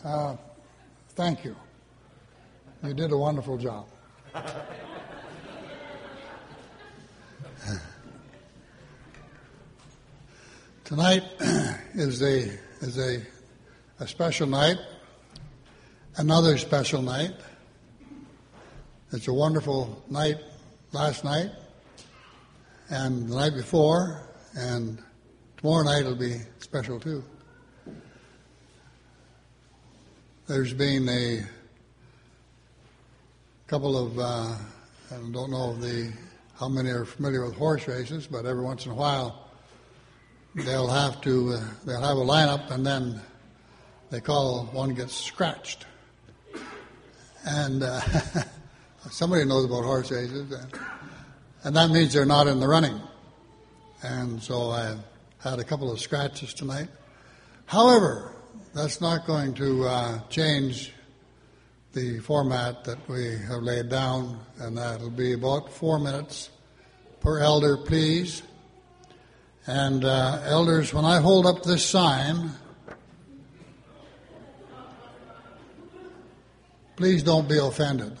Thank you. You did a wonderful job. Tonight is a special night, another special night. It's a wonderful night last night, and the night before, and tomorrow night will be special too. There's been a couple of, I don't know how many are familiar with horse races, but every once in a while they'll have a lineup, and then they call one gets scratched. And somebody knows about horse races, and that means they're not in the running. And so I've had a couple of scratches tonight. However, that's not going to change the format that we have laid down, and that'll be about 4 minutes per elder, please. And elders, when I hold up this sign, please don't be offended.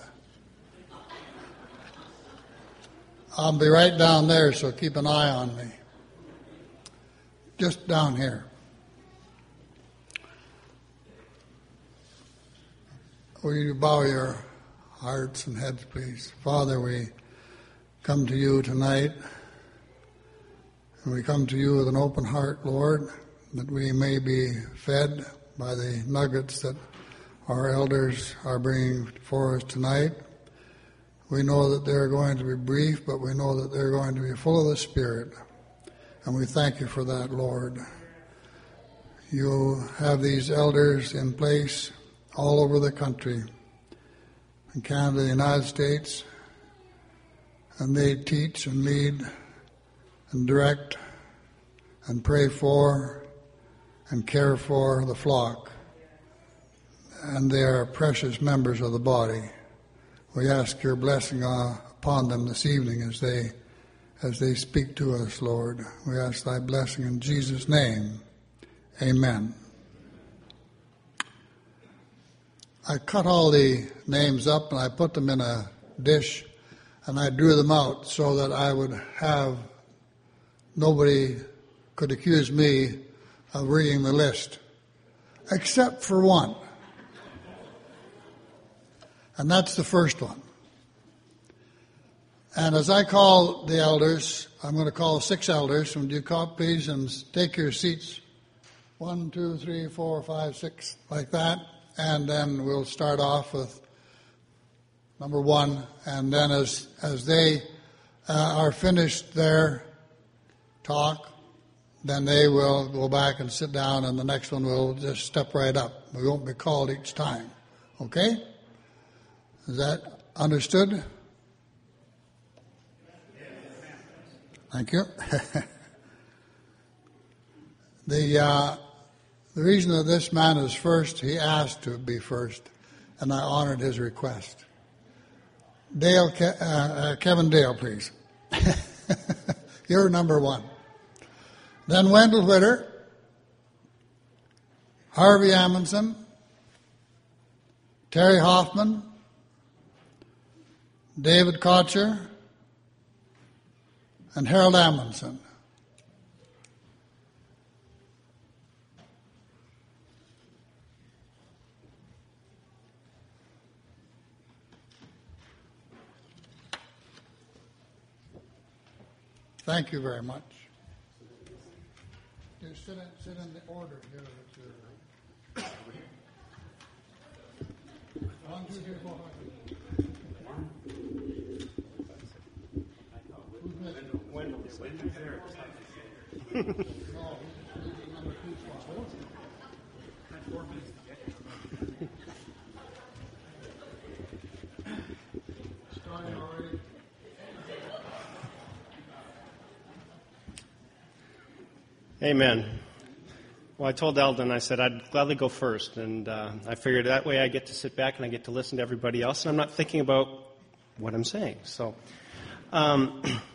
I'll be right down there, so keep an eye on me. Just down here. Will you bow your hearts and heads, please? Father, we come to you tonight, and we come to you with an open heart, Lord, that we may be fed by the nuggets that our elders are bringing for us tonight. We know that they're going to be brief, but we know that they're going to be full of the Spirit, and we thank you for that, Lord. You have these elders in place all over the country, in Canada, the United States, and they teach and lead and direct and pray for and care for the flock, and they are precious members of the body. We ask your blessing upon them this evening as they speak to us, Lord. We ask thy blessing in Jesus' name. Amen. I cut all the names up and I put them in a dish, and I drew them out so that I would have nobody could accuse me of reading the list, except for one. And that's the first one. And as I call the elders, I'm going to call 6 elders. Would you come up, please, and take your seats? 1, 2, 3, 4, 5, 6, like that. And then we'll start off with number 1. And then as they are finished their talk, then they will go back and sit down, and the next one will just step right up. We won't be called each time. Okay? Is that understood? Thank you. The reason that this man is first, he asked to be first, and I honored his request. Kevin Dale, please. You're number 1. Then Wendell Whitter, Harvey Amundsen, Terry Hoffman, David Kocher, and Harold Amundsen. Thank you very much. Just sit in the order here. 1, 2, 3, 4, 5. Wendell's there. No, he's number 2 spot. Had 4 minutes to get here. Starting already. Amen. Well, I told Eldon, I said I'd gladly go first, and I figured that way I get to sit back and I get to listen to everybody else, and I'm not thinking about what I'm saying. So,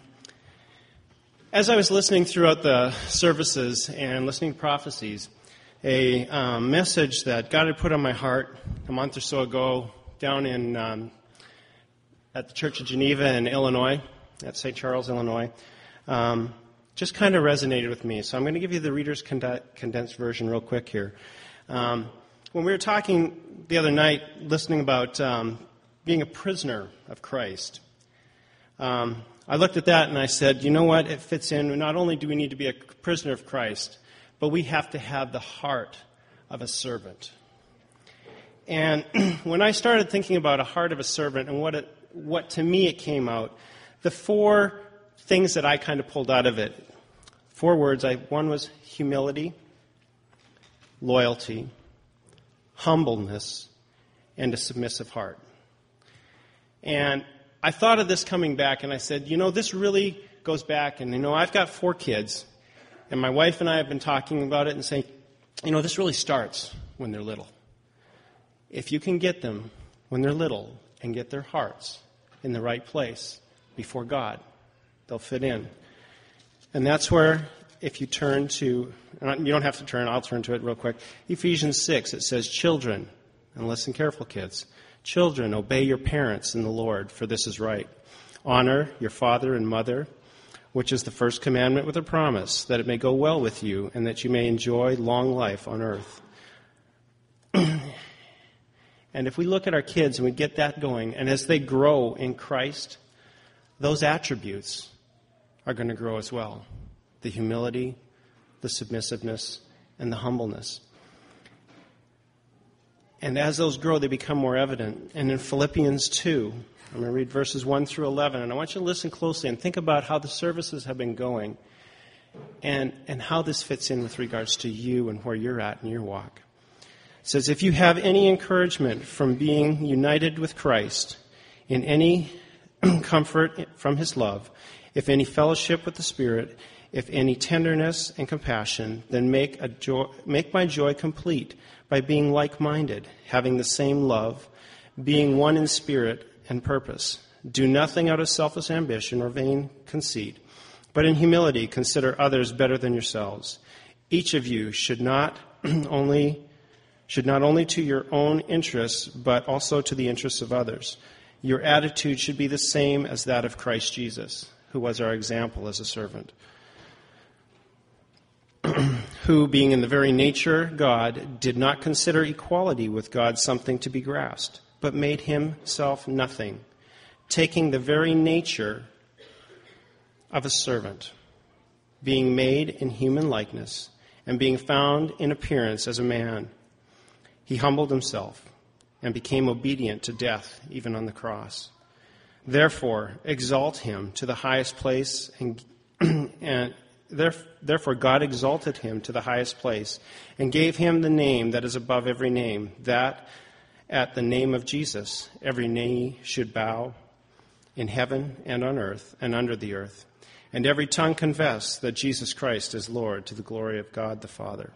as I was listening throughout the services and listening to prophecies, a message that God had put on my heart a month or so ago down in at the Church of Geneva in Illinois, at St. Charles, Illinois. Just kind of resonated with me. So I'm going to give you the Reader's condensed version real quick here. When we were talking the other night, listening about being a prisoner of Christ, I looked at that and I said, you know what, it fits in. Not only do we need to be a prisoner of Christ, but we have to have the heart of a servant. And when I started thinking about a heart of a servant and what to me it came out, the four things that I kind of pulled out of it, 4 words. One was humility, loyalty, humbleness, and a submissive heart. And I thought of this coming back, and I said, this really goes back, and I've got 4 kids, and my wife and I have been talking about it and saying, this really starts when they're little. If you can get them when they're little and get their hearts in the right place before God, they'll fit in. And that's where, if you turn to, you don't have to turn, I'll turn to it real quick. Ephesians 6, it says, children, and listen careful, kids. Children, obey your parents in the Lord, for this is right. Honor your father and mother, which is the first commandment with a promise, that it may go well with you and that you may enjoy long life on earth. And if we look at our kids and we get that going, and as they grow in Christ, those attributes are going to grow as well. The humility, the submissiveness, and the humbleness. And as those grow, they become more evident. And in Philippians 2, I'm going to read verses 1 through 11, and I want you to listen closely and think about how the services have been going and how this fits in with regards to you and where you're at in your walk. It says, if you have any encouragement from being united with Christ, in any comfort from his love, if any fellowship with the Spirit, if any tenderness and compassion, then make my joy complete by being like-minded, having the same love, being one in spirit and purpose. Do nothing out of selfish ambition or vain conceit, but in humility consider others better than yourselves. Each of you should not only to your own interests, but also to the interests of others. Your attitude should be the same as that of Christ Jesus, who was our example as a servant, who, being in the very nature God, did not consider equality with God something to be grasped, but made himself nothing, taking the very nature of a servant, being made in human likeness, and being found in appearance as a man. He humbled himself and became obedient to death, even on the cross. Therefore, exalt him to the highest place, and therefore God exalted him to the highest place and gave him the name that is above every name, that at the name of Jesus every knee should bow in heaven and on earth and under the earth, and every tongue confess that Jesus Christ is Lord, to the glory of God the Father.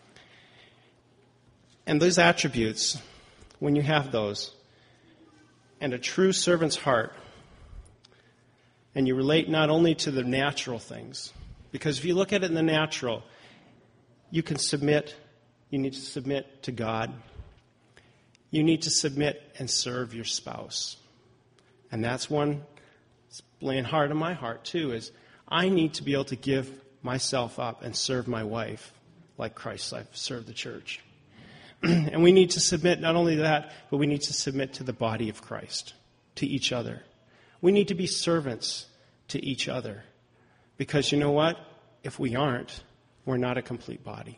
And those attributes, when you have those, and a true servant's heart, and you relate not only to the natural things, because if you look at it in the natural, you need to submit to God. You need to submit and serve your spouse. And that's one that's laying hard on my heart too, is I need to be able to give myself up and serve my wife like Christ served the church. And we need to submit not only that, but we need to submit to the body of Christ, to each other. We need to be servants to each other. Because you know what? If we aren't, we're not a complete body.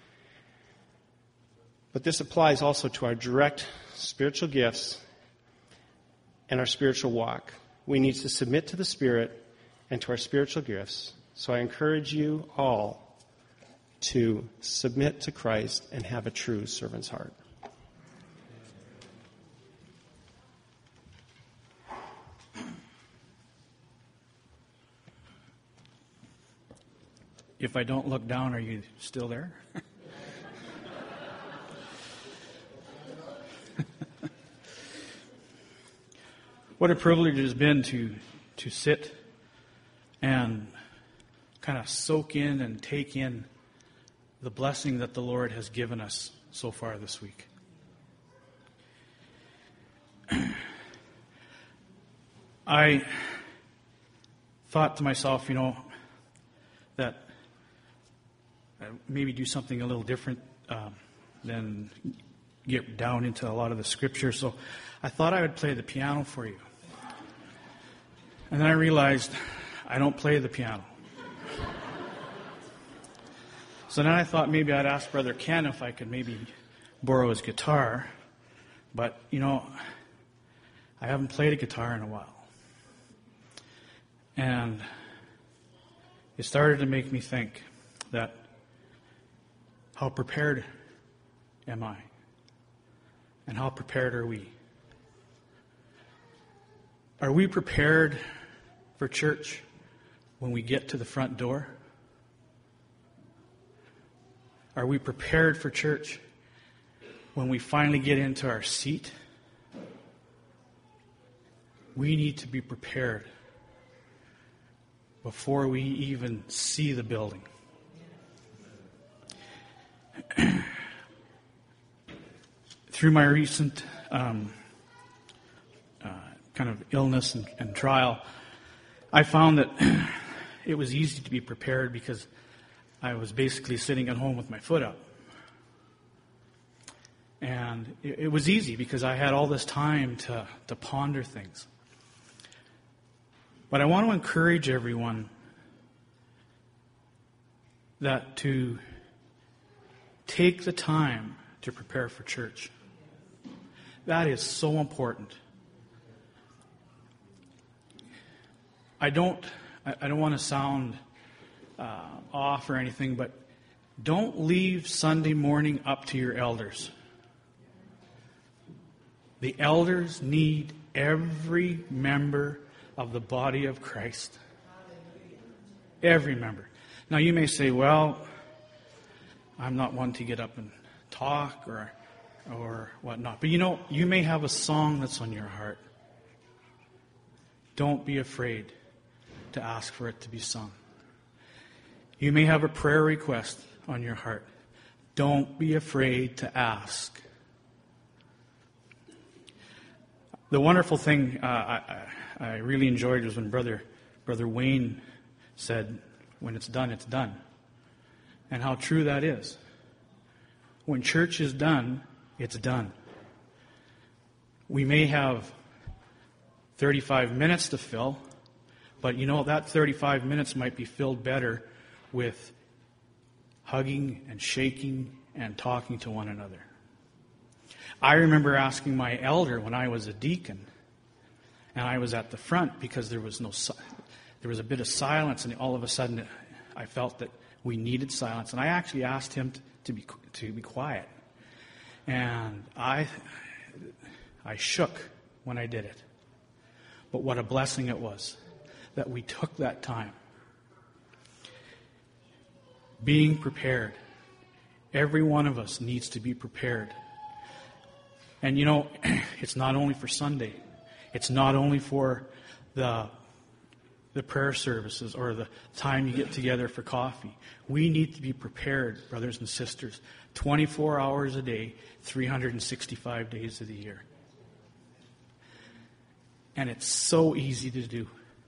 But this applies also to our direct spiritual gifts and our spiritual walk. We need to submit to the Spirit and to our spiritual gifts. So I encourage you all to submit to Christ and have a true servant's heart. If I don't look down, are you still there? What a privilege it has been to sit and kind of soak in and take in the blessing that the Lord has given us so far this week. I thought to myself, that maybe do something a little different than get down into a lot of the scripture. So I thought I would play the piano for you. And then I realized I don't play the piano. So then I thought maybe I'd ask Brother Ken if I could maybe borrow his guitar. But, I haven't played a guitar in a while. And it started to make me think that how prepared am I? And how prepared are we? Are we prepared for church when we get to the front door? Are we prepared for church when we finally get into our seat? We need to be prepared before we even see the building. Through my recent kind of illness and trial, I found that it was easy to be prepared because I was basically sitting at home with my foot up. And it was easy because I had all this time to ponder things. But I want to encourage everyone that to take the time to prepare for church. That is so important. I don't want to sound off or anything, but don't leave Sunday morning up to your elders. The elders need every member of the body of Christ. Every member. Now you may say, well, I'm not one to get up and talk or whatnot. But you may have a song that's on your heart. Don't be afraid to ask for it to be sung. You may have a prayer request on your heart. Don't be afraid to ask. The wonderful thing I really enjoyed was when Brother Wayne said, when it's done, it's done. And how true that is. When church is done, it's done. We may have 35 minutes to fill, but that 35 minutes might be filled better with hugging and shaking and talking to one another. I remember asking my elder when I was a deacon, and I was at the front because there was a bit of silence, and all of a sudden I felt that we needed silence, and I actually asked him to be quiet, and I shook when I did it. But what a blessing it was that we took that time. Being prepared. Every one of us needs to be prepared. And it's not only for Sunday. It's not only for the prayer services or the time you get together for coffee. We need to be prepared, brothers and sisters, 24 hours a day, 365 days of the year. And it's so easy to do.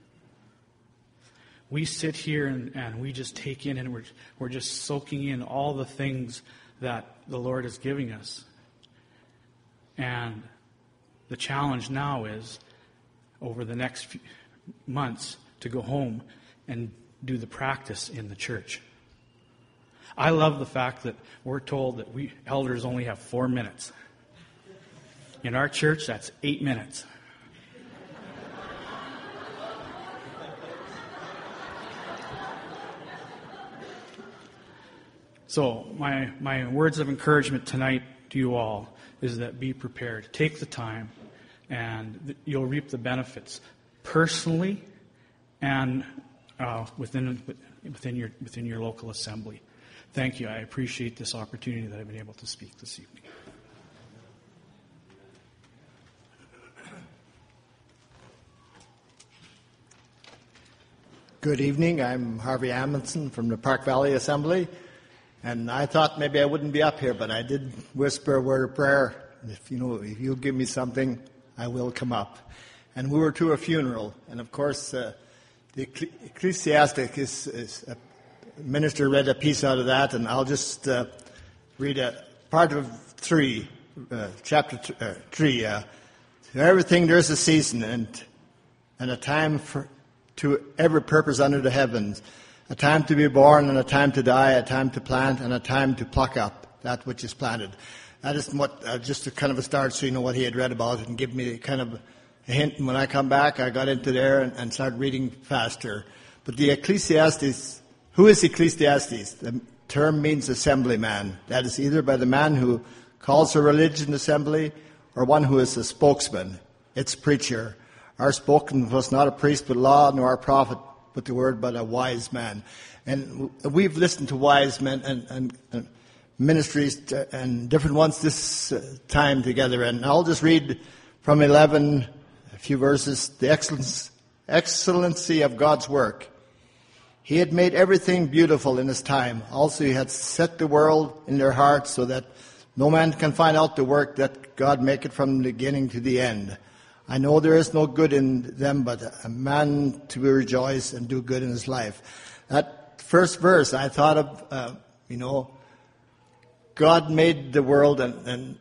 We sit here and we just take in, and we're just soaking in all the things that the Lord is giving us. And the challenge now is, over the next few months, to go home and do the practice in the church. I love the fact that we're told that we elders only have 4 minutes. In our church, that's 8 minutes. So my words of encouragement tonight to you all is that be prepared. Take the time, and you'll reap the benefits personally and within your local assembly. Thank you. I appreciate this opportunity that I've been able to speak this evening. Good evening. I'm Harvey Amundsen from the Park Valley Assembly. And I thought maybe I wouldn't be up here, but I did whisper a word of prayer. If you give me something, I will come up. And we were to a funeral, and of course, the ecclesiastic is a minister read a piece out of that, and I'll just read a part of chapter 3. To everything there's a season and a time to every purpose under the heavens, a time to be born and a time to die, a time to plant and a time to pluck up that which is planted. That is what just a kind of a start, so you know what he had read about it, and give me kind of a hint. And when I come back, I got into there and started reading faster. But the Ecclesiastes, who is Ecclesiastes? The term means assemblyman. That is either by the man who calls a religion assembly or one who is a spokesman. It's preacher. Our spokesman was not a priest with law, nor a prophet with the word, but a wise man. And we've listened to wise men and ministries and different ones this time together. And I'll just read from 11, a few verses. The excellency of God's work. He had made everything beautiful in his time. Also, he had set the world in their hearts so that no man can find out the work that God maketh from the beginning to the end. I know there is no good in them, but a man to rejoice and do good in his life. That first verse, I thought of, God made the world, and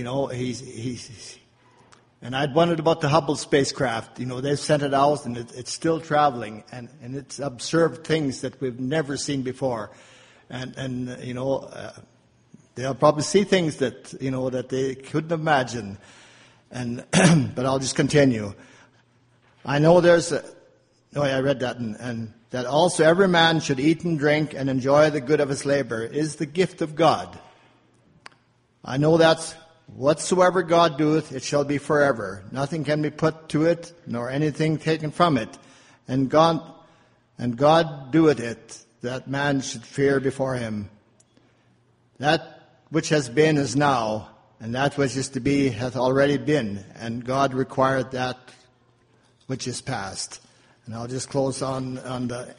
he's and I'd wondered about the Hubble spacecraft. They've sent it out, and it's still traveling, and it's observed things that we've never seen before, and they'll probably see things that that they couldn't imagine. And but I'll just continue. I know I read that, and that also every man should eat and drink and enjoy the good of his labor is the gift of God. I know that whatsoever God doeth, it shall be forever. Nothing can be put to it, nor anything taken from it. And God doeth it, that man should fear before him. That which has been is now, and that which is to be hath already been, and God required that which is past. And I'll just close in the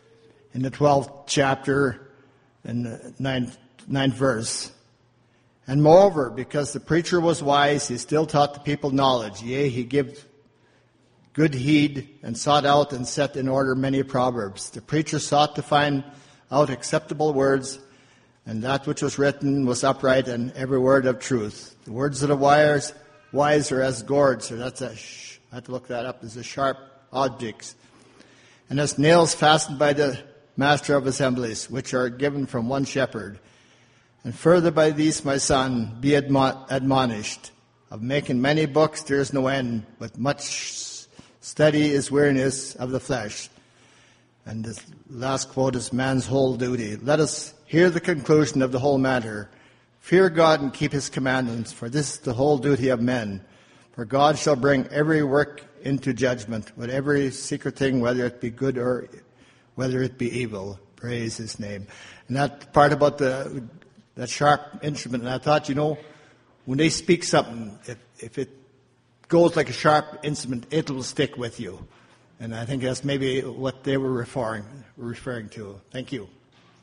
12th chapter, in the 9th verse. And moreover, because the preacher was wise, he still taught the people knowledge. Yea, he gave good heed, and sought out and set in order many proverbs. The preacher sought to find out acceptable words, and that which was written was upright, and every word of truth. The words of the wise are as gourds, or I have to look that up, as sharp objects, and as nails fastened by the master of assemblies, which are given from one shepherd. And further by these, my son, be admonished. Of making many books there is no end, but much study is weariness of the flesh. And this last quote is man's whole duty. Let us hear the conclusion of the whole matter. Fear God and keep his commandments, for this is the whole duty of men. For God shall bring every work into judgment, with every secret thing, whether it be good or whether it be evil. Praise his name. And that part about that sharp instrument, and I thought, when they speak something, if it goes like a sharp instrument, it will stick with you. And I think that's maybe what they were referring to. Thank you.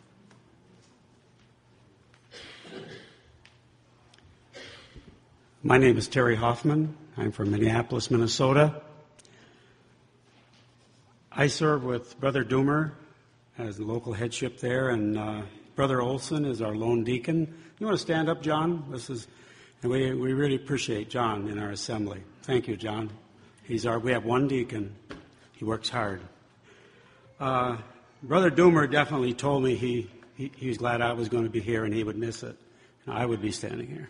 My name is Terry Hoffman. I'm from Minneapolis, Minnesota. I serve with Brother Doomer as the local headship there, and Brother Olson is our lone deacon. You want to stand up, John? We really appreciate John in our assembly. Thank you, John. We have one deacon. He works hard. Brother Doomer definitely told me he was glad I was going to be here and he would miss it. I would be standing here.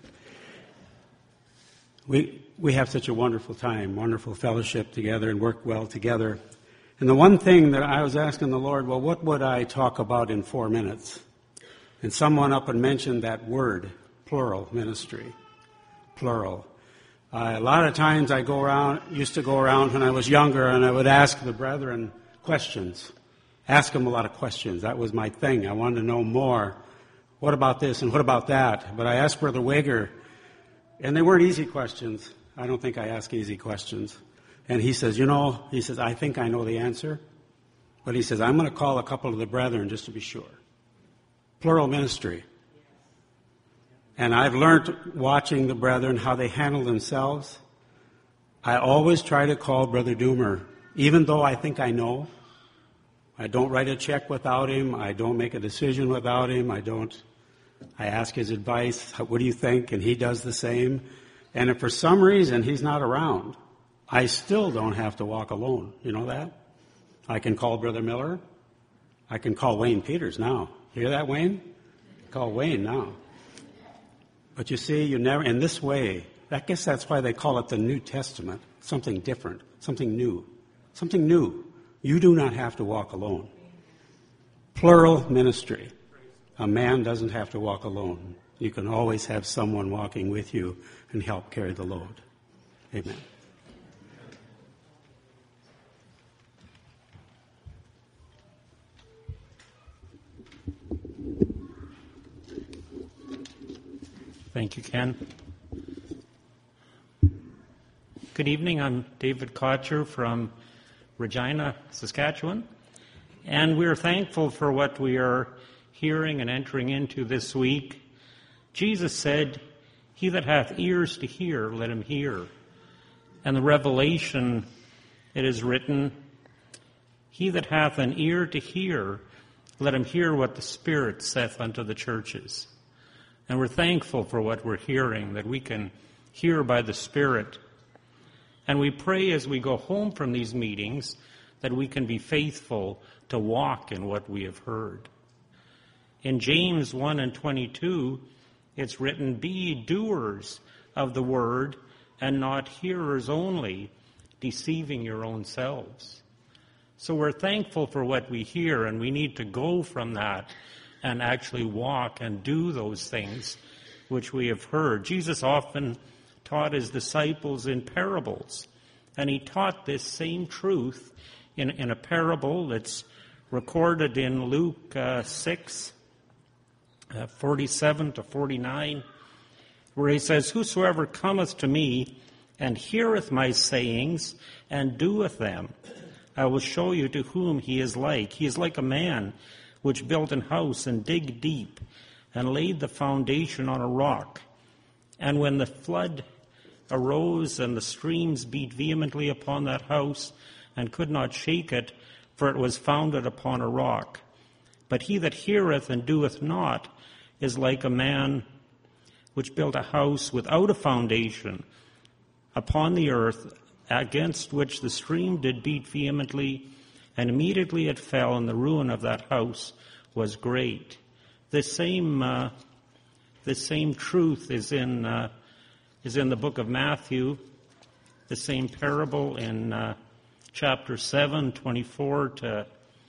We have such a wonderful time, wonderful fellowship together and work well together. And the one thing that I was asking the Lord, well, what would I talk about in 4 minutes? And someone up and mentioned that word, plural ministry, plural. A lot of times I used to go around when I was younger, and I would ask the brethren questions, ask them a lot of questions. That was my thing. I wanted to know more. What about this and what about that? But I asked Brother Wager, and they weren't easy questions. I don't think I ask easy questions. And he says, I think I know the answer. But he says, I'm going to call a couple of the brethren just to be sure. Plural ministry. And I've learned watching the brethren how they handle themselves. I always try to call Brother Doomer, even though I think I know. I don't write a check without him. I don't make a decision without him. I ask his advice. What do you think? And he does the same. And if for some reason he's not around, I still don't have to walk alone. You know that? I can call Brother Miller. I can call Wayne Peters now. Hear that, Wayne? Call Wayne now. But you see, you never, in this way, I guess that's why they call it the New Testament, something different, something new. Something new. You do not have to walk alone. Plural ministry. A man doesn't have to walk alone. You can always have someone walking with you and help carry the load. Amen. Thank you, Ken. Good evening. I'm David Kotcher from Regina, Saskatchewan. And we're thankful for what we are hearing and entering into this week. Jesus said, "He that hath ears to hear, let him hear." And the Revelation, it is written, "He that hath an ear to hear, let him hear what the Spirit saith unto the churches." And we're thankful for what we're hearing, that we can hear by the Spirit. And we pray as we go home from these meetings that we can be faithful to walk in what we have heard. In James 1:22, it's written, "Be ye doers of the word, and not hearers only, deceiving your own selves." So we're thankful for what we hear, and we need to go from that and actually walk and do those things which we have heard. Jesus often taught his disciples in parables, and he taught this same truth in a parable that's recorded in Luke 6, 47 to 49, where he says, "Whosoever cometh to me and heareth my sayings and doeth them, I will show you to whom he is like. He is like a man which built an house and digged deep and laid the foundation on a rock. And when the flood arose and the streams beat vehemently upon that house and could not shake it, for it was founded upon a rock. But he that heareth and doeth not is like a man which built a house without a foundation upon the earth, against which the stream did beat vehemently, and immediately it fell, and the ruin of that house was great." This same truth is in the book of Matthew, the same parable in chapter 7, 24 to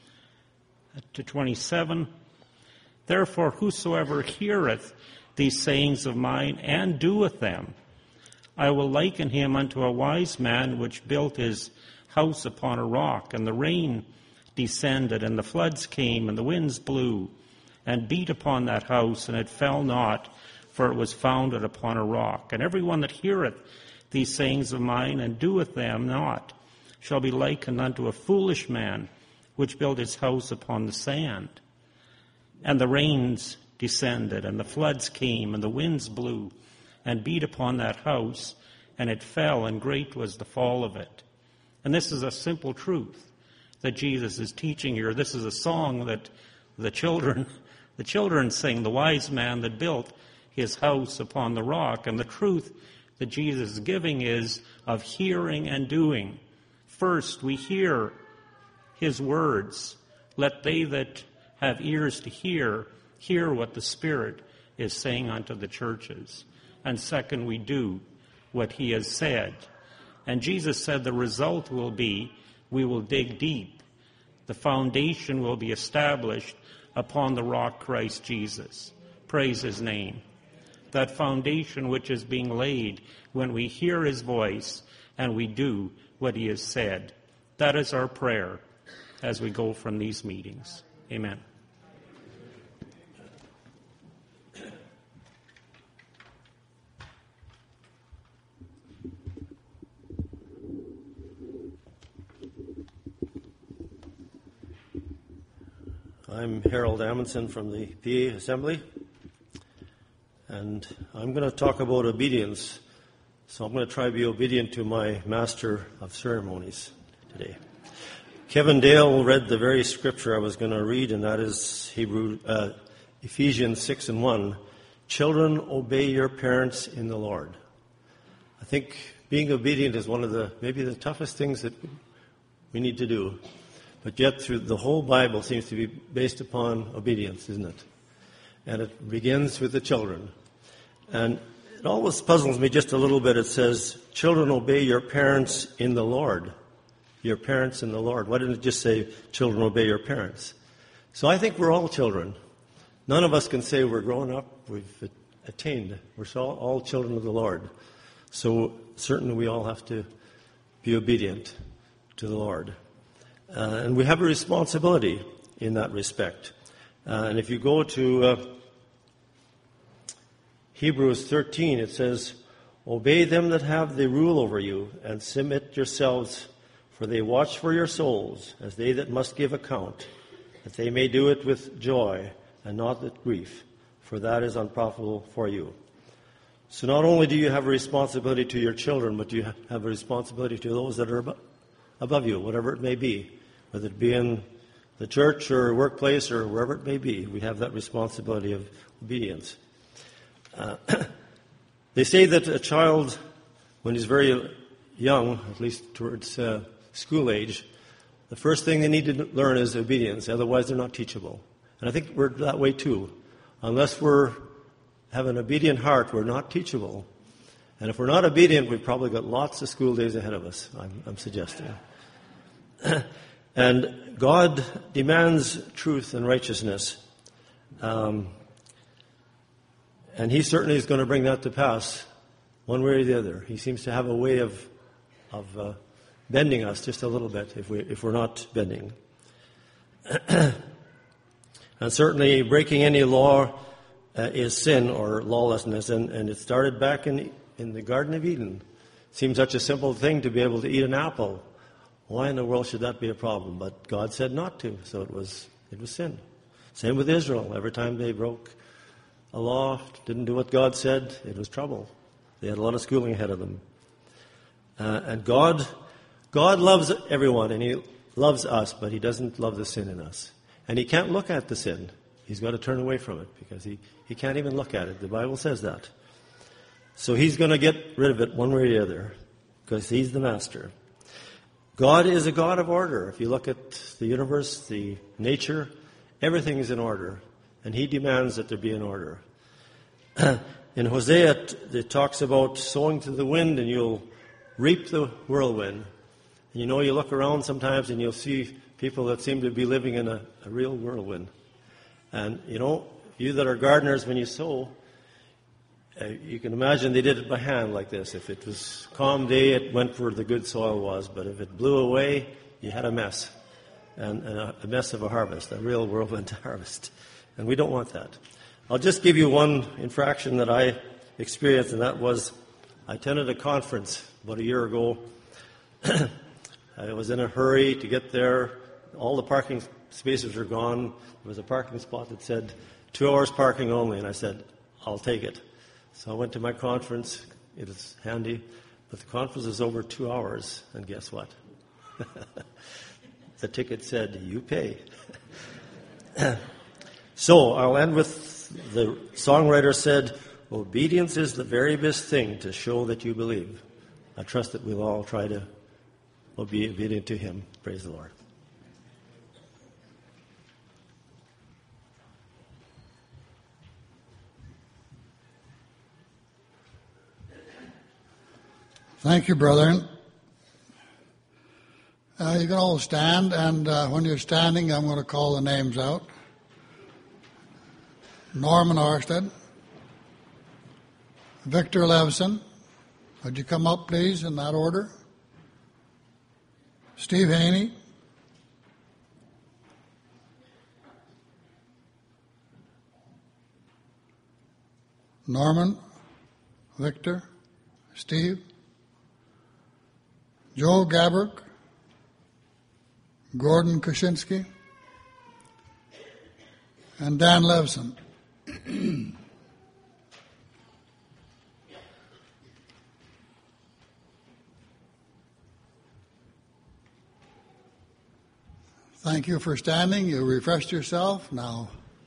27. "Therefore, whosoever heareth these sayings of mine and doeth them, I will liken him unto a wise man which built his house upon a rock, and the rain descended, and the floods came, and the winds blew, and beat upon that house, and it fell not, for it was founded upon a rock. And every one that heareth these sayings of mine, and doeth them not, shall be likened unto a foolish man, which built his house upon the sand. And the rains descended, and the floods came, and the winds blew, and beat upon that house, and it fell, and great was the fall of it." And this is a simple truth that Jesus is teaching here. This is a song that the children sing, "The wise man that built his house upon the rock." And the truth that Jesus is giving is of hearing and doing. First, we hear his words. "Let they that have ears to hear what the Spirit is saying unto the churches." And second, we do what he has said. And Jesus said the result will be we will dig deep. The foundation will be established upon the rock Christ Jesus. Praise his name. That foundation which is being laid when we hear his voice and we do what he has said. That is our prayer as we go from these meetings. Amen. I'm Harold Amundsen from the PA Assembly, and I'm going to talk about obedience. So I'm going to try to be obedient to my Master of Ceremonies today. Kevin Dale read the very scripture I was going to read, and that is Ephesians 6:1. Children, obey your parents in the Lord. I think being obedient is one of maybe the toughest things that we need to do. But yet, through the whole Bible seems to be based upon obedience, isn't it? And it begins with the children. And it always puzzles me just a little bit. It says, children, obey your parents in the Lord. Your parents in the Lord. Why didn't it just say, children, obey your parents? So I think we're all children. None of us can say we're grown up, we've attained. We're all children of the Lord. So certainly we all have to be obedient to the Lord. And we have a responsibility in that respect. And if you go to Hebrews 13, it says, obey them that have the rule over you, and submit yourselves, for they watch for your souls, as they that must give account, that they may do it with joy, and not with grief, for that is unprofitable for you. So not only do you have a responsibility to your children, but you have a responsibility to those that are above you, whatever it may be. Whether it be in the church or workplace or wherever it may be, we have that responsibility of obedience. They say that a child, when he's very young, at least towards school age, the first thing they need to learn is obedience. Otherwise, they're not teachable. And I think we're that way too. Unless we have an obedient heart, we're not teachable. And if we're not obedient, we've probably got lots of school days ahead of us, I'm suggesting. And God demands truth and righteousness. And He certainly is going to bring that to pass one way or the other. He seems to have a way of bending us just a little bit if we're not bending. And certainly breaking any law is sin or lawlessness. And it started back in the Garden of Eden. It seems such a simple thing to be able to eat an apple. Why in the world should that be a problem? But God said not to, so it was sin. Same with Israel. Every time they broke a law, didn't do what God said, it was trouble. They had a lot of schooling ahead of them. And God loves everyone, and He loves us, but He doesn't love the sin in us. And He can't look at the sin. He's got to turn away from it, because he can't even look at it. The Bible says that. So He's going to get rid of it one way or the other, because He's the master. God is a God of order. If you look at the universe, the nature, everything is in order. And He demands that there be an order. In Hosea, it talks about sowing to the wind and you'll reap the whirlwind. And you look around sometimes and you'll see people that seem to be living in a real whirlwind. And, you that are gardeners, when you sow, you can imagine they did it by hand like this. If it was a calm day, it went where the good soil was. But if it blew away, you had a mess. And a mess of a harvest, a real whirlwind harvest. And we don't want that. I'll just give you one infraction that I experienced, and that was I attended a conference about a year ago. I was in a hurry to get there. All the parking spaces were gone. There was a parking spot that said 2 hours parking only, and I said, I'll take it. So I went to my conference. It was handy. But the conference was over 2 hours, and guess what? The ticket said, you pay. So I'll end with the songwriter said, obedience is the very best thing to show that you believe. I trust that we'll all try to be obedient to Him. Praise the Lord. Thank you, brethren. You can all stand, and when you're standing, I'm going to call the names out. Norman Orsted, Victor Levison. Would you come up, please, in that order? Steve Haney. Norman, Victor, Steve. Joe Gabrick, Gordon Kaczynski, and Dan Levson. Thank you for standing. You refreshed yourself. Now,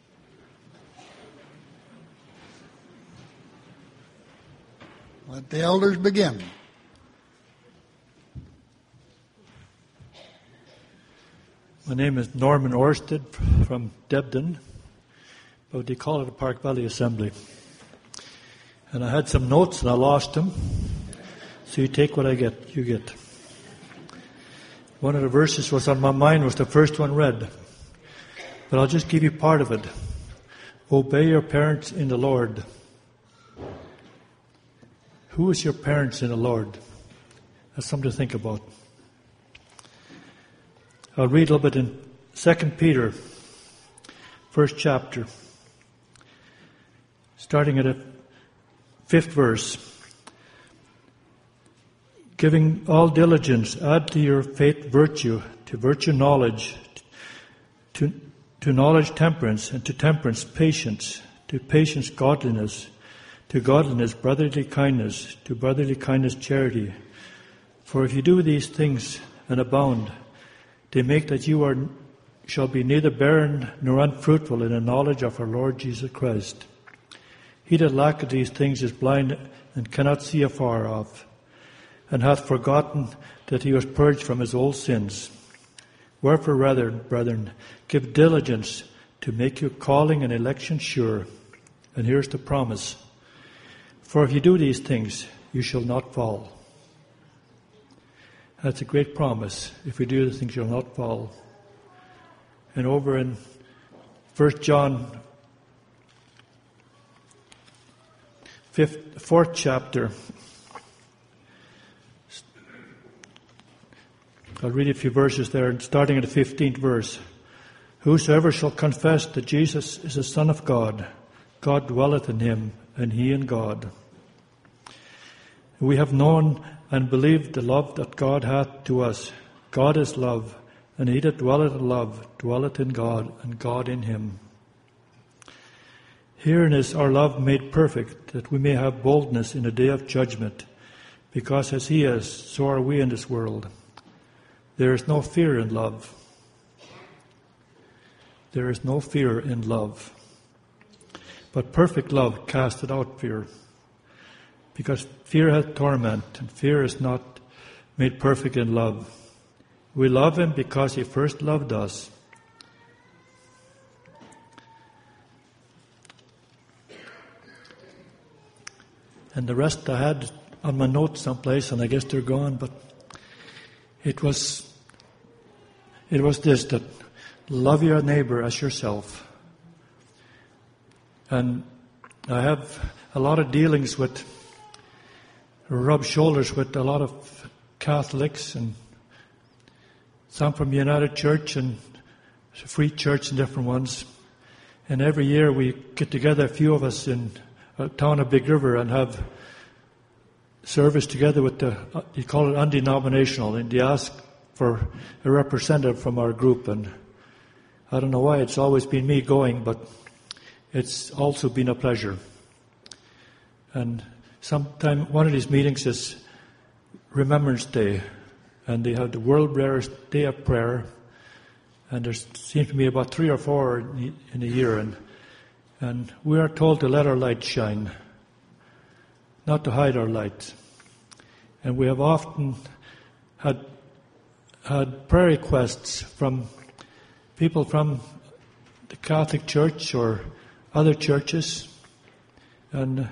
let the elders begin. My name is Norman Orsted from Debden, but they call it a Park Valley Assembly. And I had some notes and I lost them, so you take what you get. One of the verses was on my mind, was the first one read, but I'll just give you part of it. Obey your parents in the Lord. Who is your parents in the Lord? That's something to think about. I'll read a little bit in 2 Peter, first chapter, starting at the 5th verse. Giving all diligence, add to your faith virtue, to virtue knowledge, to knowledge temperance, and to temperance patience, to patience godliness, to godliness brotherly kindness, to brotherly kindness charity. For if you do these things and abound, they make that you shall be neither barren nor unfruitful in the knowledge of our Lord Jesus Christ. He that lacketh these things is blind and cannot see afar off, and hath forgotten that he was purged from his old sins. Wherefore, rather, brethren, give diligence to make your calling and election sure. And here's the promise. For if you do these things, you shall not fall. That's a great promise. If we do these things, you'll not fall. And over in 1 John 4th chapter, I'll read a few verses there, starting at the 15th verse. Whosoever shall confess that Jesus is the Son of God, God dwelleth in him, and he in God. We have known and believed the love that God hath to us. God is love, and he that dwelleth in love dwelleth in God, and God in him. Herein is our love made perfect, that we may have boldness in the day of judgment, because as he is, so are we in this world. There is no fear in love. There is no fear in love. But perfect love casteth out fear. Because fear hath torment, and fear is not made perfect in love. We love him because he first loved us. And the rest I had on my notes someplace, and I guess they're gone, but it was this, that love your neighbor as yourself. And I have a lot of dealings with, rub shoulders with a lot of Catholics, and some from United Church and Free Church and different ones. And every year we get together, a few of us in a town of Big River, and have service together with you call it undenominational, and they ask for a representative from our group. And I don't know why it's always been me going, but it's also been a pleasure. And sometime one of these meetings is Remembrance Day, and they have the World Day of Prayer, and there seems to be about 3 or 4 in a year, and we are told to let our light shine, not to hide our light. And we have often had prayer requests from people from the Catholic Church or other churches, and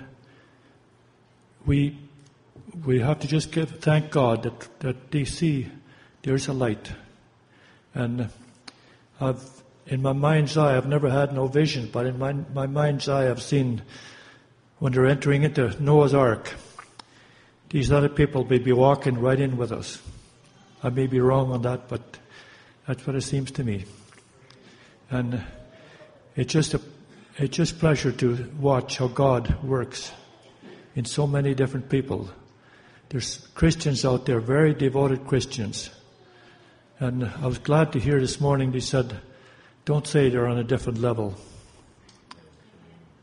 we have to just thank God that they see there's a light. And in my mind's eye, I've never had no vision, but in my mind's eye, I've seen when they're entering into Noah's Ark, these other people may be walking right in with us. I may be wrong on that, but that's what it seems to me. And it's just pleasure to watch how God works in so many different people. There's Christians out there, very devoted Christians. And I was glad to hear this morning they said, don't say they're on a different level.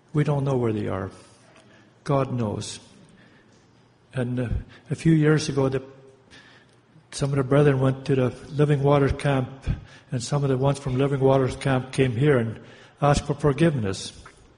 We don't know where they are. God knows. And a few years ago, some of the brethren went to the Living Waters camp, and some of the ones from Living Waters camp came here and asked for forgiveness.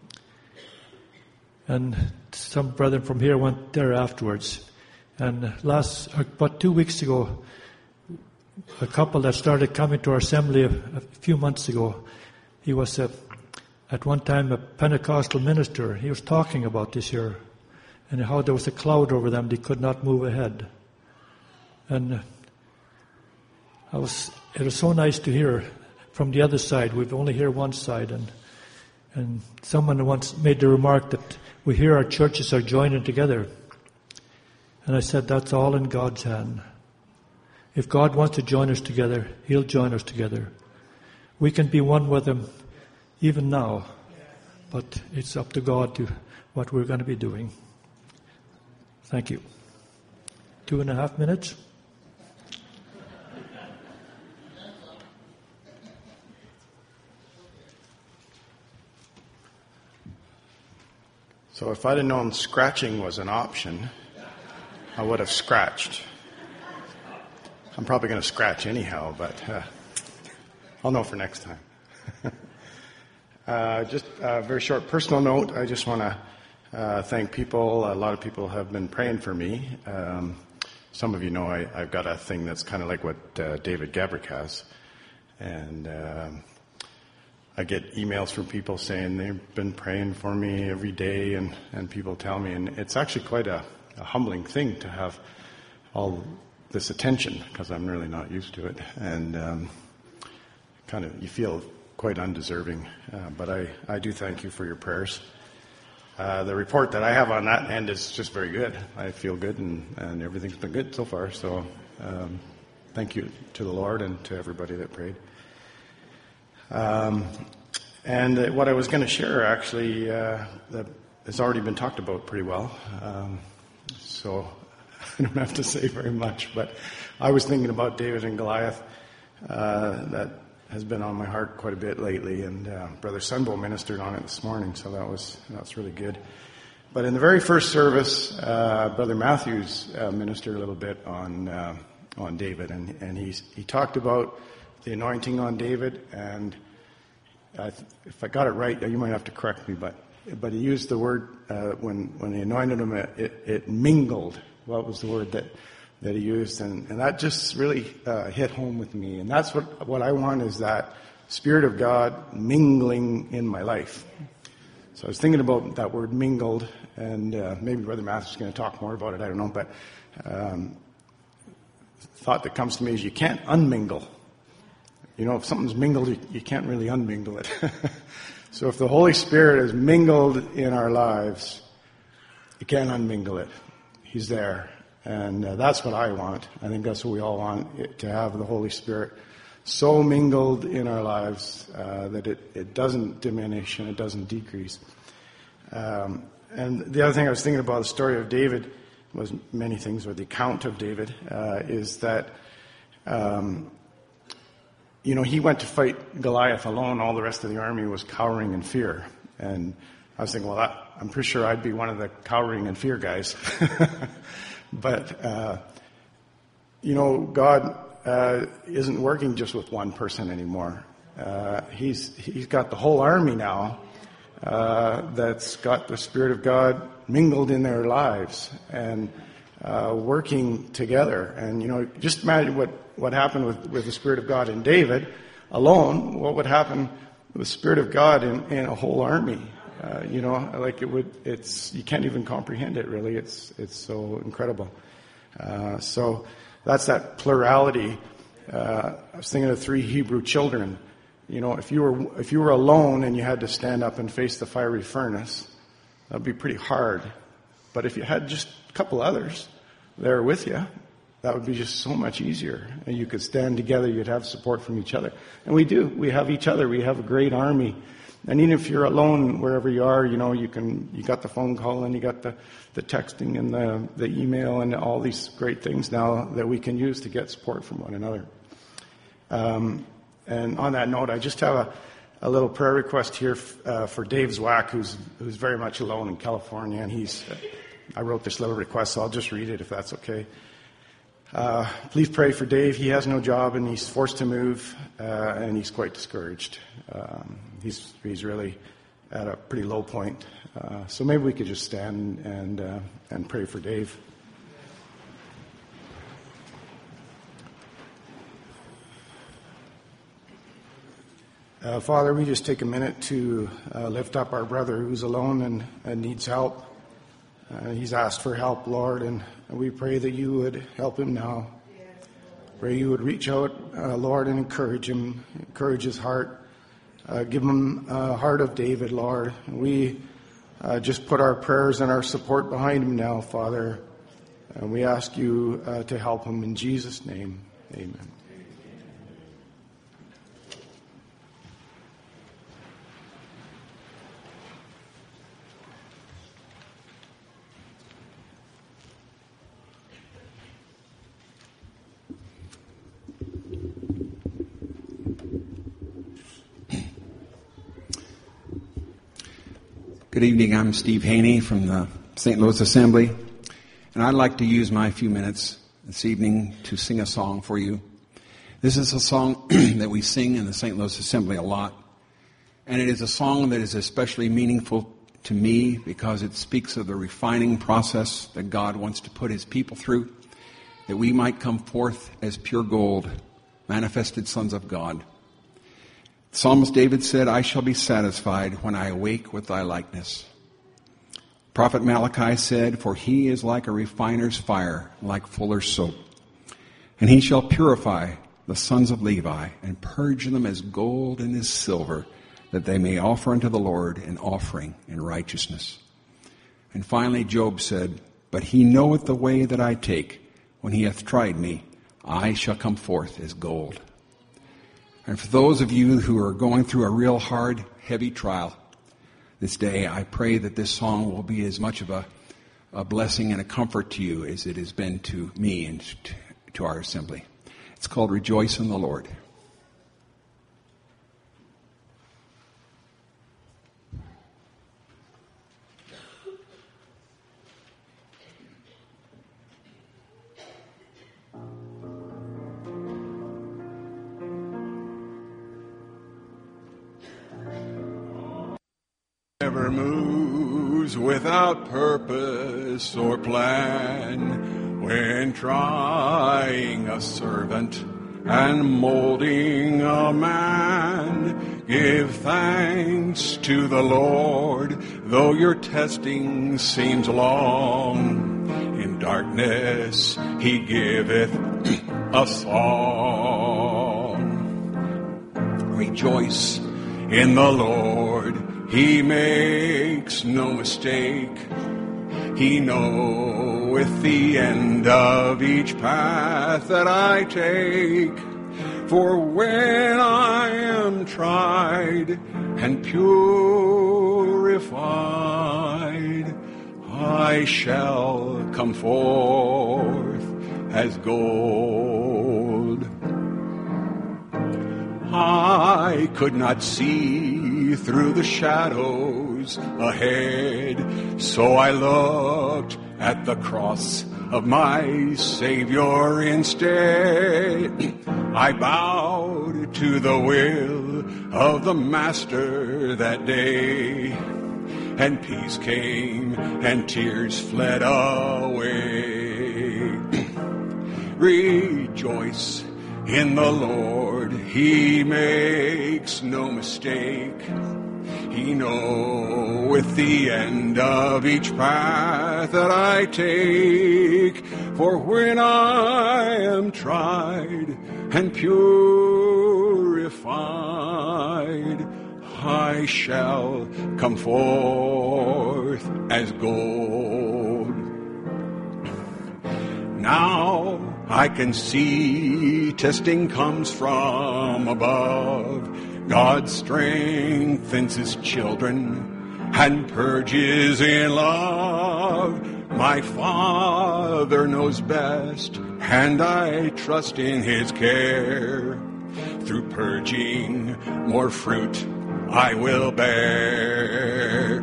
And some brethren from here went there afterwards. And about 2 weeks ago, a couple that started coming to our assembly a few months ago, he was at one time a Pentecostal minister. He was talking about this here and how there was a cloud over them. They could not move ahead. And it was so nice to hear from the other side. We've only heard one side. And someone once made the remark that we hear our churches are joining together. And I said, that's all in God's hand. If God wants to join us together, He'll join us together. We can be one with Him even now, but it's up to God to what we're going to be doing. Thank you. 2.5 minutes. So if I'd have known scratching was an option, I would have scratched. I'm probably going to scratch anyhow, but I'll know for next time. Just a very short personal note. I just want to thank people. A lot of people have been praying for me. Some of you know I've got a thing that's kind of like what David Gabrick has. And I get emails from people saying they've been praying for me every day, and people tell me. And it's actually quite a humbling thing to have all this attention, because I'm really not used to it. And you feel quite undeserving. But I do thank you for your prayers. The report that I have on that end is just very good. I feel good, and everything's been good so far. So thank you to the Lord and to everybody that prayed. And what I was going to share, actually, has already been talked about pretty well. So I don't have to say very much. But I was thinking about David and Goliath. That has been on my heart quite a bit lately, and Brother Sunbo ministered on it this morning, so that's really good. But in the very first service, Brother Matthews ministered a little bit on David, and he talked about the anointing on David, and if I got it right, you might have to correct me, but he used the word when he anointed him, it mingled. What was the word that he used? And that just really hit home with me. And that's what I want, is that Spirit of God mingling in my life. So I was thinking about that word mingled, and maybe Brother Matthews is going to talk more about it, I don't know, but thought that comes to me is you can't unmingle. You know, if something's mingled, you can't really unmingle it. So if the Holy Spirit is mingled in our lives, you can't unmingle it. He's there. And that's what I want. I think that's what we all want, to have the Holy Spirit so mingled in our lives that it doesn't diminish and it doesn't decrease. And the other thing I was thinking about, the story of David, was many things, or the account of David, is that he went to fight Goliath alone. All the rest of the army was cowering in fear. And I was thinking, well, I'm pretty sure I'd be one of the cowering in fear guys. But, God isn't working just with one person anymore. He's got the whole army now that's got the Spirit of God mingled in their lives and working together. And, just imagine what happened with the Spirit of God in David alone. What would happen with the Spirit of God in a whole army? You can't even comprehend it, really. It's so incredible. So that's that plurality. I was thinking of 3 Hebrew children. If you were alone and you had to stand up and face the fiery furnace, that'd be pretty hard. But if you had just a couple others there with you, that would be just so much easier. And you could stand together, you'd have support from each other. And we do. We have each other. We have a great army. And even if you're alone wherever you are, you got the phone call and you got the texting and the email and all these great things now that we can use to get support from one another. And on that note, I just have a little prayer request here for Dave Zwack, who's very much alone in California, and I wrote this little request, so I'll just read it if that's okay. Please pray for Dave. He has no job and he's forced to move, and he's quite discouraged. He's really at a pretty low point. So maybe we could just stand and pray for Dave. Father, we just take a minute to lift up our brother who's alone and needs help. He's asked for help, Lord, and we pray that you would help him now. Pray you would reach out, Lord, and encourage him, encourage his heart. Give him a heart of David, Lord. We just put our prayers and our support behind him now, Father. And we ask you to help him in Jesus' name. Amen. Good evening. I'm Steve Haney from the St. Louis Assembly, and I'd like to use my few minutes this evening to sing a song for you. This is a song that we sing in the St. Louis Assembly a lot, and it is a song that is especially meaningful to me because it speaks of the refining process that God wants to put his people through, that we might come forth as pure gold, manifested sons of God. Psalmist David said, I shall be satisfied when I awake with thy likeness. Prophet Malachi said, for he is like a refiner's fire, like fuller's soap. And he shall purify the sons of Levi and purge them as gold and as silver, that they may offer unto the Lord an offering in righteousness. And finally Job said, but he knoweth the way that I take. When he hath tried me, I shall come forth as gold. And for those of you who are going through a real hard, heavy trial this day, I pray that this song will be as much of a blessing and a comfort to you as it has been to me and to our assembly. It's called Rejoice in the Lord. Never moves without purpose or plan when trying a servant and molding a man. Give thanks to the Lord, though your testing seems long. In darkness he giveth a song. Rejoice in the Lord. He makes no mistake. He knoweth the end of each path that I take. For when I am tried and purified, I shall come forth as gold. I could not see through the shadows ahead, so I looked at the cross of my Savior instead. I bowed to the will of the Master that day, and peace came and tears fled away. Rejoice in the Lord, he makes no mistake. He knoweth the end of each path that I take. For when I am tried and purified, I shall come forth as gold. Now I can see testing comes from above. God strengthens his children and purges in love. My Father knows best, and I trust in his care. Through purging, more fruit I will bear.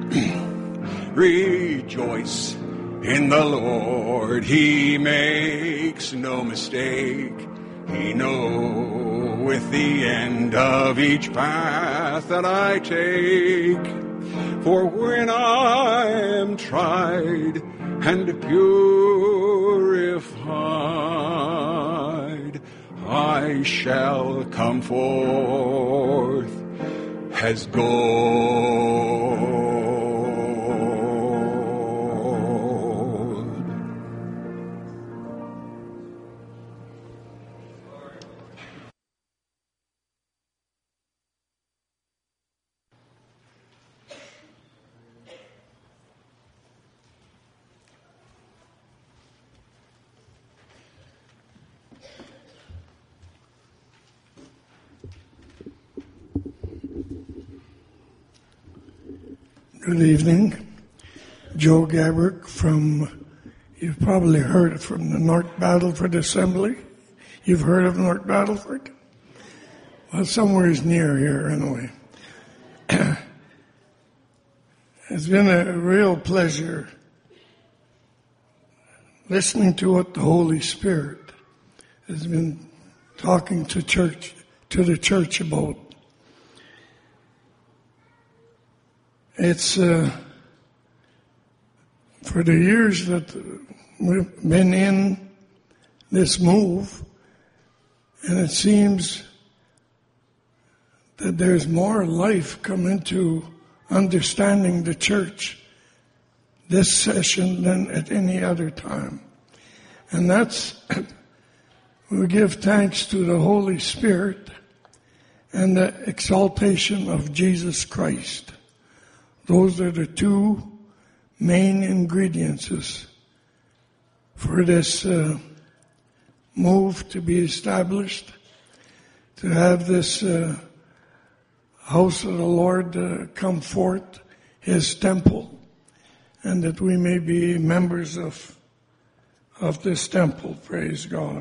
Rejoice in the Lord, He makes no mistake. He knoweth the end of each path that I take. For when I am tried and purified, I shall come forth as gold. Good evening. Joe Gabrick you've probably heard from the North Battleford Assembly. You've heard of North Battleford? Well, somewhere near here anyway. It's been a real pleasure listening to what the Holy Spirit has been talking to the church about. It's for the years that we've been in this move, and it seems that there's more life coming to understanding the church this session than at any other time. And that's, we give thanks to the Holy Spirit and the exaltation of Jesus Christ. Those are the two main ingredients for this move to be established, to have this house of the Lord come forth, His temple, and that we may be members of this temple. Praise God.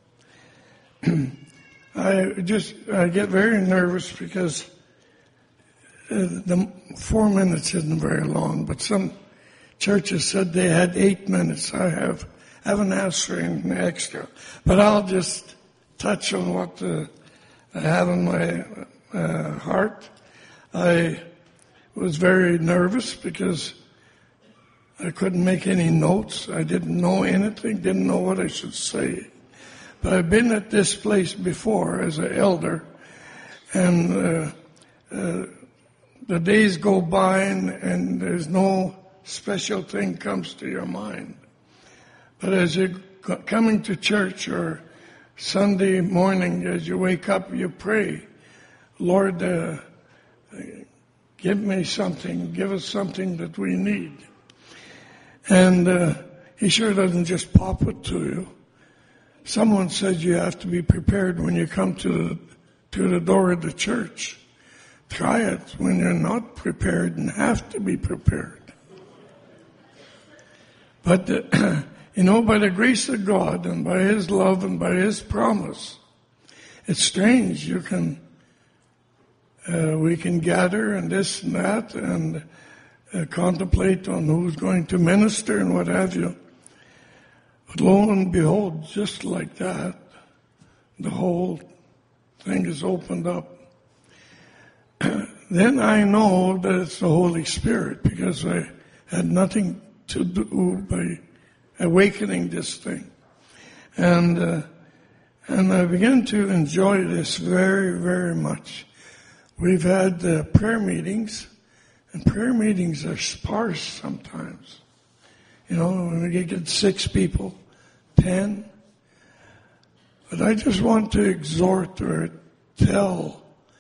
I get very nervous because the 4 minutes isn't very long, but some churches said they had 8 minutes. I haven't asked for anything extra, but I'll just touch on what I have in my heart. I was very nervous because I couldn't make any notes. I didn't know anything, didn't know what I should say. But I've been at this place before as an elder, and the days go by and there's no special thing comes to your mind. But as you're coming to church or Sunday morning, as you wake up, you pray, Lord, give us something that we need. And He sure doesn't just pop it to you. Someone said you have to be prepared when you come to the door of the church. Try it when you're not prepared and have to be prepared. But, by the grace of God and by His love and by His promise, it's strange. We can gather and this and that and contemplate on who's going to minister and what have you. But lo and behold, just like that, the whole thing is opened up. Then I know that it's the Holy Spirit, because I had nothing to do by awakening this thing. And I began to enjoy this very, very much. We've had prayer meetings, and prayer meetings are sparse sometimes. When we get 6 people, 10. But I just want to exhort or tell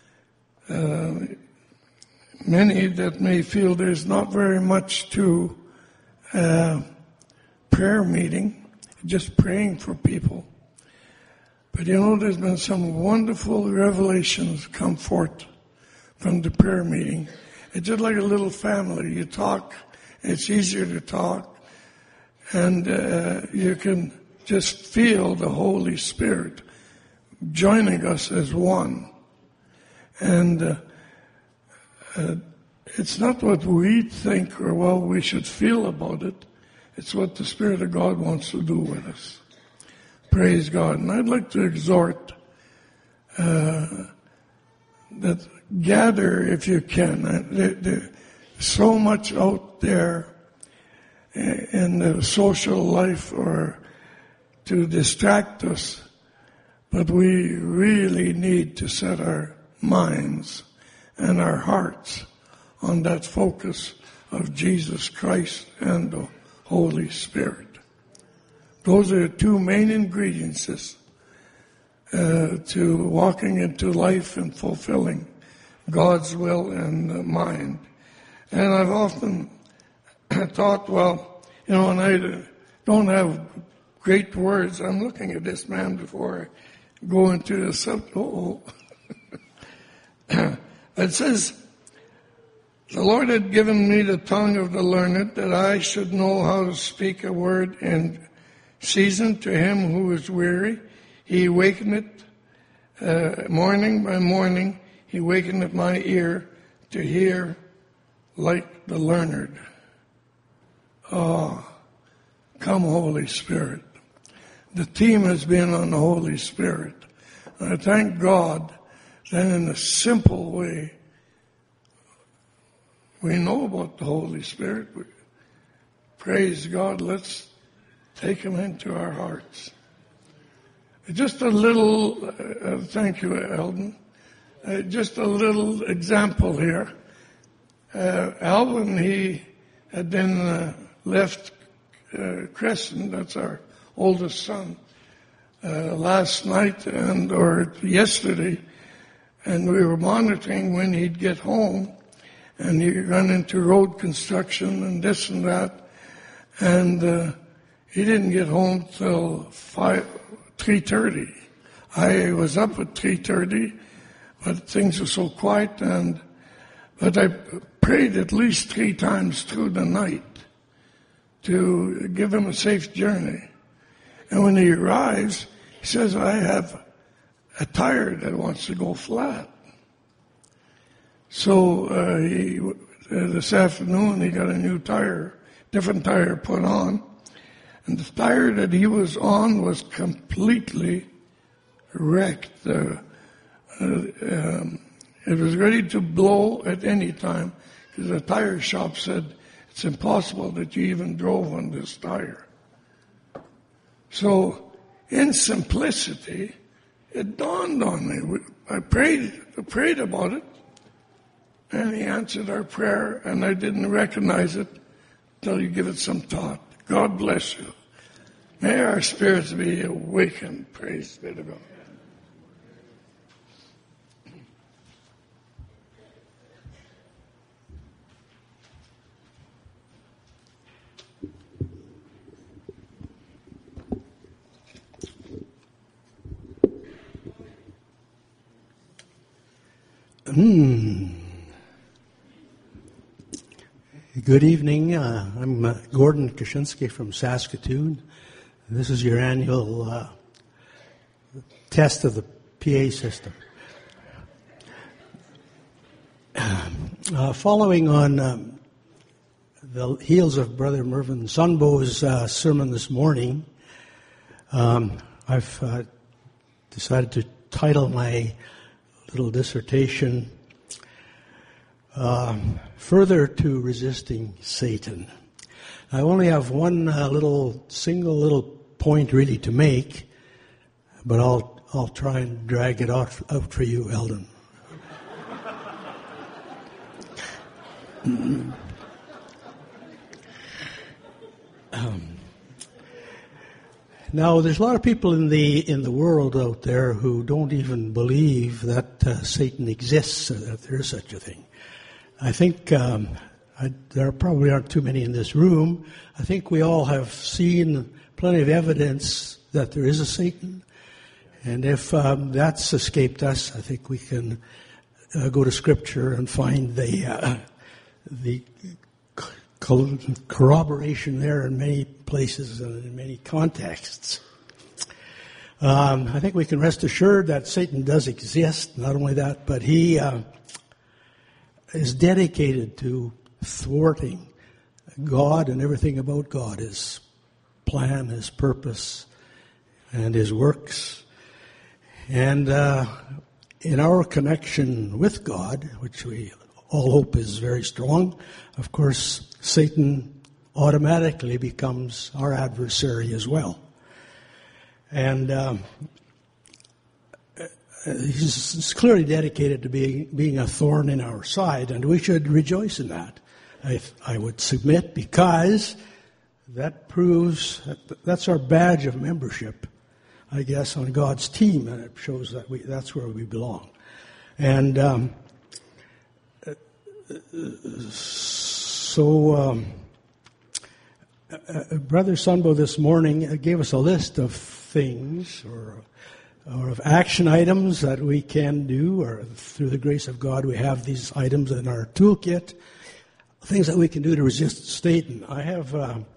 many that may feel there's not very much to prayer meeting, just praying for people. But there's been some wonderful revelations come forth from the prayer meeting. It's just like a little family. You talk, it's easier to talk, and you can just feel the Holy Spirit joining us as one. And it's not what we think or what we should feel about it. It's what the Spirit of God wants to do with us. Praise God. And I'd like to exhort that gather if you can. There's so much out there in the social life or to distract us, but we really need to set our minds and our hearts on that focus of Jesus Christ and the Holy Spirit. Those are the two main ingredients to walking into life and fulfilling God's will and mind. And I've often thought, well, and I don't have great words. I'm looking at this man before I go into the subject. It says, the Lord had given me the tongue of the learned, that I should know how to speak a word in season to him who is weary. He wakeneth morning by morning. He wakeneth my ear to hear like the learned. Oh, come Holy Spirit. The theme has been on the Holy Spirit. And I thank God that in a simple way, we know about the Holy Spirit. Praise God, let's take him into our hearts. Just a little, thank you, Eldon. Just a little example here. Alvin, he had been left Crescent, that's our oldest son, last night or yesterday, and we were monitoring when he'd get home, and he run into road construction and this and that, and he didn't get home till 3:30. I was up at 3:30, but things were so quiet, but I prayed at least 3 times through the night to give him a safe journey. And when he arrives, he says, I have a tire that wants to go flat. So this afternoon he got a new tire, different tire put on. And the tire that he was on was completely wrecked. It was ready to blow at any time because the tire shop said it's impossible that you even drove on this tire. So in simplicity, it dawned on me. I prayed about it, and he answered our prayer, and I didn't recognize it until you give it some thought. God bless you. May our spirits be awakened. Praise be to God. Good evening. I'm Gordon Kaczynski from Saskatoon. This is your annual test of the PA system. Following on the heels of Brother Mervyn Sunbo's sermon this morning, I've decided to title my little dissertation, Further to Resisting Satan. I only have one single little point really to make, but I'll try and drag it out for you, Eldon. Now, there's a lot of people in the world out there who don't even believe that Satan exists, that there is such a thing. I think there probably aren't too many in this room. I think we all have seen plenty of evidence that there is a Satan. And if that's escaped us, I think we can go to Scripture and find the corroboration there in many places and in many contexts. I think we can rest assured that Satan does exist. Not only that, but he is dedicated to thwarting God and everything about God, His plan, His purpose, and His works. And in our connection with God, which we all hope is very strong, of course, Satan automatically becomes our adversary as well. And he's clearly dedicated to being a thorn in our side, and we should rejoice in that. I would submit, because that proves that's our badge of membership, I guess, on God's team, and it shows that that's where we belong. And Brother Sunbo this morning gave us a list of things or of action items that we can do, or through the grace of God we have these items in our toolkit, things that we can do to resist Satan. I have a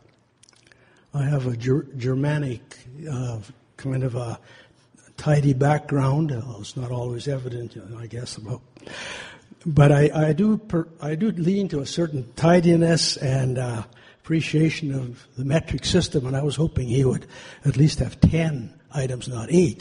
Germanic kind of a tidy background. It's not always evident, I guess, but I do lean to a certain tidiness and appreciation of the metric system, and I was hoping he would at least have 10 items, not 8.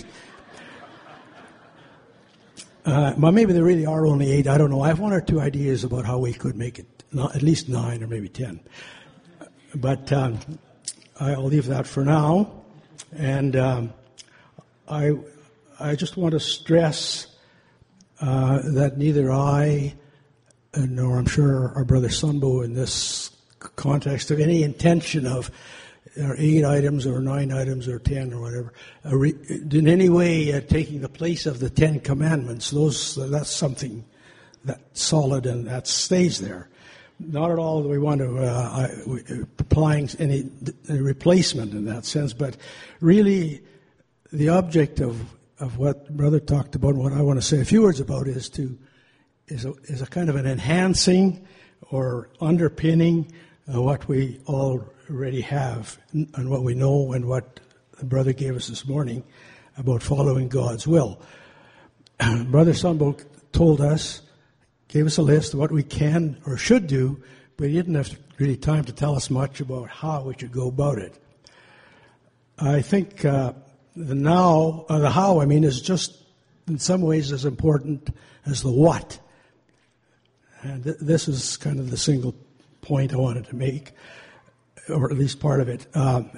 Well, maybe there really are only 8. I don't know. I have 1 or 2 ideas about how we could make it at least 9 or maybe 10. But I'll leave that for now. And I just want to stress that neither I nor I'm sure our brother Sunbo in this context have any intention of 8 items or 9 items or 10 or whatever, in any way taking the place of the 10 Commandments. That's something that's solid and that stays there. Not at all that we want to applying any replacement in that sense, but really the object of what Brother talked about and what I want to say a few words about is a kind of an enhancing or underpinning what we already have and what we know and what the brother gave us this morning about following God's will. Brother Sunbo told us, gave us a list of what we can or should do, but he didn't have really time to tell us much about how we should go about it. I think the how, is just in some ways as important as the what. And this is kind of the single point I wanted to make, or at least part of it.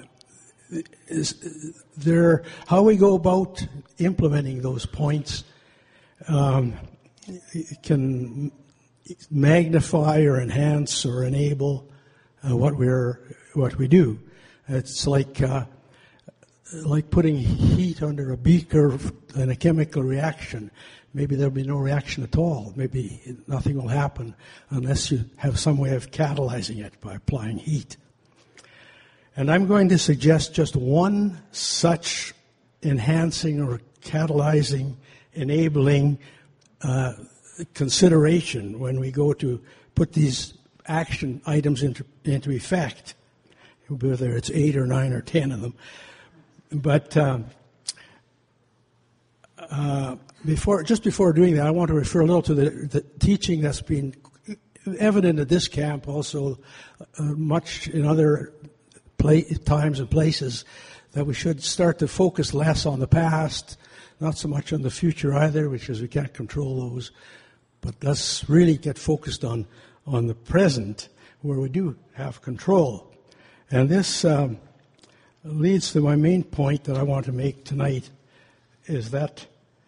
How we go about implementing those points can magnify or enhance or enable what we do. It's like putting heat under a beaker in a chemical reaction. Maybe there'll be no reaction at all. Maybe nothing will happen unless you have some way of catalyzing it by applying heat. And I'm going to suggest just one such enhancing or catalyzing, enabling consideration when we go to put these action items into effect, whether it's 8 or 9 or 10 of them. But before doing that, I want to refer a little to the teaching that's been evident at this camp, also much in other times and places, that we should start to focus less on the past, not so much on the future either, because we can't control those, but let's really get focused on the present, where we do have control. And this leads to my main point that I want to make tonight, is that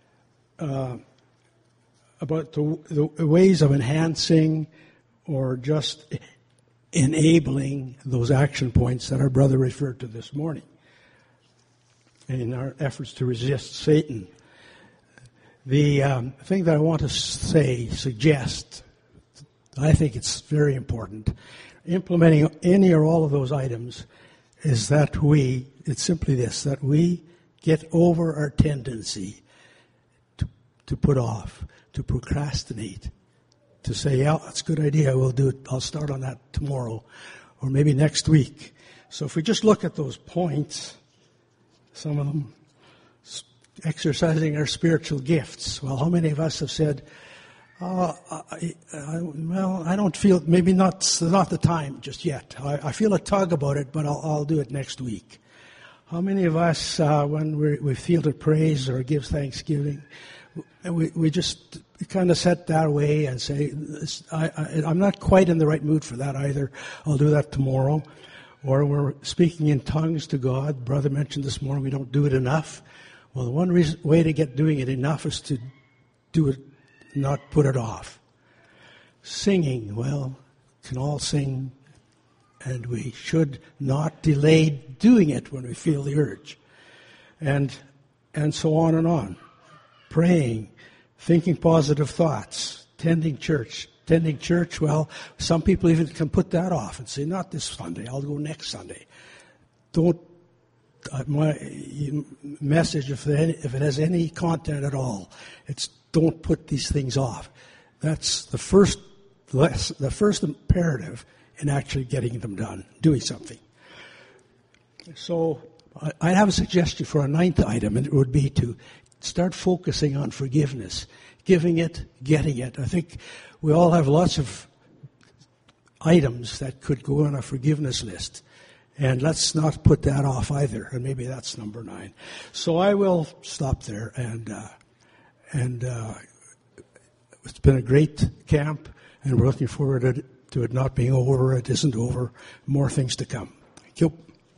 about the ways of enhancing or just enabling those action points that our brother referred to this morning in our efforts to resist Satan. The thing that I want to suggest, I think it's very important, implementing any or all of those items, is that it's simply this, that we get over our tendency to put off, to procrastinate, to say, yeah, that's a good idea, we'll do it, I'll start on that tomorrow, or maybe next week. So if we just look at those points, some of them, exercising our spiritual gifts. Well, how many of us have said, Well, I don't feel, maybe not the time just yet. I feel a tug about it, but I'll do it next week. How many of us, when we feel to praise or give thanksgiving, we just kind of set that away and say, I'm not quite in the right mood for that either. I'll do that tomorrow. Or we're speaking in tongues to God. Brother mentioned this morning we don't do it enough. Well, the one way to get doing it enough is to do it, not put it off. Singing, well, can all sing, and we should not delay doing it when we feel the urge. And so on and on. Praying, thinking positive thoughts, attending church. Attending church, well, some people even can put that off and say, not this Sunday, I'll go next Sunday. Don't, my message, if it has any content at all, it's don't put these things off. That's the first imperative in actually getting them done, doing something. So I have a suggestion for a 9th item, and it would be to start focusing on forgiveness, giving it, getting it. I think we all have lots of items that could go on a forgiveness list. And let's not put that off either. And maybe that's number 9. So I will stop there. And it's been a great camp. And we're looking forward to it not being over. It isn't over. More things to come. Thank you.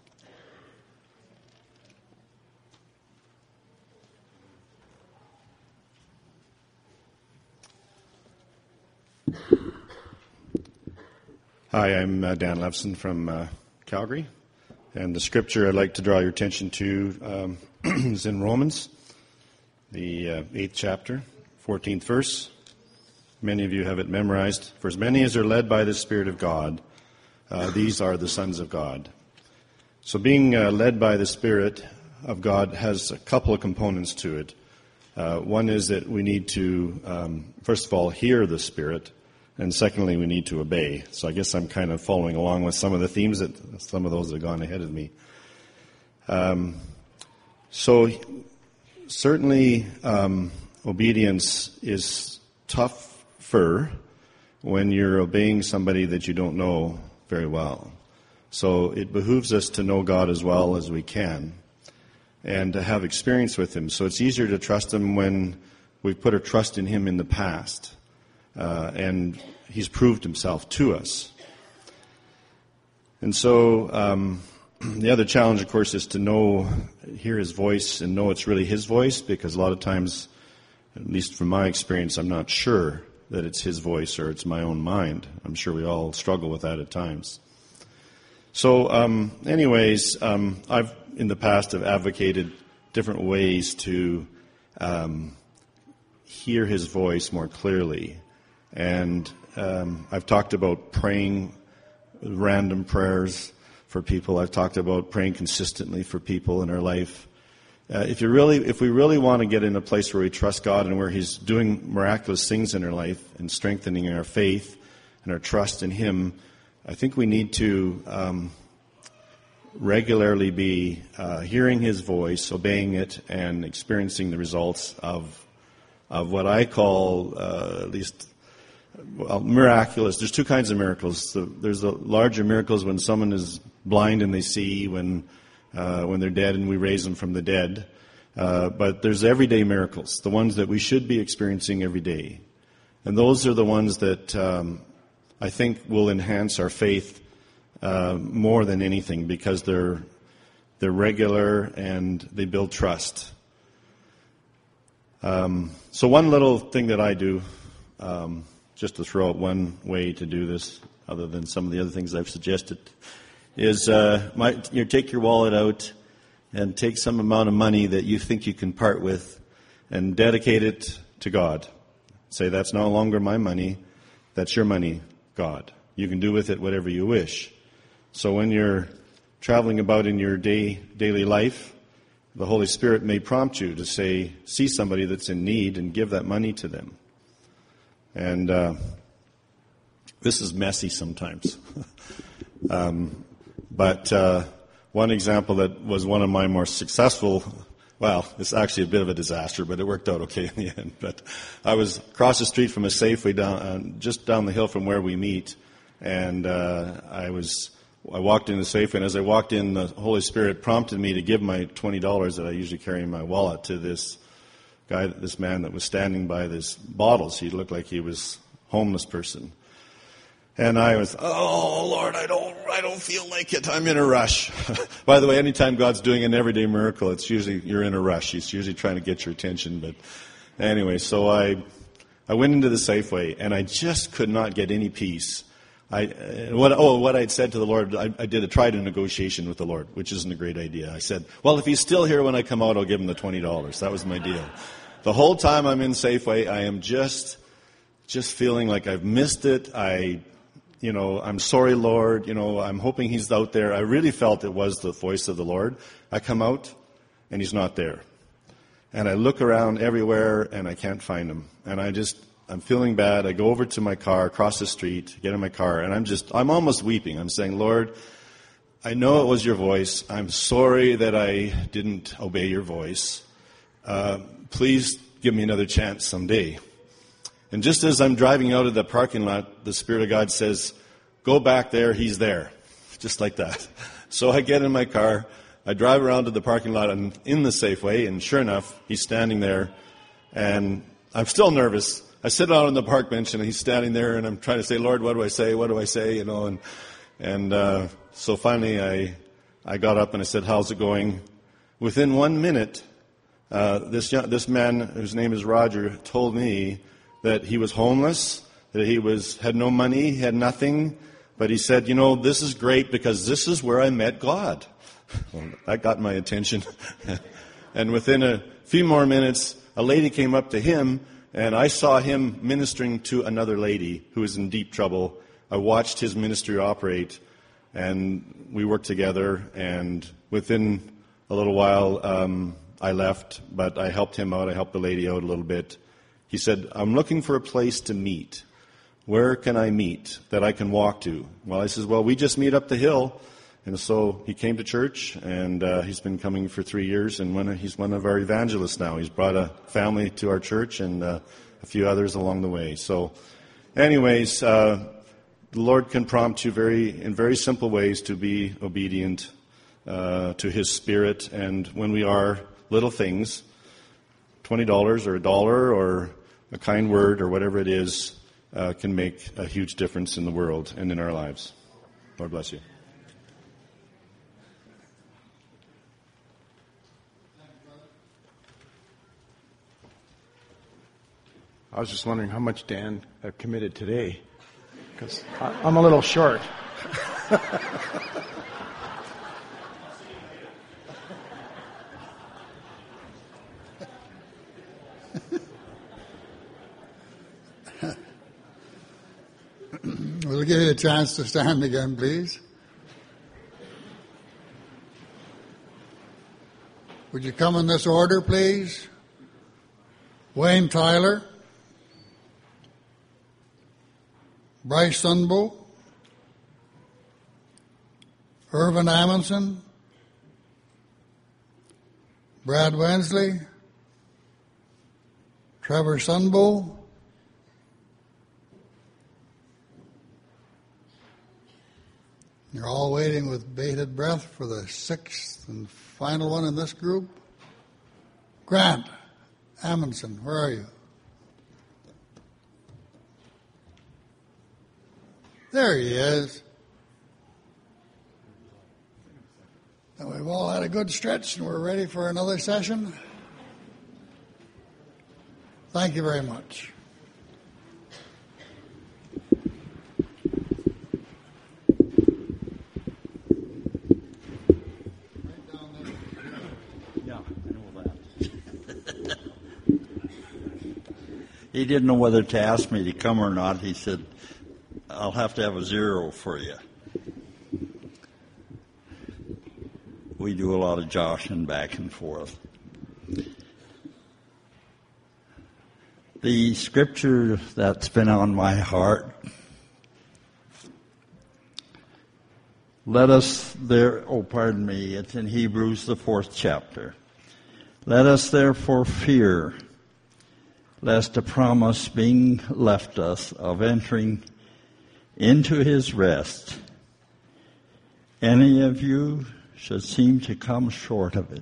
Hi, I'm Dan Levson from Calgary, and the scripture I'd like to draw your attention to is in Romans, the 8th chapter, 14th verse. Many of you have it memorized. For as many as are led by the Spirit of God, these are the sons of God. So being led by the Spirit of God has a couple of components to it. One is that we need to, first of all, hear the Spirit. And secondly, we need to obey. So I guess I'm kind of following along with some of the themes that some of those that have gone ahead of me. So certainly obedience is tougher when you're obeying somebody that you don't know very well. So it behooves us to know God as well as we can and to have experience with Him. So it's easier to trust Him when we've put our trust in Him in the past. And He's proved Himself to us. And so the other challenge, of course, is to hear His voice and know it's really His voice, because a lot of times, at least from my experience, I'm not sure that it's His voice or it's my own mind. I'm sure we all struggle with that at times. So anyways, I've in the past have advocated different ways to hear His voice more clearly. And I've talked about praying random prayers for people. I've talked about praying consistently for people in our life. If we really want to get in a place where we trust God and where He's doing miraculous things in our life and strengthening our faith and our trust in Him, I think we need to regularly be hearing His voice, obeying it, and experiencing the results of what I call at least. Well, miraculous. There's two kinds of miracles. There's the larger miracles when someone is blind and they see, when they're dead and we raise them from the dead. But there's everyday miracles, the ones that we should be experiencing every day. And those are the ones that I think will enhance our faith more than anything, because they're regular and they build trust. So one little thing that I do, just to throw out one way to do this, other than some of the other things I've suggested, is you take your wallet out and take some amount of money that you think you can part with and dedicate it to God. Say, that's no longer my money, that's your money, God. You can do with it whatever you wish. So when you're traveling about in your daily life, the Holy Spirit may prompt you to see somebody that's in need and give that money to them. And this is messy sometimes. But one example that was one of my more successful Well, it's actually a bit of a disaster, but it worked out okay in the end. But I was across the street from a Safeway, just down the hill from where we meet, and I walked in the Safeway, and as I walked in, the Holy Spirit prompted me to give my $20 that I usually carry in my wallet to this guy, this man that was standing by these bottles. He looked like he was a homeless person. And I was, oh, Lord, I don't feel like it. I'm in a rush. By the way, anytime God's doing an everyday miracle, it's usually you're in a rush. He's usually trying to get your attention. But anyway, so I went into the Safeway, and I just could not get any peace. What I'd said to the Lord, I tried a negotiation with the Lord, which isn't a great idea. I said, well, if he's still here when I come out, I'll give him the $20. That was my deal. The whole time I'm in Safeway, I am just feeling like I've missed it. I'm sorry, Lord. I'm hoping he's out there. I really felt it was the voice of the Lord. I come out, and he's not there. And I look around everywhere, and I can't find him. And I'm feeling bad. I go over to my car, across the street, get in my car, and I'm almost weeping. I'm saying, Lord, I know it was your voice. I'm sorry that I didn't obey your voice. Please give me another chance someday. And just as I'm driving out of the parking lot, the Spirit of God says, go back there, he's there. Just like that. So I get in my car, I drive around to the parking lot and in the Safeway, and sure enough, he's standing there, and I'm still nervous. I sit down on the park bench, and he's standing there, and I'm trying to say, Lord, what do I say? What do I say? So finally I got up and I said, how's it going? Within 1 minute, this man, whose name is Roger, told me that he was homeless, that he had no money, he had nothing, but he said, this is great because this is where I met God. Well, that got my attention. And within a few more minutes, a lady came up to him, and I saw him ministering to another lady who was in deep trouble. I watched his ministry operate, and we worked together, and within a little while, I left, but I helped him out. I helped the lady out a little bit. He said, I'm looking for a place to meet. Where can I meet that I can walk to? Well, I said, well, we just meet up the hill. And so he came to church, and he's been coming for 3 years, and he's one of our evangelists now. He's brought a family to our church and a few others along the way. So anyways, the Lord can prompt you in very simple ways to be obedient to his Spirit. And when we are, little things, $20 or $1 or a kind word or whatever it is, can make a huge difference in the world and in our lives. Lord bless you. I was just wondering how much Dan committed today, because I'm a little short. We'll give you a chance to stand again, please. Would you come in this order, please? Wayne Tyler, Bryce Sunbo, Irvin Amundsen, Brad Wensley, Trevor Sunbo, you're all waiting with bated breath for the sixth and final one in this group. Grant Amundsen, where are you? There he is. And we've all had a good stretch, and we're ready for another session. Thank you very much. He didn't know whether to ask me to come or not. He said, I'll have to have a 0 for you. We do a lot of joshing back and forth. The scripture that's been on my heart, it's in Hebrews, the 4th chapter. Let us therefore fear, lest a promise being left us of entering into his rest, any of you should seem to come short of it.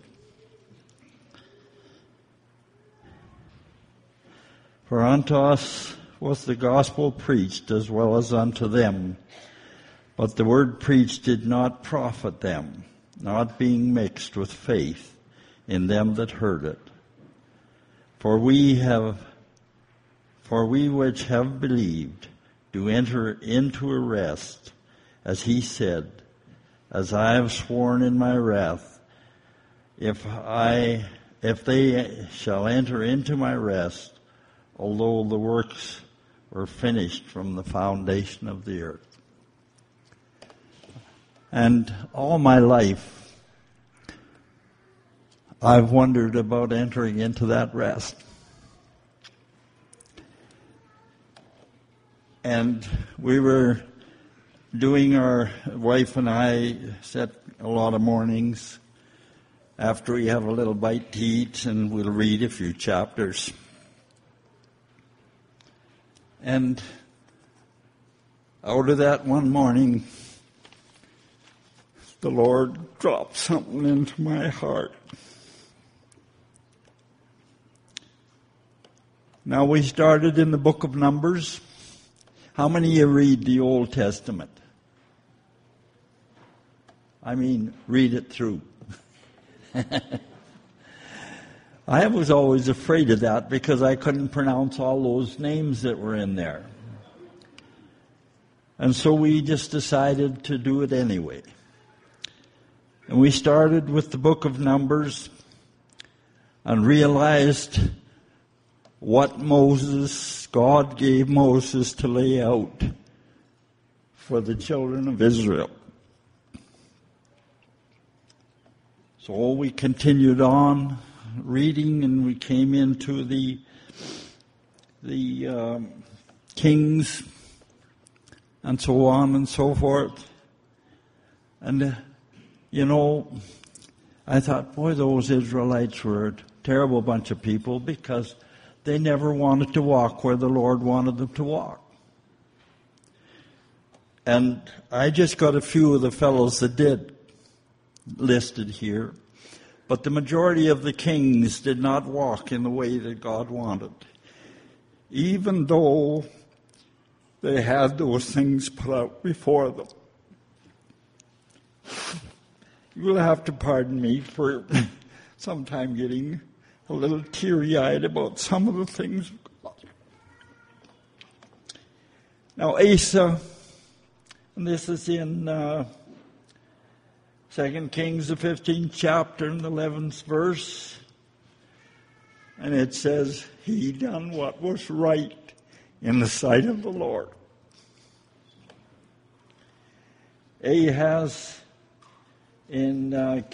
For unto us was the gospel preached as well as unto them, but the word preached did not profit them, not being mixed with faith in them that heard it. For we which have believed do enter into a rest, as he said, as I have sworn in my wrath, if they shall enter into my rest, although the works were finished from the foundation of the earth. And all my life, I've wondered about entering into that rest. And we were doing, our wife and I set a lot of mornings after we have a little bite to eat, and we'll read a few chapters. And out of that one morning, the Lord dropped something into my heart. Now, we started in the book of Numbers. How many of you read the Old Testament? I mean, read it through. I was always afraid of that because I couldn't pronounce all those names that were in there. And so we just decided to do it anyway. And we started with the book of Numbers and realized what God gave Moses to lay out for the children of Israel. So we continued on reading, and we came into the kings and so on and so forth. And, I thought, boy, those Israelites were a terrible bunch of people because they never wanted to walk where the Lord wanted them to walk. And I just got a few of the fellows that did listed here. But the majority of the kings did not walk in the way that God wanted, even though they had those things put out before them. You'll have to pardon me for sometime getting a little teary-eyed about some of the things. Now, Asa, and this is in 2 Kings, the 15th chapter and the 11th verse. And it says, he done what was right in the sight of the Lord. Ahaz in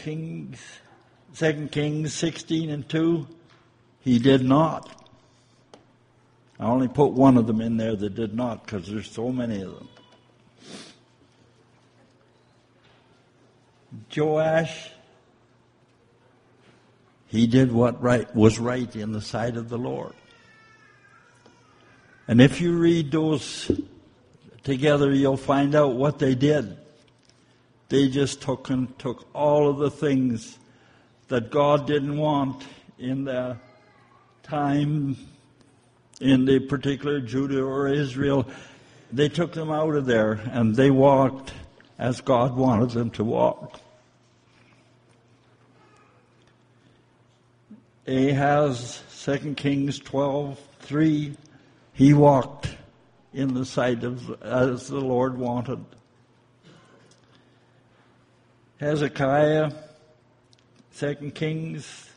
2 Kings 16 and 2, he did not. I only put one of them in there that did not because there's so many of them. Joash, he did what was right in the sight of the Lord. And if you read those together, you'll find out what they did. They just took all of the things that God didn't want in the time, in the particular Judah or Israel. They took them out of there and they walked as God wanted them to walk. Ahaz, 2 Kings 12:3, he walked in the sight of as the Lord wanted. Hezekiah, 2 Kings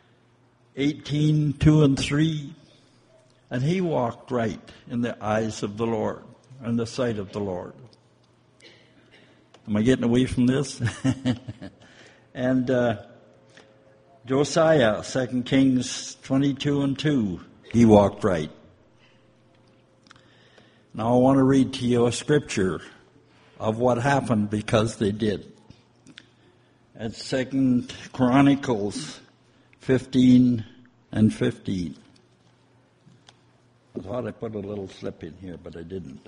18:2 and 3, and he walked right in the eyes of the Lord and the sight of the Lord. Am I getting away from this? And Josiah, 2 Kings 22 and 2, he walked right. Now I want to read to you a scripture of what happened because they did. At 2 Chronicles 15 and 15. I thought I put a little slip in here, but I didn't.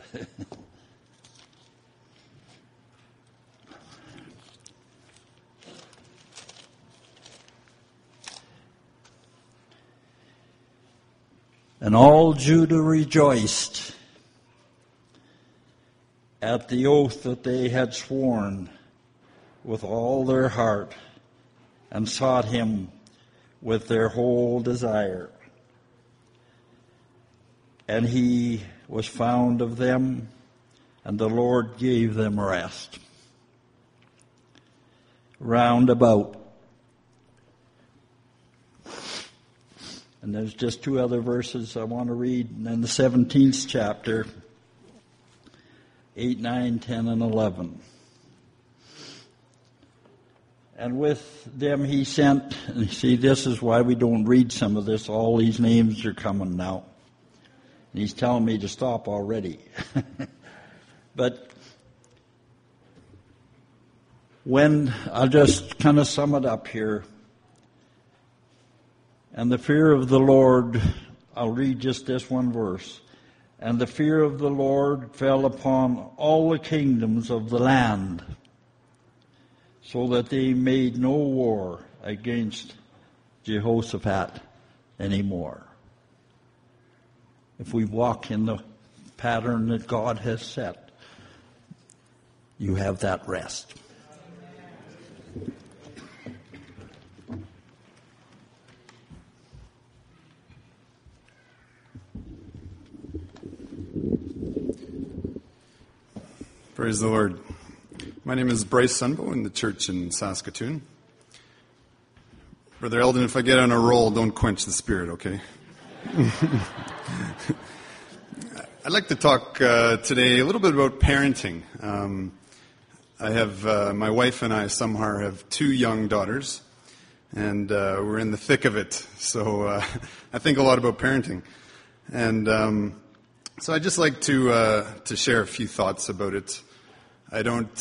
And all Judah rejoiced at the oath that they had sworn with all their heart, and sought him with their whole desire. And he was found of them, and the Lord gave them rest. Round about. And there's just two other verses I want to read. And then the 17th chapter, 8, 9, 10, and 11. And with them he sent, and see, this is why we don't read some of this. All these names are coming now. And he's telling me to stop already. But I'll just kind of sum it up here. And the fear of the Lord, I'll read just this one verse. And the fear of the Lord fell upon all the kingdoms of the land, so that they made no war against Jehoshaphat anymore. If we walk in the pattern that God has set, you have that rest. Praise the Lord. My name is Bryce Sunbo in the church in Saskatoon. Brother Eldon, if I get on a roll, don't quench the spirit, okay? I'd like to talk today a little bit about parenting. I have, my wife and I, Samhar, have 2 young daughters, and we're in the thick of it. So I think a lot about parenting. And so I'd just like to share a few thoughts about it. I don't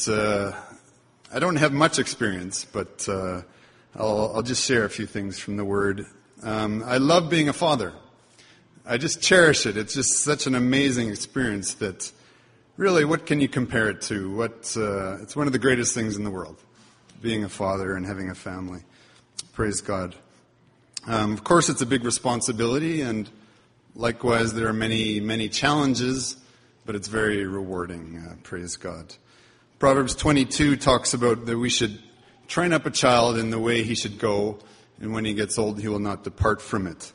have much experience, but I'll just share a few things from the Word. I love being a father. I just cherish it. It's just such an amazing experience that really, what can you compare it to? It's one of the greatest things in the world, being a father and having a family. Praise God. Of course, it's a big responsibility, and likewise, there are many, many challenges, but it's very rewarding. Praise God. Proverbs 22 talks about that we should train up a child in the way he should go, and when he gets old, he will not depart from it.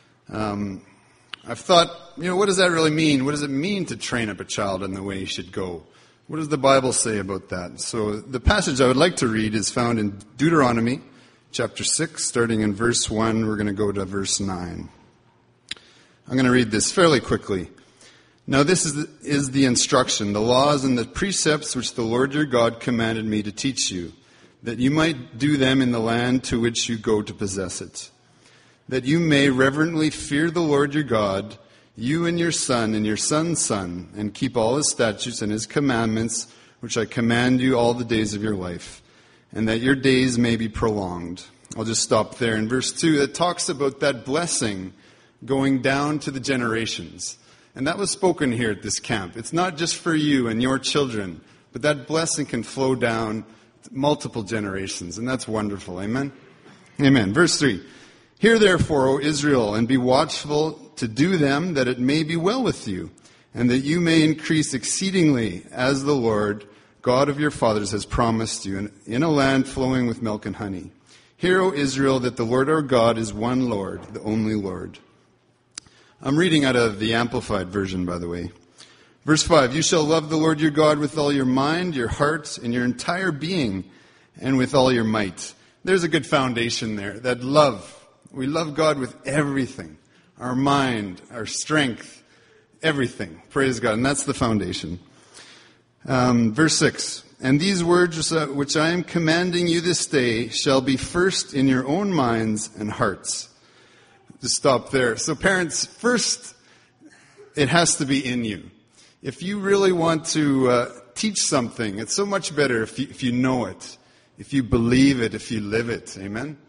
I've thought, what does that really mean? What does it mean to train up a child in the way he should go? What does the Bible say about that? So the passage I would like to read is found in Deuteronomy chapter 6, starting in verse 1. We're going to go to verse 9. I'm going to read this fairly quickly. Now this is the instruction, the laws and the precepts which the Lord your God commanded me to teach you, that you might do them in the land to which you go to possess it, that you may reverently fear the Lord your God, you and your son's son, and keep all his statutes and his commandments, which I command you all the days of your life, and that your days may be prolonged. I'll just stop there. In verse 2, it talks about that blessing going down to the generations. And that was spoken here at this camp. It's not just for you and your children, but that blessing can flow down to multiple generations, and that's wonderful. Amen? Amen. Verse 3. Hear therefore, O Israel, and be watchful to do them, that it may be well with you, and that you may increase exceedingly, as the Lord, God of your fathers, has promised you, in a land flowing with milk and honey. Hear, O Israel, that the Lord our God is one Lord, the only Lord. I'm reading out of the Amplified Version, by the way. Verse 5, you shall love the Lord your God with all your mind, your heart, and your entire being, and with all your might. There's a good foundation there, that love. We love God with everything, our mind, our strength, everything. Praise God, and that's the foundation. Verse 6, and these words which I am commanding you this day shall be first in your own minds and hearts. Just stop there. So parents, first, it has to be in you. If you really want to teach something, it's so much better if you know it, if you believe it, if you live it. Amen?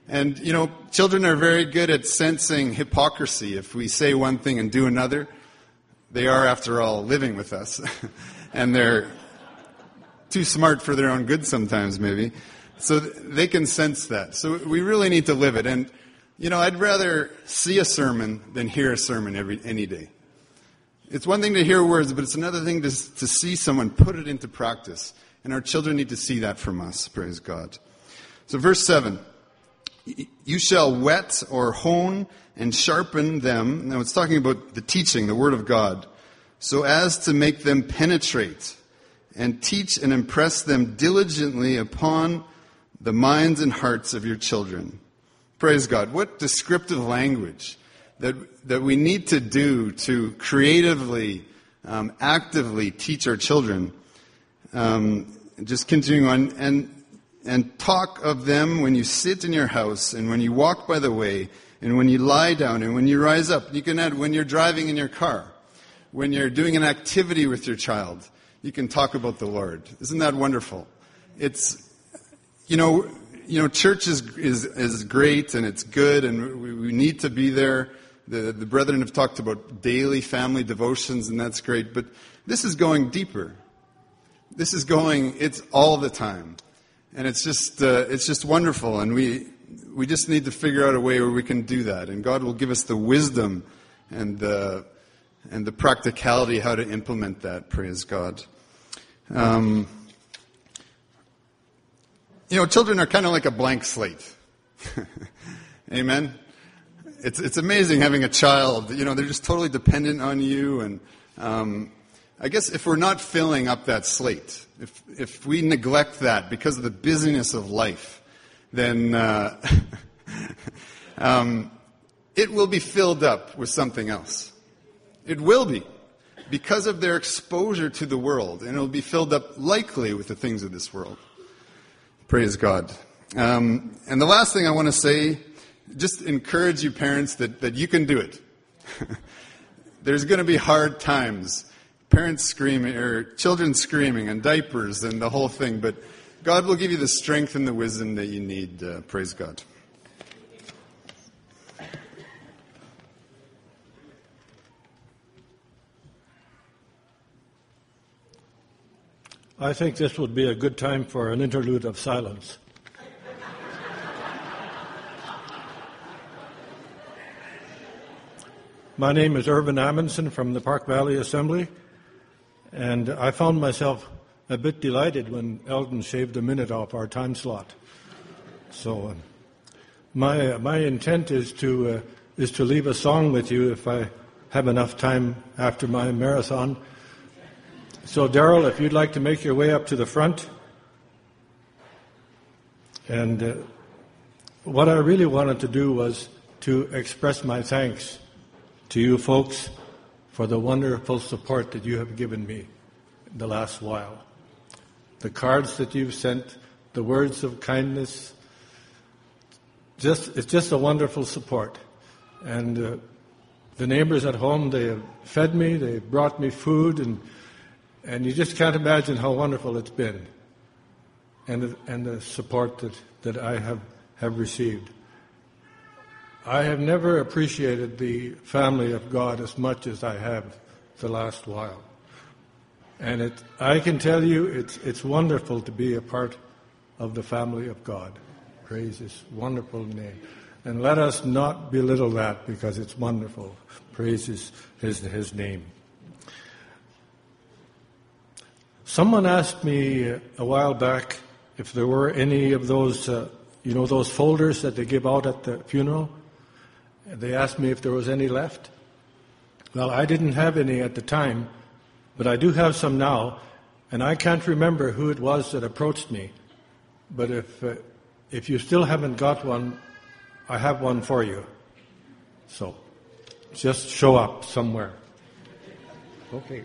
And, children are very good at sensing hypocrisy. If we say one thing and do another, they are, after all, living with us. And they're too smart for their own good sometimes, maybe. So they can sense that. So we really need to live it. And, I'd rather see a sermon than hear a sermon any day. It's one thing to hear words, but it's another thing to see someone put it into practice. And our children need to see that from us, praise God. So verse 7, you shall whet or hone and sharpen them. Now it's talking about the teaching, the Word of God, so as to make them penetrate, and teach and impress them diligently upon the minds and hearts of your children. Praise God. What descriptive language that we need to do to creatively, actively teach our children. Just continuing on, and talk of them when you sit in your house, and when you walk by the way, and when you lie down, and when you rise up. You can add when you're driving in your car, when you're doing an activity with your child. You can talk about the Lord. Isn't that wonderful? It's, church is great and it's good, and we need to be there. The brethren have talked about daily family devotions, and that's great. But this is going deeper. It's all the time. And it's just wonderful. And we just need to figure out a way where we can do that. And God will give us the wisdom and the practicality how to implement that, praise God. Children are kind of like a blank slate. Amen? It's amazing having a child. They're just totally dependent on you. And I guess if we're not filling up that slate, if we neglect that because of the busyness of life, then it will be filled up with something else. It will be, because of their exposure to the world, and it will be filled up likely with the things of this world. Praise God. And the last thing I want to say, just encourage you parents that you can do it. There's going to be hard times. Parents screaming, or children screaming, and diapers, and the whole thing. But God will give you the strength and the wisdom that you need. Praise God. I think this would be a good time for an interlude of silence. My name is Irvin Amundsen from the Park Valley Assembly, and I found myself a bit delighted when Eldon shaved a minute off our time slot. So my intent is to leave a song with you if I have enough time after my marathon. So, Darrell, if you'd like to make your way up to the front. And what I really wanted to do was to express my thanks to you folks for the wonderful support that you have given me the last while. The cards that you've sent, the words of kindness, it's just a wonderful support. And the neighbors at home, they have fed me, they brought me food, and you just can't imagine how wonderful it's been, and the support that I have received. I have never appreciated the family of God as much as I have the last while. And I can tell you it's wonderful to be a part of the family of God. Praise His wonderful name. And let us not belittle that, because it's wonderful. Praise His name. Someone asked me a while back if there were any of those, those folders that they give out at the funeral. They asked me if there was any left. Well, I didn't have any at the time, but I do have some now, and I can't remember who it was that approached me. But if you still haven't got one, I have one for you. So just show up somewhere. Okay.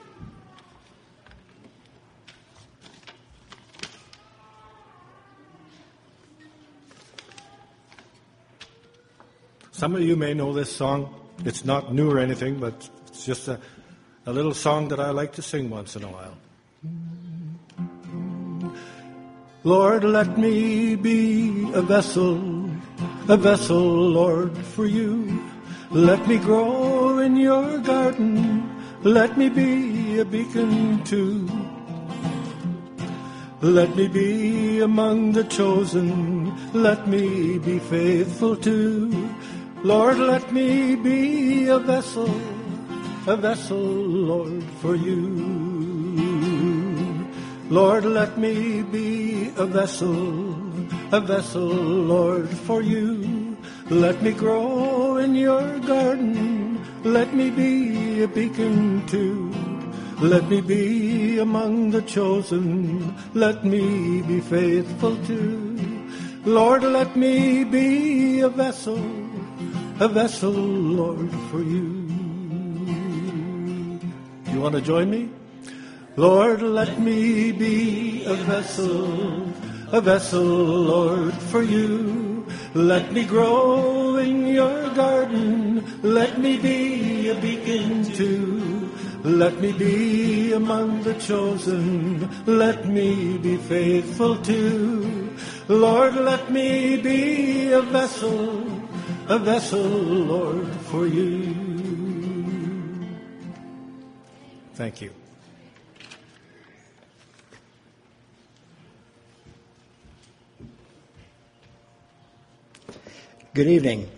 Some of you may know this song. It's not new or anything, but it's just a little song that I like to sing once in a while. Lord, let me be a vessel a vessel, Lord, for you. Let me grow in your garden. Let me be a beacon too. Let me be among the chosen. Let me be faithful too. Lord, let me be a vessel, Lord, for you. Lord, let me be a vessel, Lord, for you. Let me grow in your garden. Let me be a beacon too. Let me be among the chosen. Let me be faithful too. Lord, let me be a vessel, Lord, for you. You want to join me? Lord, let me be a vessel, Lord, for you. Let me grow in your garden. Let me be a beacon too. Let me be among the chosen. Let me be faithful too. Lord, let me be a vessel, Lord, for you. Thank you. Good evening.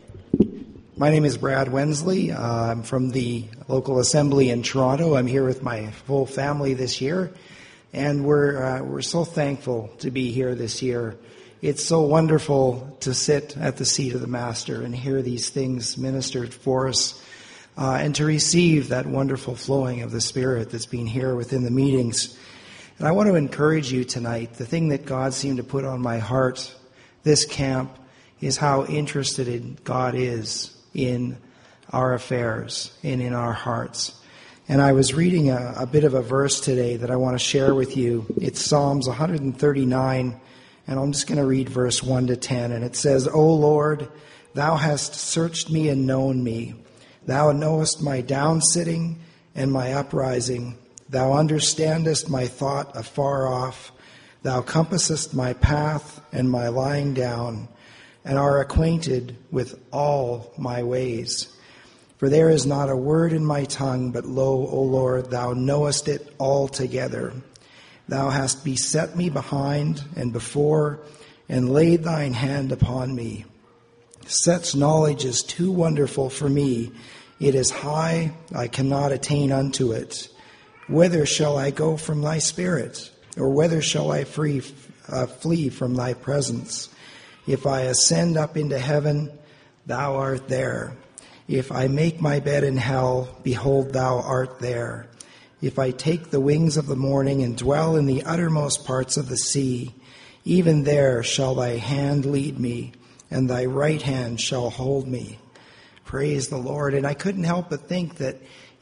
My name is Brad Wensley. I'm from the local assembly in Toronto. I'm here with my full family this year, and we're so thankful to be here this year. It's so wonderful to sit at the seat of the Master and hear these things ministered for us, and to receive that wonderful flowing of the Spirit that's been here within the meetings. And I want to encourage you tonight. The thing that God seemed to put on my heart this camp is how interested God is in our affairs and in our hearts. And I was reading a bit of a verse today that I want to share with you. It's Psalms 139, and I'm just going to read verse 1 to 10. And it says, O Lord, thou hast searched me and known me. Thou knowest my downsitting and my uprising. Thou understandest my thought afar off. Thou compassest my path and my lying down, and are acquainted with all my ways. For there is not a word in my tongue, but lo, O Lord, thou knowest it altogether. Thou hast beset me behind and before, and laid thine hand upon me. Such knowledge is too wonderful for me. It is high, I cannot attain unto it. Whither shall I go from thy spirit? Or whither shall I flee from thy presence? If I ascend up into heaven, thou art there. If I make my bed in hell, behold, thou art there. If I take the wings of the morning and dwell in the uttermost parts of the sea, even there shall thy hand lead me, and thy right hand shall hold me. Praise the Lord. And I couldn't help but think that,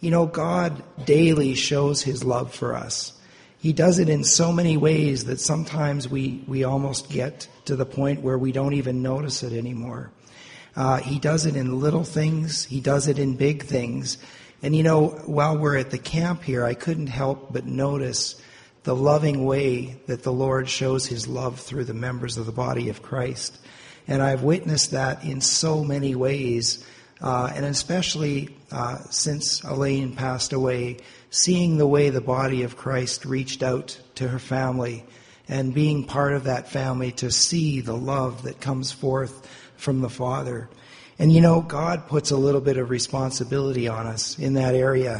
God daily shows his love for us. He does it in so many ways that sometimes we almost get to the point where we don't even notice it anymore. He does it in little things. He does it in big things. And while we're at the camp here, I couldn't help but notice the loving way that the Lord shows his love through the members of the body of Christ. And I've witnessed that in so many ways, and especially since Elaine passed away, seeing the way the body of Christ reached out to her family and being part of that family to see the love that comes forth from the Father. And God puts a little bit of responsibility on us in that area.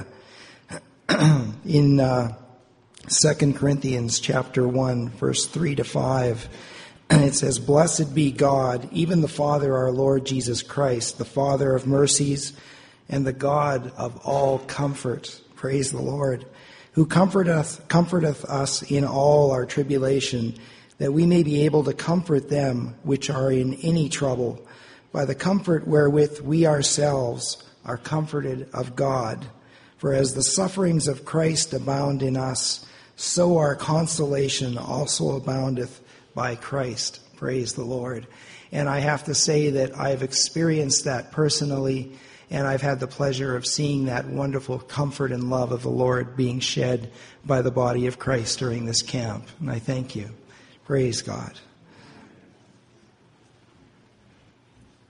In 2 Corinthians chapter 1, verse 3 to 5, it says, Blessed be God, even the Father, our Lord Jesus Christ, the Father of mercies and the God of all comfort. Praise the Lord, who comforteth us in all our tribulation, that we may be able to comfort them which are in any trouble, by the comfort wherewith we ourselves are comforted of God. For as the sufferings of Christ abound in us, so our consolation also aboundeth by Christ. Praise the Lord. And I have to say that I've experienced that personally, and I've had the pleasure of seeing that wonderful comfort and love of the Lord being shed by the body of Christ during this camp. And I thank you. Praise God.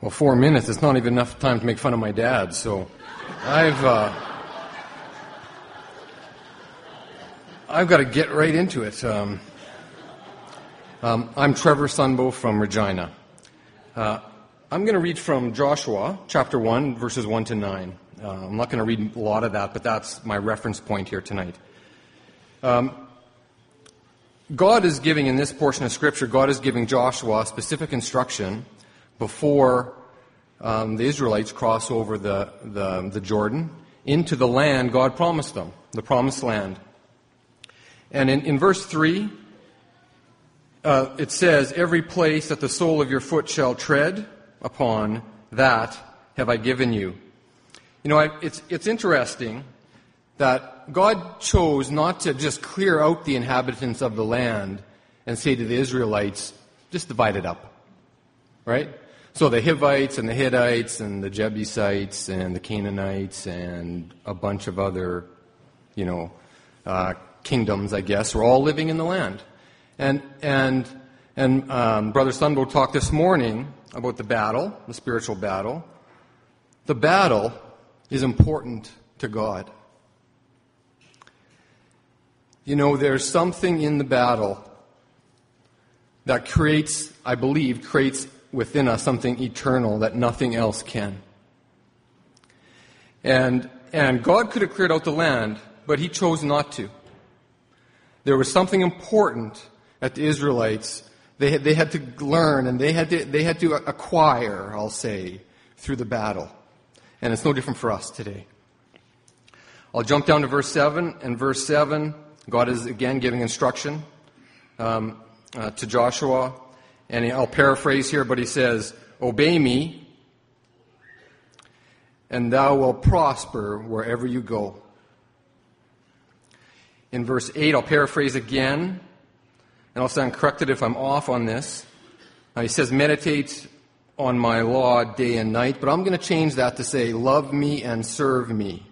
Well, 4 minutes, it's not even enough time to make fun of my dad, so I've got to get right into it. I'm Trevor Sunbow from Regina. I'm going to read from Joshua, chapter 1, verses 1 to 9. I'm not going to read a lot of that, but that's my reference point here tonight. God is giving, in this portion of Scripture, God is giving Joshua specific instruction before the Israelites cross over the Jordan into the land God promised them, the promised land. And in verse 3, it says, "Every place that the sole of your foot shall tread upon, that have I given you." You know, it's interesting that God chose not to just clear out the inhabitants of the land and say to the Israelites, just divide it up, right? So the Hivites and the Hittites and the Jebusites and the Canaanites and a bunch of other, kingdoms, I guess, were all living in the land. And Brother Sunbow talked this morning about the battle, the spiritual battle. The battle is important to God. You know, there's something in the battle that creates within us something eternal that nothing else can. And God could have cleared out the land, but He chose not to. There was something important that the Israelites they had to learn and they had to acquire, I'll say, through the battle. And it's no different for us today. I'll jump down to verse 7. And verse 7, God is again giving instruction to Joshua. And I'll paraphrase here, but He says, "Obey me, and thou wilt prosper wherever you go." In verse 8, I'll paraphrase again, and I'll stand corrected if I'm off on this. He says, "Meditate on my law day and night," but I'm going to change that to say, "Love me and serve me."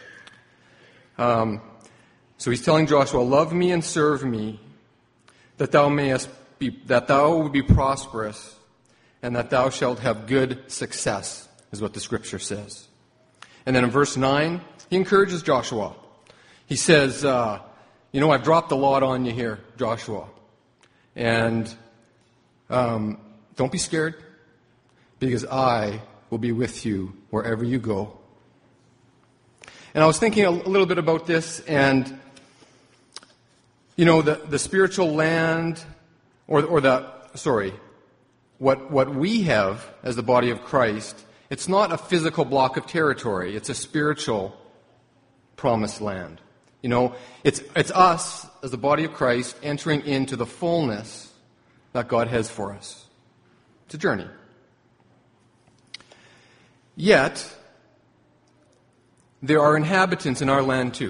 So He's telling Joshua, "Love me and serve me, that thou will be prosperous, and that thou shalt have good success," is what the Scripture says. And then in verse 9, He encourages Joshua. He says, I've dropped a lot on you here, Joshua. And don't be scared, because I will be with you wherever you go. And I was thinking a little bit about this, and, the spiritual land, what we have as the body of Christ, it's not a physical block of territory. It's a spiritual promised land. It's us as the body of Christ entering into the fullness that God has for us. It's a journey. Yet, there are inhabitants in our land too.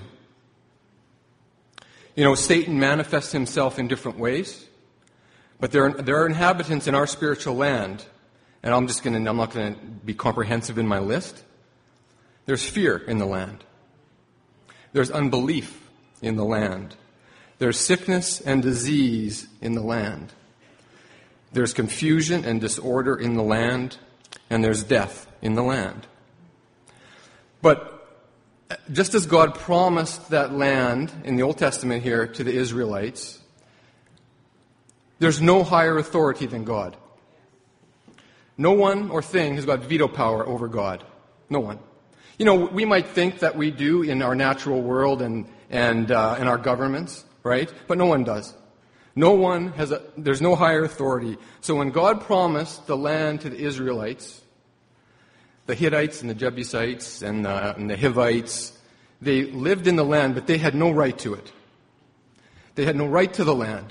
Satan manifests himself in different ways. But there are inhabitants in our spiritual land, and I'm not going to be comprehensive in my list. There's fear in the land. There's unbelief in the land. There's sickness and disease in the land. There's confusion and disorder in the land, and there's death in the land. But just as God promised that land in the Old Testament here to the Israelites, there's no higher authority than God. No one or thing has got veto power over God. No one. We might think that we do in our natural world and in our governments, right? But no one does. There's no higher authority. So when God promised the land to the Israelites, the Hittites and the Jebusites and the Hivites, they lived in the land, but they had no right to it. They had no right to the land.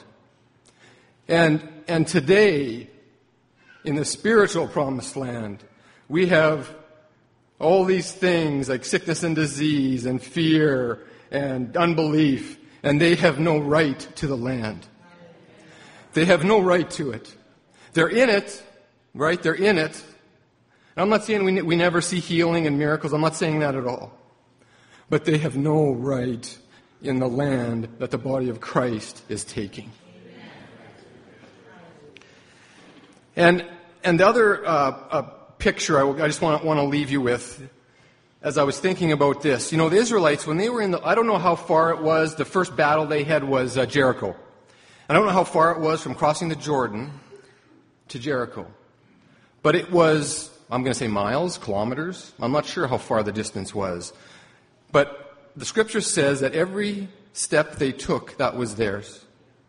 And today, in the spiritual promised land, we have all these things like sickness and disease and fear and unbelief, and they have no right to the land. They have no right to it. They're in it, right? They're in it. And I'm not saying we never see healing and miracles. I'm not saying that at all. But they have no right in the land that the body of Christ is taking. And the other picture I just want to leave you with as I was thinking about this. You know, the Israelites, when they were I don't know how far it was, the first battle they had was Jericho. I don't know how far it was from crossing the Jordan to Jericho. But it was, I'm going to say miles, kilometers. I'm not sure how far the distance was. But the Scripture says that every step they took, that was theirs.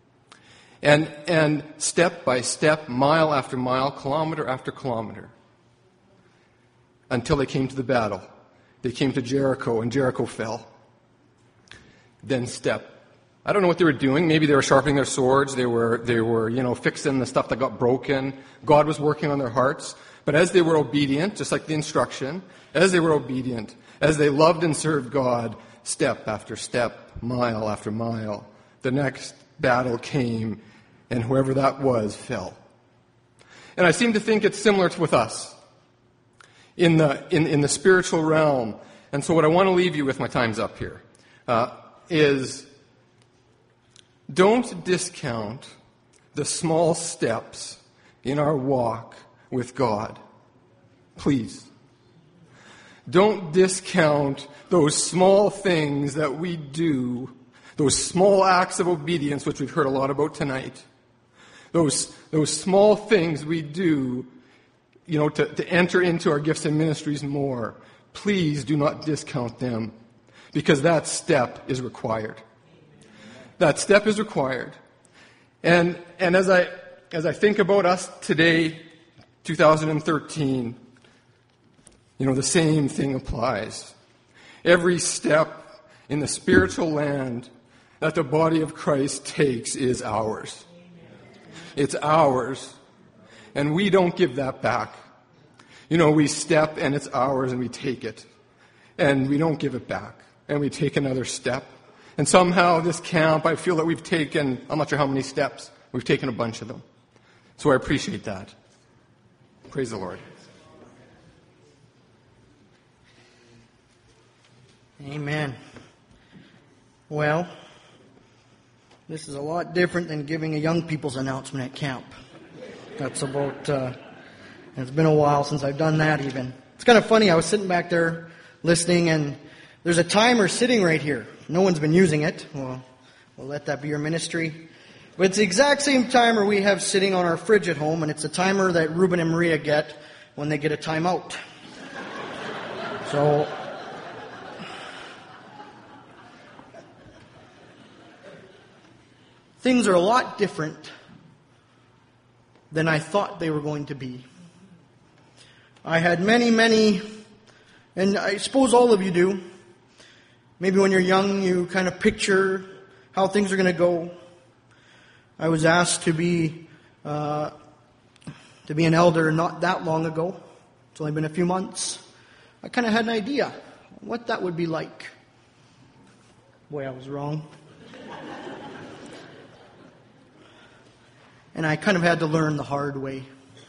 And step by step, mile after mile, kilometer after kilometer, until they came to the battle. They came to Jericho, and Jericho fell. Then step. I don't know what they were doing. Maybe they were sharpening their swords. They were, fixing the stuff that got broken. God was working on their hearts. But as they were obedient, just like the instruction, as they were obedient, as they loved and served God, step after step, mile after mile, the next battle came, and whoever that was fell. And I seem to think it's similar with us in the spiritual realm. And so what I want to leave you with, my time's up here, is don't discount the small steps in our walk with God. Please. Don't discount those small things that we do, those small acts of obedience, which we've heard a lot about tonight. Those small things we do, to enter into our gifts and ministries more. Please do not discount them, because that step is required. That step is required. And as I think about us today, 2013, the same thing applies. Every step in the spiritual land that the body of Christ takes is ours. It's ours. And we don't give that back. We step and it's ours and we take it. And we don't give it back. And we take another step. And somehow this camp, I feel that we've taken, I'm not sure how many steps, we've taken a bunch of them. So I appreciate that. Praise the Lord. Amen. Well, this is a lot different than giving a young people's announcement at camp. That's about, it's been a while since I've done that even. It's kind of funny, I was sitting back there listening, and there's a timer sitting right here. No one's been using it. Well, we'll let that be your ministry. But it's the exact same timer we have sitting on our fridge at home, and it's a timer that Ruben and Maria get when they get a timeout. So, things are a lot different than I thought they were going to be. I had many, and I suppose all of you do. Maybe when you're young, you kind of picture how things are going to go. I was asked to be an elder not that long ago. It's only been a few months. I kind of had an idea what that would be like. Boy, I was wrong. And I kind of had to learn the hard way.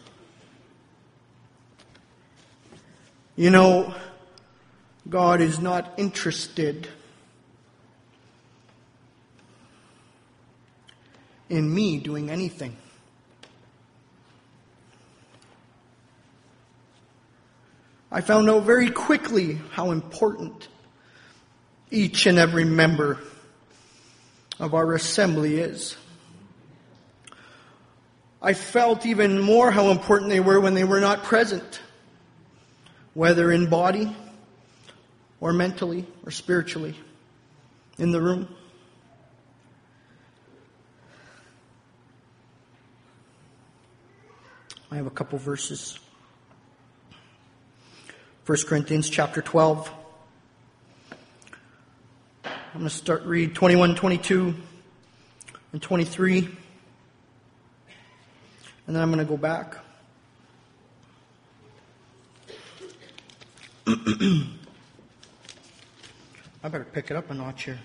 God is not interested in me doing anything. I found out very quickly how important each and every member of our assembly is. I felt even more how important they were when they were not present, whether in body or mentally or spiritually in the room. I have a couple verses. 1 Corinthians chapter 12. I'm going to read 21, 22, and 23. And then I'm going to go back. I better pick it up a notch here.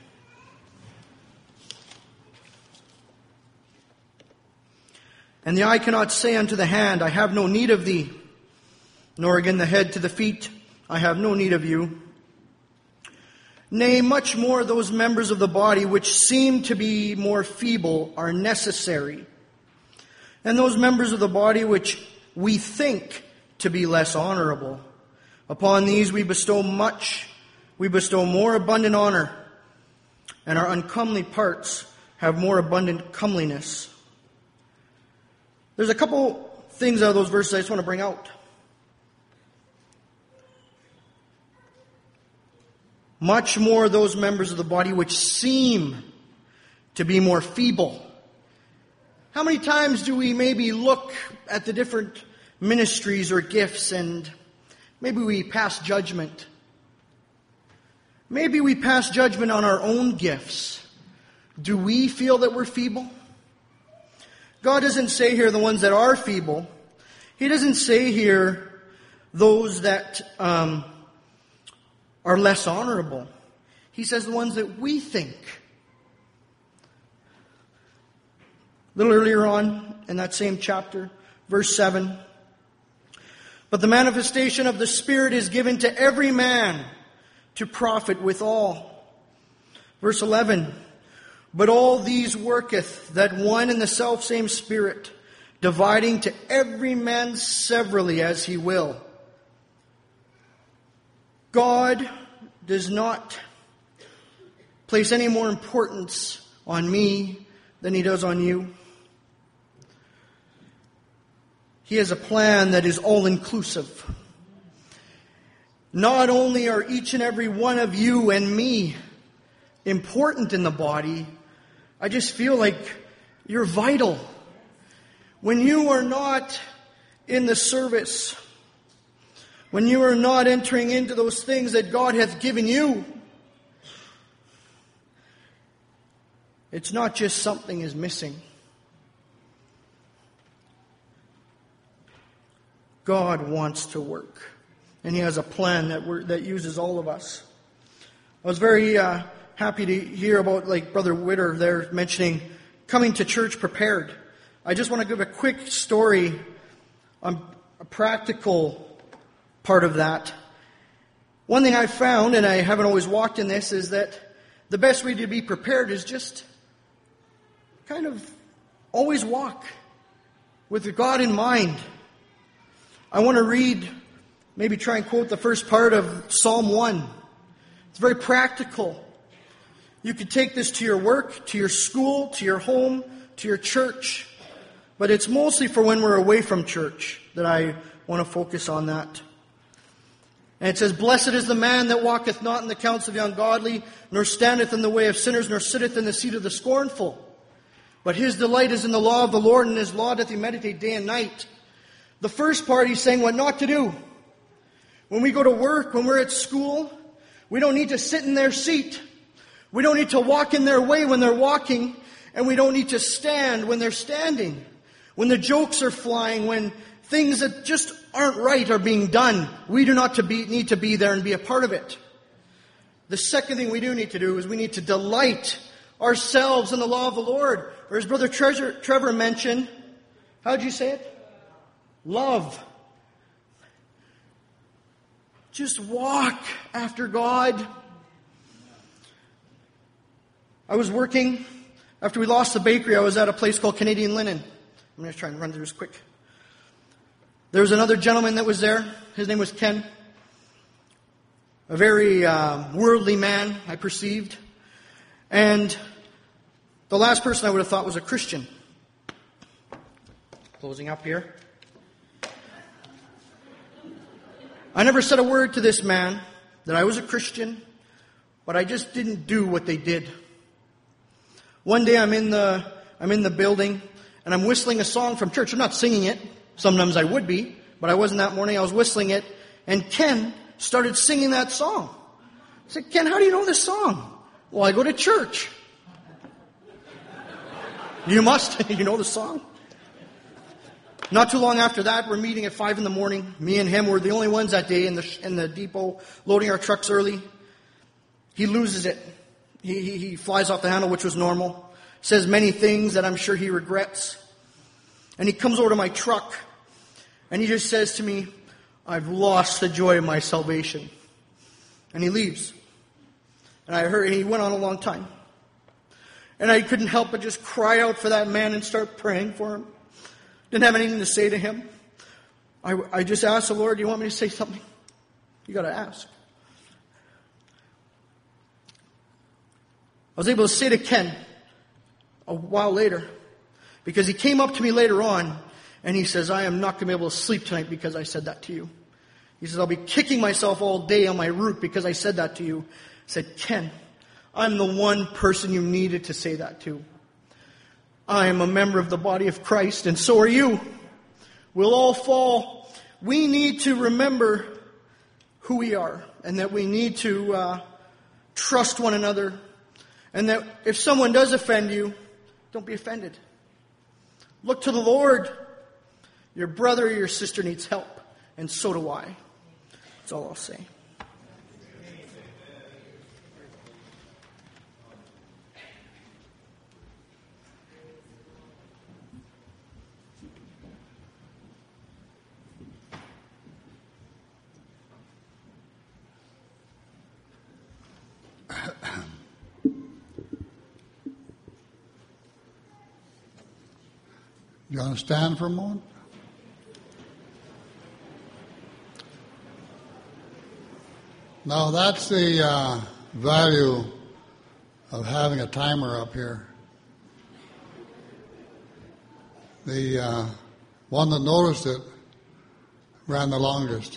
And the eye cannot say unto the hand, I have no need of thee, nor again the head to the feet, I have no need of you. Nay, much more those members of the body which seem to be more feeble are necessary. And those members of the body which we think to be less honorable. Upon these we bestow more abundant honor, and our uncomely parts have more abundant comeliness. There's a couple things out of those verses I just want to bring out. Much more those members of the body which seem to be more feeble. How many times do we maybe look at the different ministries or gifts and maybe we pass judgment? Maybe we pass judgment on our own gifts. Do we feel that we're feeble? God doesn't say here the ones that are feeble. He doesn't say here those that are less honorable. He says the ones that we think. A little earlier on in that same chapter, verse 7. But the manifestation of the Spirit is given to every man to profit withal. Verse 11. But all these worketh that one and the selfsame Spirit, dividing to every man severally as he will. God does not place any more importance on me than He does on you. He has a plan that is all-inclusive. Not only are each and every one of you and me important in the body, I just feel like you're vital. When you are not in the service, when you are not entering into those things that God hath given you, it's not just something is missing. God wants to work, and He has a plan that uses all of us. I was very happy to hear about, like Brother Witter there mentioning coming to church prepared. I just want to give a quick story on a practical part of that. One thing I found, and I haven't always walked in this, is that the best way to be prepared is just kind of always walk with God in mind. I want to read, maybe try and quote the first part of Psalm 1. It's very practical. You could take this to your work, to your school, to your home, to your church. But it's mostly for when we're away from church that I want to focus on that. And it says, Blessed is the man that walketh not in the counsel of the ungodly, nor standeth in the way of sinners, nor sitteth in the seat of the scornful. But his delight is in the law of the Lord, and his law doth he meditate day and night. The first part, he's saying what not to do. When we go to work, when we're at school, we don't need to sit in their seat. We don't need to walk in their way when they're walking, and we don't need to stand when they're standing. When the jokes are flying, when things that just aren't right are being done, we do not need to be there and be a part of it. The second thing we do need to do is we need to delight ourselves in the law of the Lord. Or as Brother Trevor mentioned, how did you say it? Love. Just walk after God. I was working, after we lost the bakery, I was at a place called Canadian Linen. I'm going to try and run through this quick. There was another gentleman that was there. His name was Ken. A very worldly man, I perceived. And the last person I would have thought was a Christian. Closing up here. I never said a word to this man that I was a Christian, but I just didn't do what they did. One day I'm in the building and I'm whistling a song from church. I'm not singing it. Sometimes I would be, but I wasn't that morning. I was whistling it, and Ken started singing that song. I said, Ken, how do you know this song? Well, I go to church. You must. You know the song? Not too long after that, we're meeting at 5 a.m. Me and him were the only ones that day in the depot, loading our trucks early. He loses it. He flies off the handle, which was normal. Says many things that I'm sure he regrets. And he comes over to my truck, and he just says to me, I've lost the joy of my salvation. And he leaves. And I heard, and he went on a long time. And I couldn't help but just cry out for that man and start praying for him. Didn't have anything to say to him. I just asked the Lord, do you want me to say something? You got to ask. I was able to say to Ken a while later, because he came up to me later on and he says, I am not going to be able to sleep tonight because I said that to you. He says, I'll be kicking myself all day on my route because I said that to you. I said, Ken, I'm the one person you needed to say that to. I am a member of the body of Christ, and so are you. We'll all fall. We need to remember who we are, and that we need to trust one another, and that if someone does offend you, don't be offended. Look to the Lord. Your brother or your sister needs help, and so do I. That's all I'll say. You want to stand for a moment? Now that's the value of having a timer up here. The one that noticed it ran the longest.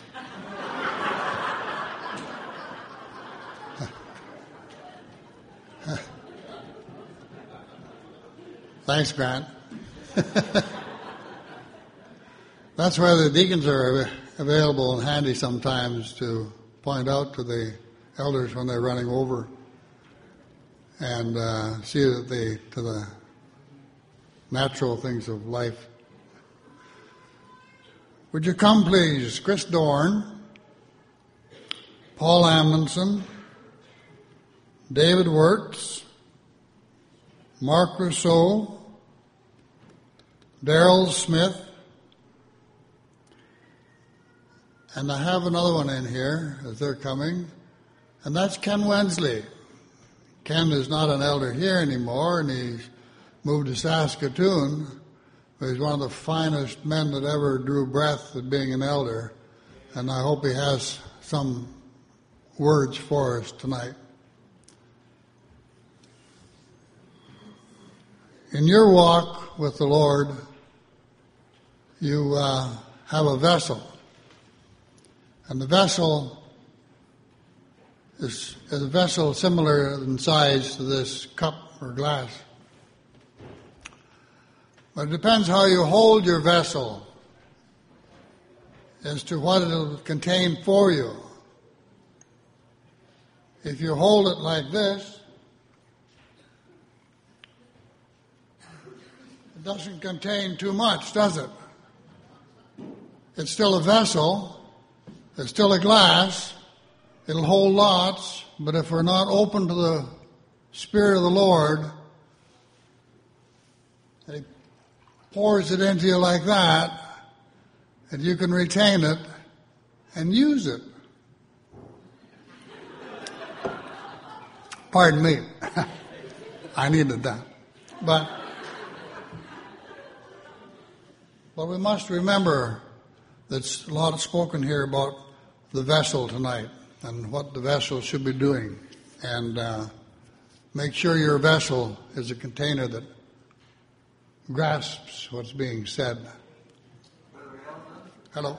Thanks, Grant. That's why the deacons are available and handy sometimes to point out to the elders when they're running over and see that they, to the natural things of life. Would you come, please? Chris Dorn, Paul Amundsen, David Wirtz, Mark Rousseau, Darrell Smith, and I have another one in here as they're coming, and that's Ken Wensley. Ken is not an elder here anymore, and he's moved to Saskatoon, but he's one of the finest men that ever drew breath at being an elder, and I hope he has some words for us tonight. In your walk with the Lord, you have a vessel. And the vessel is a vessel similar in size to this cup or glass. But it depends how you hold your vessel as to what it will contain for you. If you hold it like this, it doesn't contain too much, does it? It's still a vessel. It's still a glass. It'll hold lots, but if we're not open to the Spirit of the Lord, He pours it into you like that, and you can retain it and use it. Pardon me. I needed that. But we must remember that's a lot spoken here about the vessel tonight and what the vessel should be doing. And make sure your vessel is a container that grasps what's being said. Hello?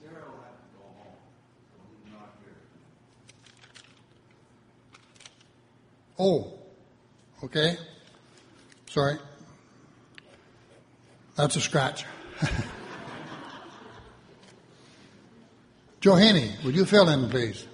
Oh, okay. Sorry. That's a scratch. Joe Haney, would you fill in, please?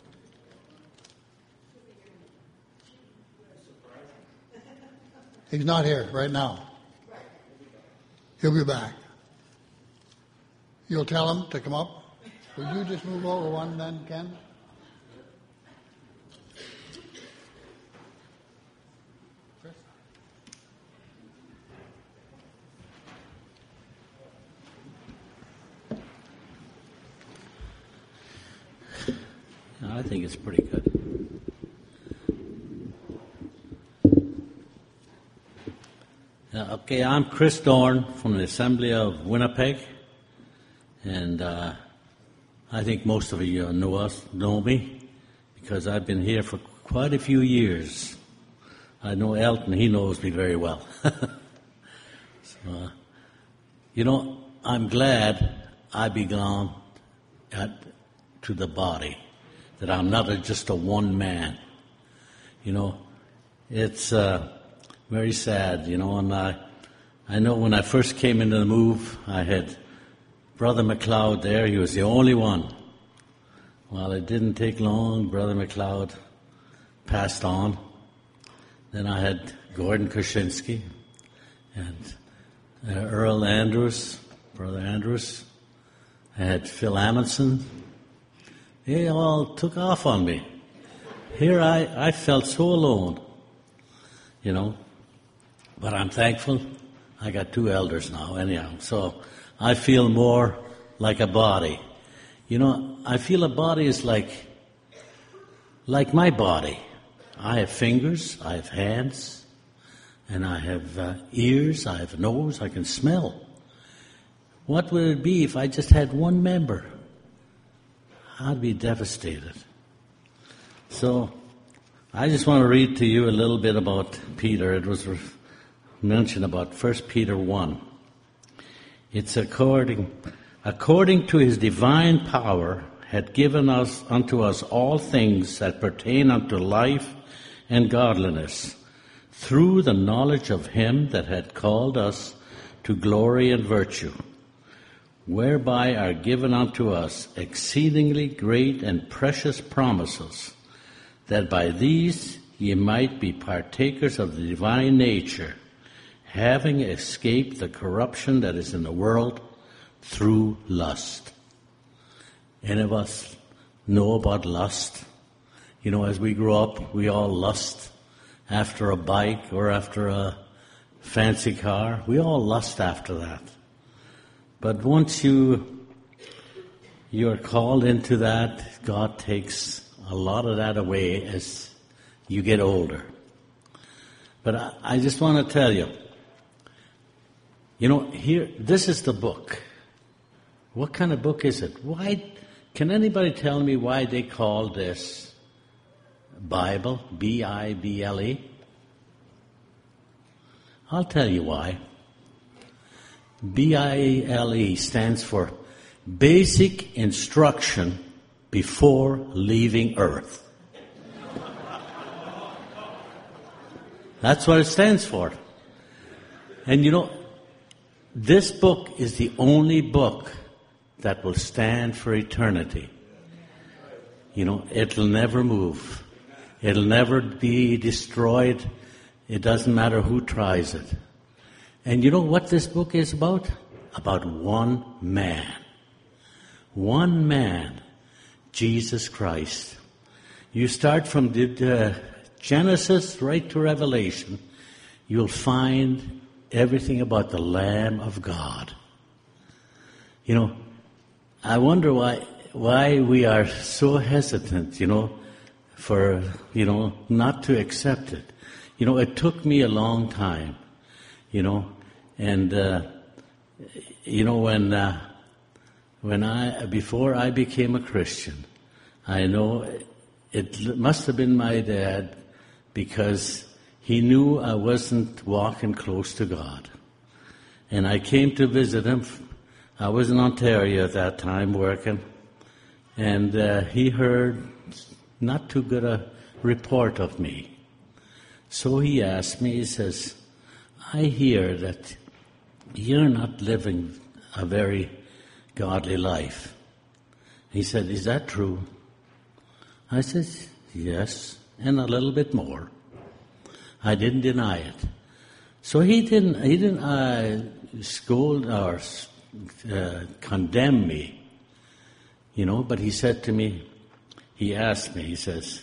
He's not here right now. He'll be back. You'll tell him to come up? Would you just move over one then, Ken? I think it's pretty good. Okay, I'm Chris Dorn from the Assembly of Winnipeg. And I think most of you know me, because I've been here for quite a few years. I know Elton, he knows me very well. So, I'm glad I belong to the body, that I'm not just a one man. It's very sad, and I know when I first came into the move, I had Brother McLeod there. He was the only one. Well, it didn't take long. Brother McLeod passed on. Then I had Gordon Krasinski and Earl Andrews, Brother Andrews. I had Phil Amundsen. They all took off on me. Here I felt so alone, But I'm thankful. I got 2 elders now, anyhow. So I feel more like a body. I feel a body is like my body. I have fingers, I have hands, and I have ears, I have a nose, I can smell. What would it be if I just had one member? I'd be devastated. So I just want to read to you a little bit about Peter. It was mentioned about 1 Peter 1. It's according to his divine power had given unto us all things that pertain unto life and godliness, through the knowledge of him that had called us to glory and virtue, whereby are given unto us exceedingly great and precious promises, that by these ye might be partakers of the divine nature, having escaped the corruption that is in the world through lust. Any of us know about lust? As we grow up, we all lust after a bike or after a fancy car. We all lust after that. But once you're called into that, God takes a lot of that away as you get older. But I just want to tell you, here, this is the book. What kind of book is it? Why? Can anybody tell me why they call this Bible, Bible? I'll tell you why. BILE stands for Basic Instruction Before Leaving Earth. That's what it stands for. And this book is the only book that will stand for eternity. It'll never move. It'll never be destroyed. It doesn't matter who tries it. And you know what this book is about? About one man. One man, Jesus Christ. You start from Genesis right to Revelation, you'll find everything about the Lamb of God. I wonder why we are so hesitant, for, not to accept it. It took me a long time, and, before I became a Christian, I know it must have been my dad, because he knew I wasn't walking close to God. And I came to visit him. I was in Ontario at that time working, and he heard not too good a report of me. So he asked me, he says, I hear that you're not living a very godly life. He said, is that true? I said, yes, and a little bit more. I didn't deny it. So he didn't scold or condemn me, but he said to me, he asked me, he says,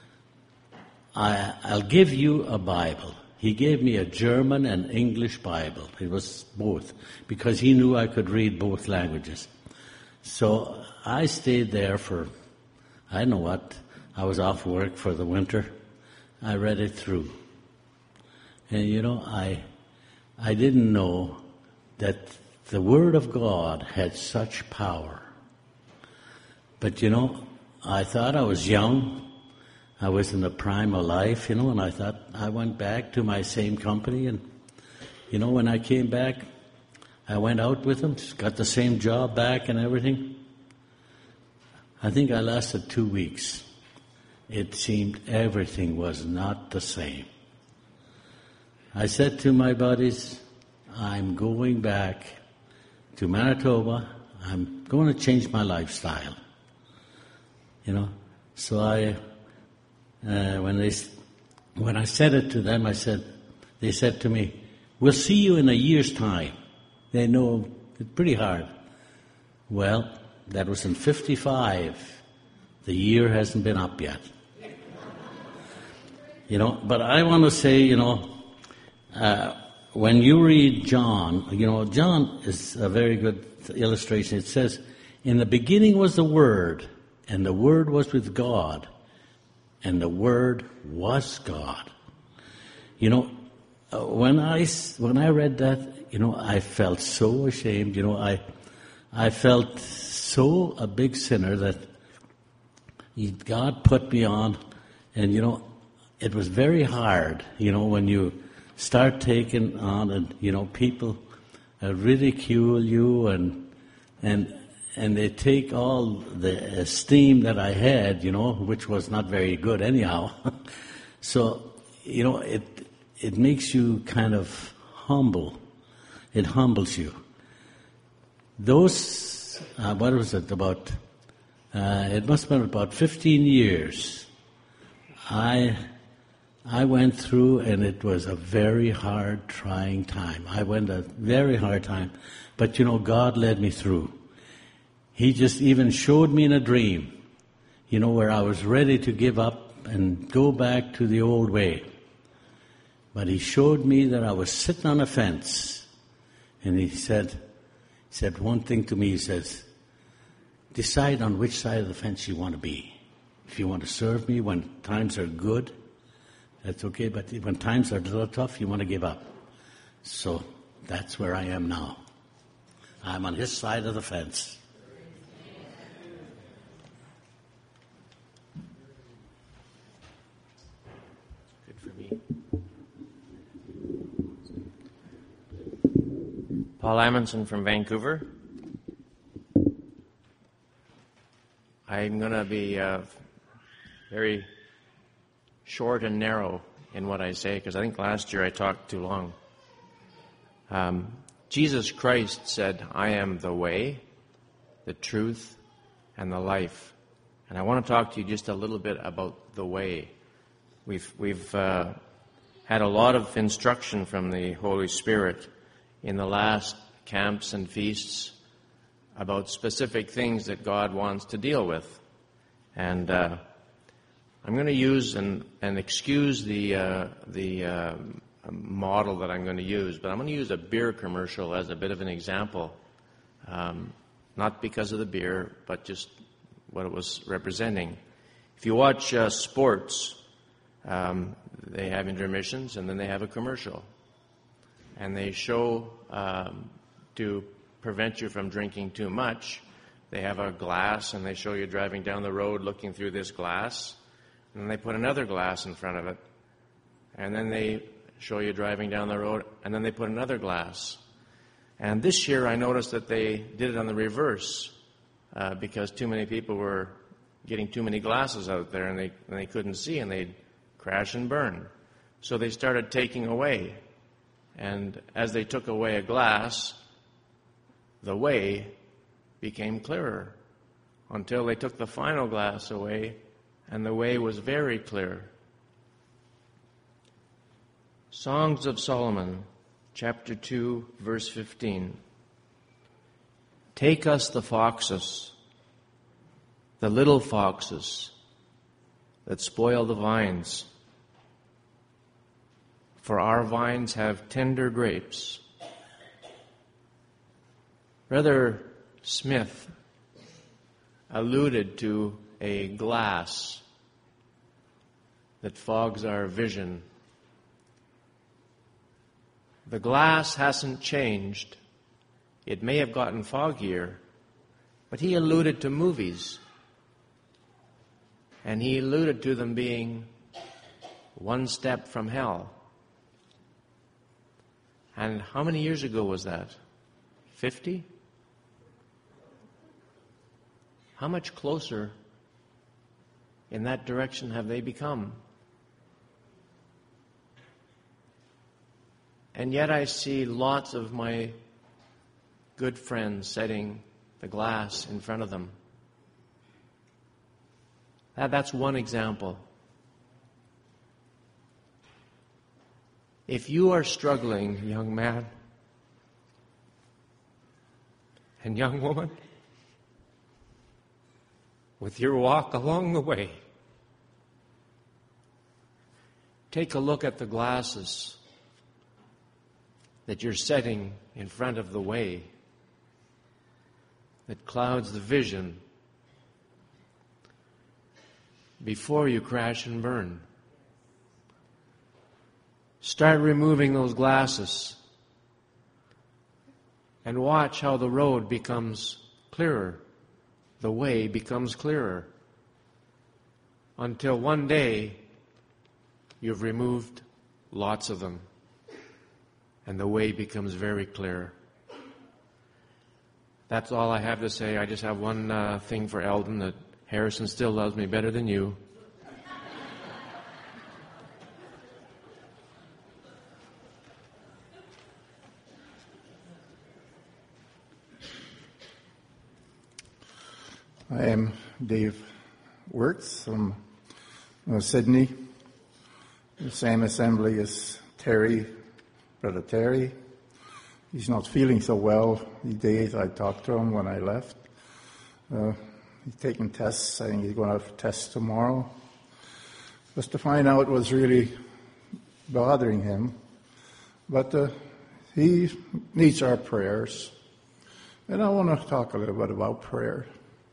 I'll give you a Bible. He gave me a German and English Bible. It was both, because he knew I could read both languages. So I stayed there for, I don't know what, I was off work for the winter. I read it through. And I didn't know that the Word of God had such power. But, I thought I was young. I was in the prime of life, and I thought I went back to my same company. And, when I came back, I went out with them, got the same job back and everything. I think I lasted 2 weeks. It seemed everything was not the same. I said to my buddies, I'm going back to Manitoba. I'm going to change my lifestyle. So when I said it to them, they said to me, we'll see you in a year's time. They know it's pretty hard. Well, that was in 1955. The year hasn't been up yet. But I want to say, when you read John, John is a very good illustration. It says, in the beginning was the Word, and the Word was with God, and the Word was God. When I read that, I felt so ashamed. I felt so a big sinner that God put me on, and it was very hard. When you start taking on, and people ridicule you, and they take all the esteem that I had, which was not very good anyhow. So, it makes you kind of humble. It humbles you. Those, what was it, it must have been about 15 years. I went through, and it was a very hard, trying time. I went a very hard time. But, God led me through. He just even showed me in a dream, where I was ready to give up and go back to the old way. But He showed me that I was sitting on a fence. And He said one thing to me. He says, decide on which side of the fence you want to be. If you want to serve me when times are good, that's okay. But when times are a little tough, you want to give up. So that's where I am now. I'm on His side of the fence. Good for me. Paul Amundsen from Vancouver. I'm going to be very short and narrow in what I say, because I think last year I talked too long. Jesus Christ said, I am the way, the truth, and the life. And I want to talk to you just a little bit about the way. We've had a lot of instruction from the Holy Spirit in the last camps and feasts about specific things that God wants to deal with. And I'm going to use and excuse the model that I'm going to use, but I'm going to use a beer commercial as a bit of an example. Not because of the beer, but just what it was representing. If you watch sports, they have intermissions and then they have a commercial. And they show, to prevent you from drinking too much, they have a glass and they show you driving down the road looking through this glass. And then they put another glass in front of it. And then they show you driving down the road, and then they put another glass. And this year I noticed that they did it on the reverse, because too many people were getting too many glasses out there, and they couldn't see, and they'd crash and burn. So they started taking away. And as they took away a glass, the way became clearer, until they took the final glass away, and the way was very clear. Songs of Solomon, chapter 2, verse 15. Take us the foxes, the little foxes that spoil the vines. For our vines have tender grapes. Brother Smith alluded to a glass that fogs our vision. The glass hasn't changed. It may have gotten foggier, but he alluded to movies. And he alluded to them being one step from hell. And how many years ago was that? 50? How much closer in that direction have they become? And yet I see lots of my good friends setting the glass in front of them. That's one example. If you are struggling, young man and young woman, with your walk along the way, take a look at the glasses that you're setting in front of the way that clouds the vision before you crash and burn. Start removing those glasses and watch how the road becomes clearer, the way becomes clearer, until one day you've removed lots of them and the way becomes very clear. That's all I have to say. I just have one thing for Eldon, that Harrison still loves me better than you. I am Dave Wirtz from Sydney, the same assembly as Terry, Brother Terry. He's not feeling so well these days. I talked to him when I left. He's taking tests. I think he's going to have tests tomorrow, just to find out what's really bothering him. But he needs our prayers. And I want to talk a little bit about prayer.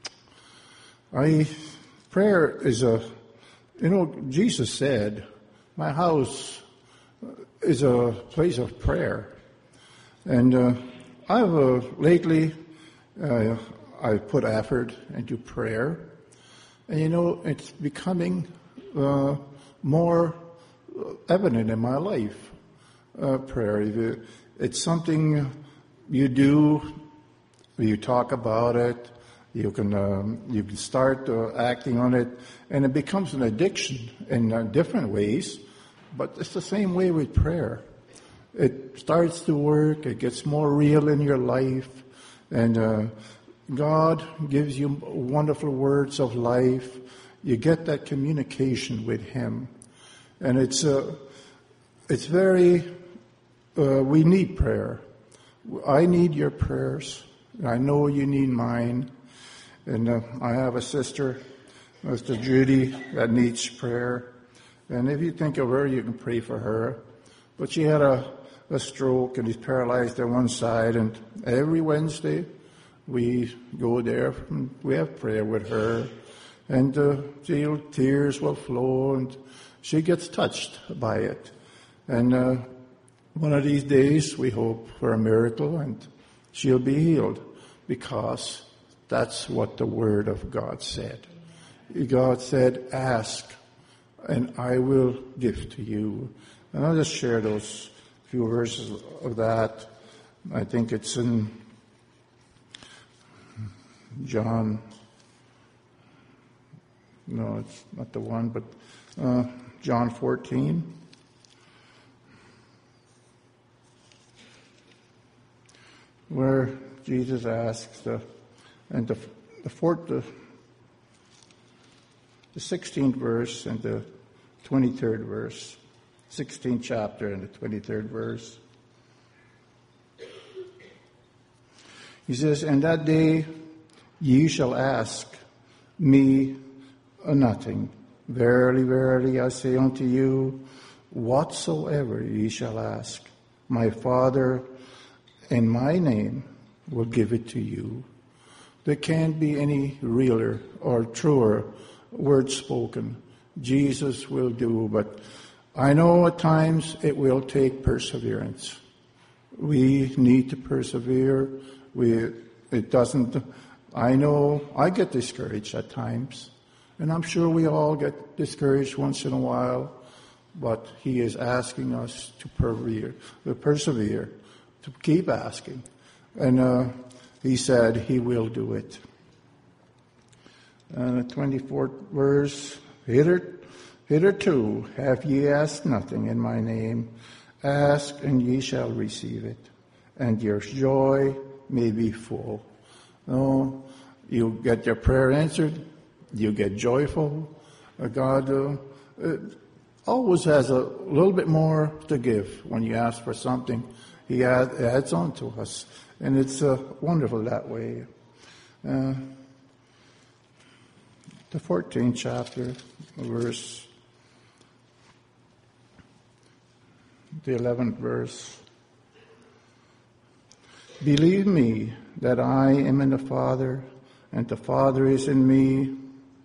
Prayer is Jesus said, my house is a place of prayer. And I've lately, I've put effort into prayer. And it's becoming more evident in my life, prayer. It's something you do, you talk about it, you can start acting on it, and it becomes an addiction in different ways, but it's the same way with prayer. It starts to work, it gets more real in your life, and God gives you wonderful words of life. You get that communication with Him. And it's very, we need prayer. I need your prayers. I know you need mine. And I have a sister, Mr. Judy, that needs prayer. And if you think of her, you can pray for her. But she had a stroke and is paralyzed on one side. And every Wednesday, we go there and we have prayer with her. And tears will flow and she gets touched by it. And one of these days, we hope for a miracle and she'll be healed, because that's what the Word of God said. God said, ask, and I will give to you. And I'll just share those few verses of that. I think it's in John. No, it's not the one, but John 14. Where Jesus asks, the 16th verse and the 23rd verse, 16th chapter and the 23rd verse. He says, "And that day ye shall ask me nothing. Verily, verily, I say unto you, whatsoever ye shall ask, my Father in my name will give it to you." There can't be any realer or truer word spoken. Jesus will do, but I know at times it will take perseverance. We need to persevere. It doesn't. I know I get discouraged at times, and I'm sure we all get discouraged once in a while. But He is asking us to persevere, to keep asking, and He said He will do it. And the 24th verse: Hitherto have ye asked nothing in my name. Ask, and ye shall receive it, and your joy may be full. No, you get your prayer answered, you get joyful. God always has a little bit more to give when you ask for something. He adds on to us, and it's wonderful that way. The 14th chapter, the 11th verse. Believe me that I am in the Father, and the Father is in me.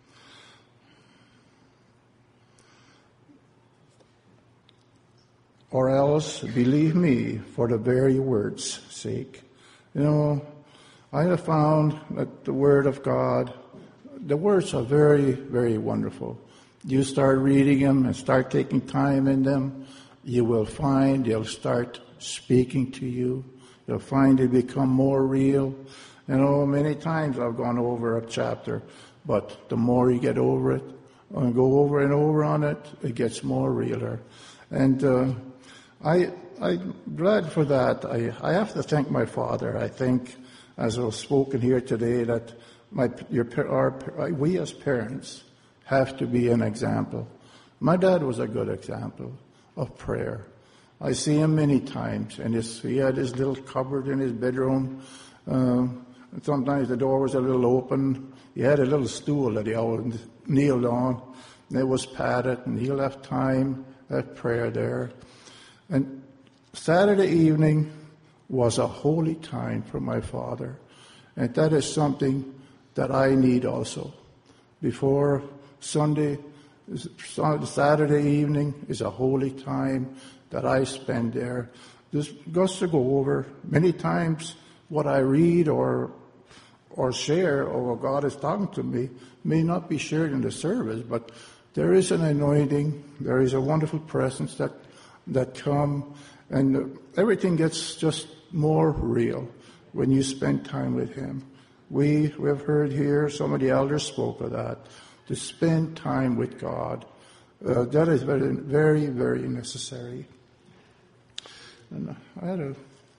Or else believe me for the very word's sake. You know, I have found that the Word of God, the words are very, very wonderful. You start reading them and start taking time in them, you will find they'll start speaking to you. You'll find they become more real. You know, many times I've gone over a chapter, but the more you get over it, and go over and over on it, it gets more realer. And I'm glad for that. I have to thank my father. I think, as was spoken here today, that we as parents have to be an example. My dad was a good example of prayer. I see him many times, and he had his little cupboard in his bedroom. Sometimes the door was a little open. He had a little stool that he always kneeled on. It was padded, and he left time at prayer there. And Saturday evening was a holy time for my father, and that is something that I need also. Before Saturday evening is a holy time that I spend there. Just to go over many times what I read or share, or what God is talking to me, may not be shared in the service, but there is an anointing, there is a wonderful presence that come, and everything gets just more real when you spend time with Him. We have heard here, some of the elders spoke of that, to spend time with God. That is very, very, very necessary. And I had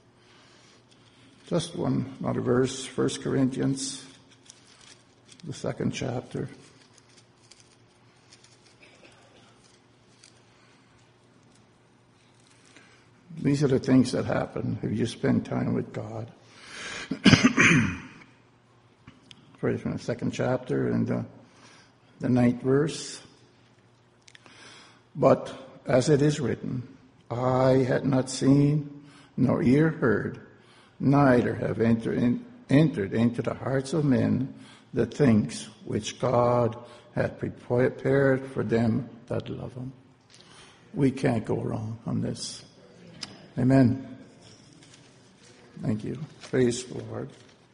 just another verse, 1 Corinthians, the 2nd chapter. These are the things that happen if you spend time with God. First from the 2nd chapter and the 9th verse. But as it is written, eye had not seen, nor ear heard, neither have entered into the hearts of men the things which God hath prepared for them that love Him. We can't go wrong on this. Amen. Thank you. Praise the Lord.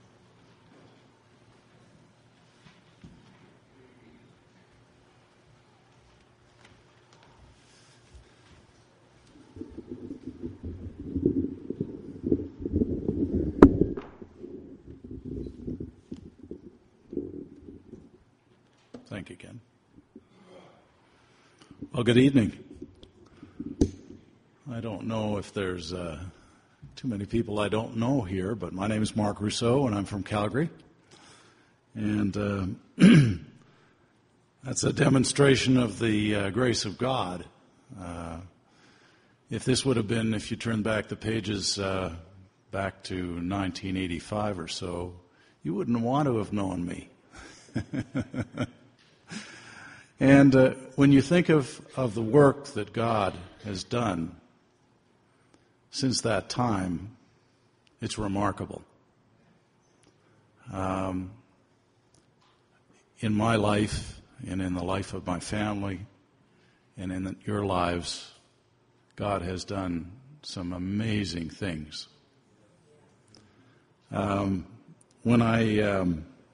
Thank you, Ken. Well, good evening. I don't know if there's too many people I don't know here, but my name is Mark Rousseau, and I'm from Calgary. And that's a demonstration of the grace of God. If this would have been, if you turn back the pages back to 1985 or so, you wouldn't want to have known me. And when you think of the work that God has done since that time, it's remarkable. In my life and in the life of my family and in your lives, God has done some amazing things. When I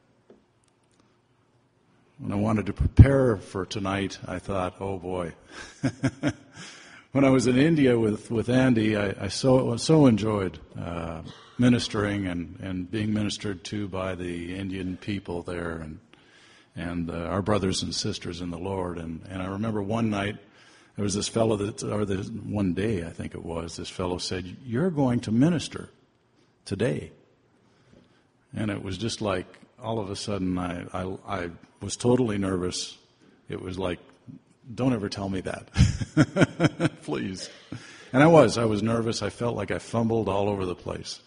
wanted to prepare for tonight, I thought, oh boy. When I was in India with Andy, I so enjoyed ministering and being ministered to by the Indian people there and our brothers and sisters in the Lord. And I remember one night, there was this fellow one day, I think it was, this fellow said, "You're going to minister today." And it was just like, all of a sudden, I was totally nervous. It was like, don't ever tell me that, please. And I was nervous. I felt like I fumbled all over the place.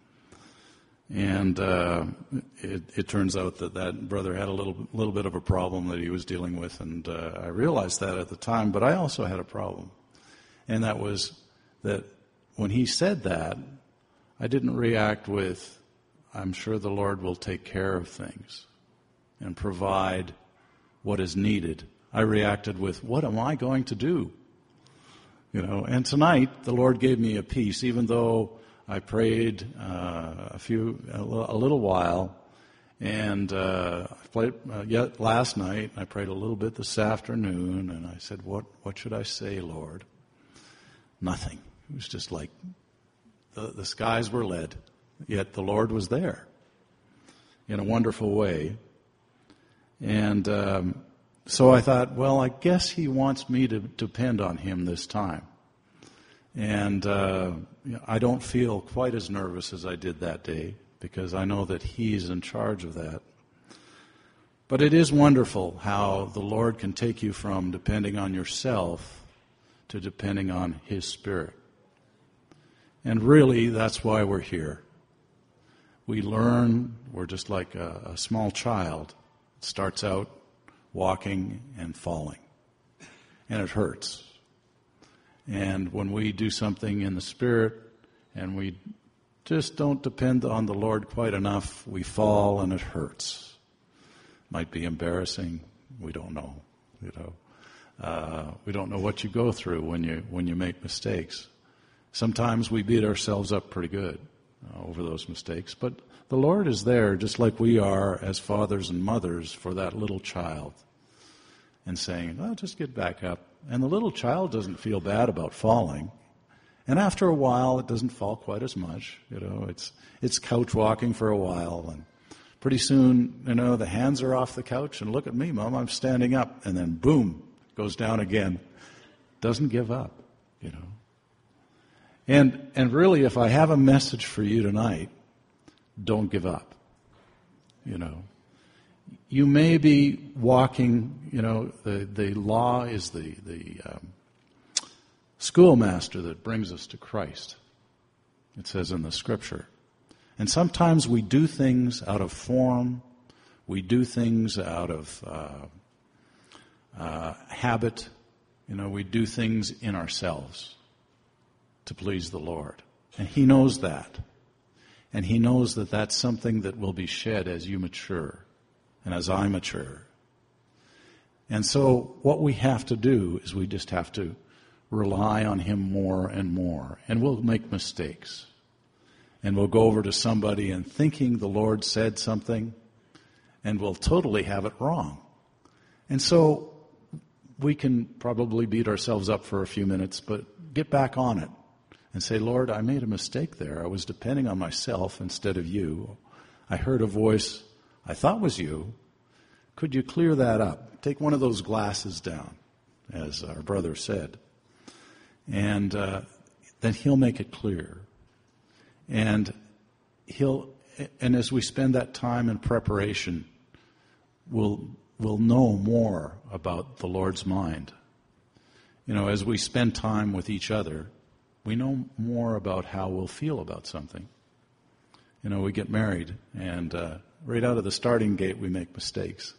And it turns out that brother had a little bit of a problem that he was dealing with, and I realized that at the time. But I also had a problem, and that was that when he said that, I didn't react with, "I'm sure the Lord will take care of things and provide what is needed." I reacted with, "What am I going to do?" And tonight the Lord gave me a peace, even though I prayed a little while, and I played yet last night. I prayed a little bit this afternoon, and I said, "What should I say, Lord?" Nothing. It was just like the skies were lead, yet the Lord was there in a wonderful way. And so I thought, well, I guess He wants me to depend on Him this time. And I don't feel quite as nervous as I did that day, because I know that He's in charge of that. But it is wonderful how the Lord can take you from depending on yourself to depending on His Spirit. And really, that's why we're here. We learn, we're just like a small child. It starts out walking and falling, and it hurts. And when we do something in the Spirit and we just don't depend on the Lord quite enough, we fall and it hurts. Might be embarrassing. We don't know. We don't know what you go through when you make mistakes. Sometimes we beat ourselves up pretty good over those mistakes, but the Lord is there just like we are as fathers and mothers for that little child, and saying, "Oh, just get back up." And the little child doesn't feel bad about falling. And after a while, it doesn't fall quite as much. It's couch walking for a while, and pretty soon, the hands are off the couch, and look at me, Mom, I'm standing up, and then boom, goes down again. Doesn't give up, And really, if I have a message for you tonight, don't give up. You may be walking, the law is the schoolmaster that brings us to Christ. It says in the Scripture. And sometimes we do things out of form. We do things out of habit. We do things in ourselves to please the Lord. And He knows that. And He knows that that's something that will be shed as you mature and as I mature. And so what we have to do is we just have to rely on Him more and more. And we'll make mistakes. And we'll go over to somebody and thinking the Lord said something, and we'll totally have it wrong. And so we can probably beat ourselves up for a few minutes, but get back on it and say, "Lord, I made a mistake there. I was depending on myself instead of you. I heard a voice I thought was you. Could you clear that up? Take one of those glasses down," as our brother said. And then He'll make it clear. And as we spend that time in preparation, we'll know more about the Lord's mind. As we spend time with each other, we know more about how we'll feel about something. We get married, and right out of the starting gate, we make mistakes.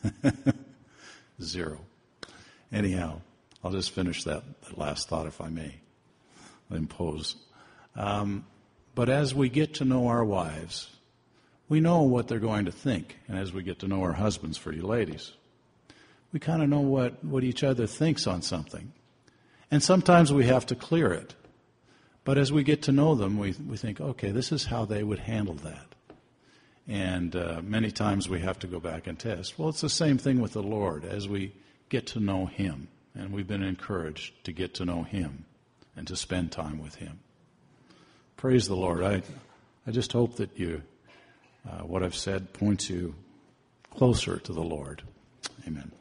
0. Anyhow, I'll just finish that last thought, if I may, impose. But as we get to know our wives, we know what they're going to think. And as we get to know our husbands, for you ladies, we kind of know what each other thinks on something. And sometimes we have to clear it. But as we get to know them, we think, okay, this is how they would handle that. And many times we have to go back and test. Well, it's the same thing with the Lord as we get to know Him. And we've been encouraged to get to know Him and to spend time with Him. Praise the Lord. I just hope that you, what I've said points you closer to the Lord. Amen.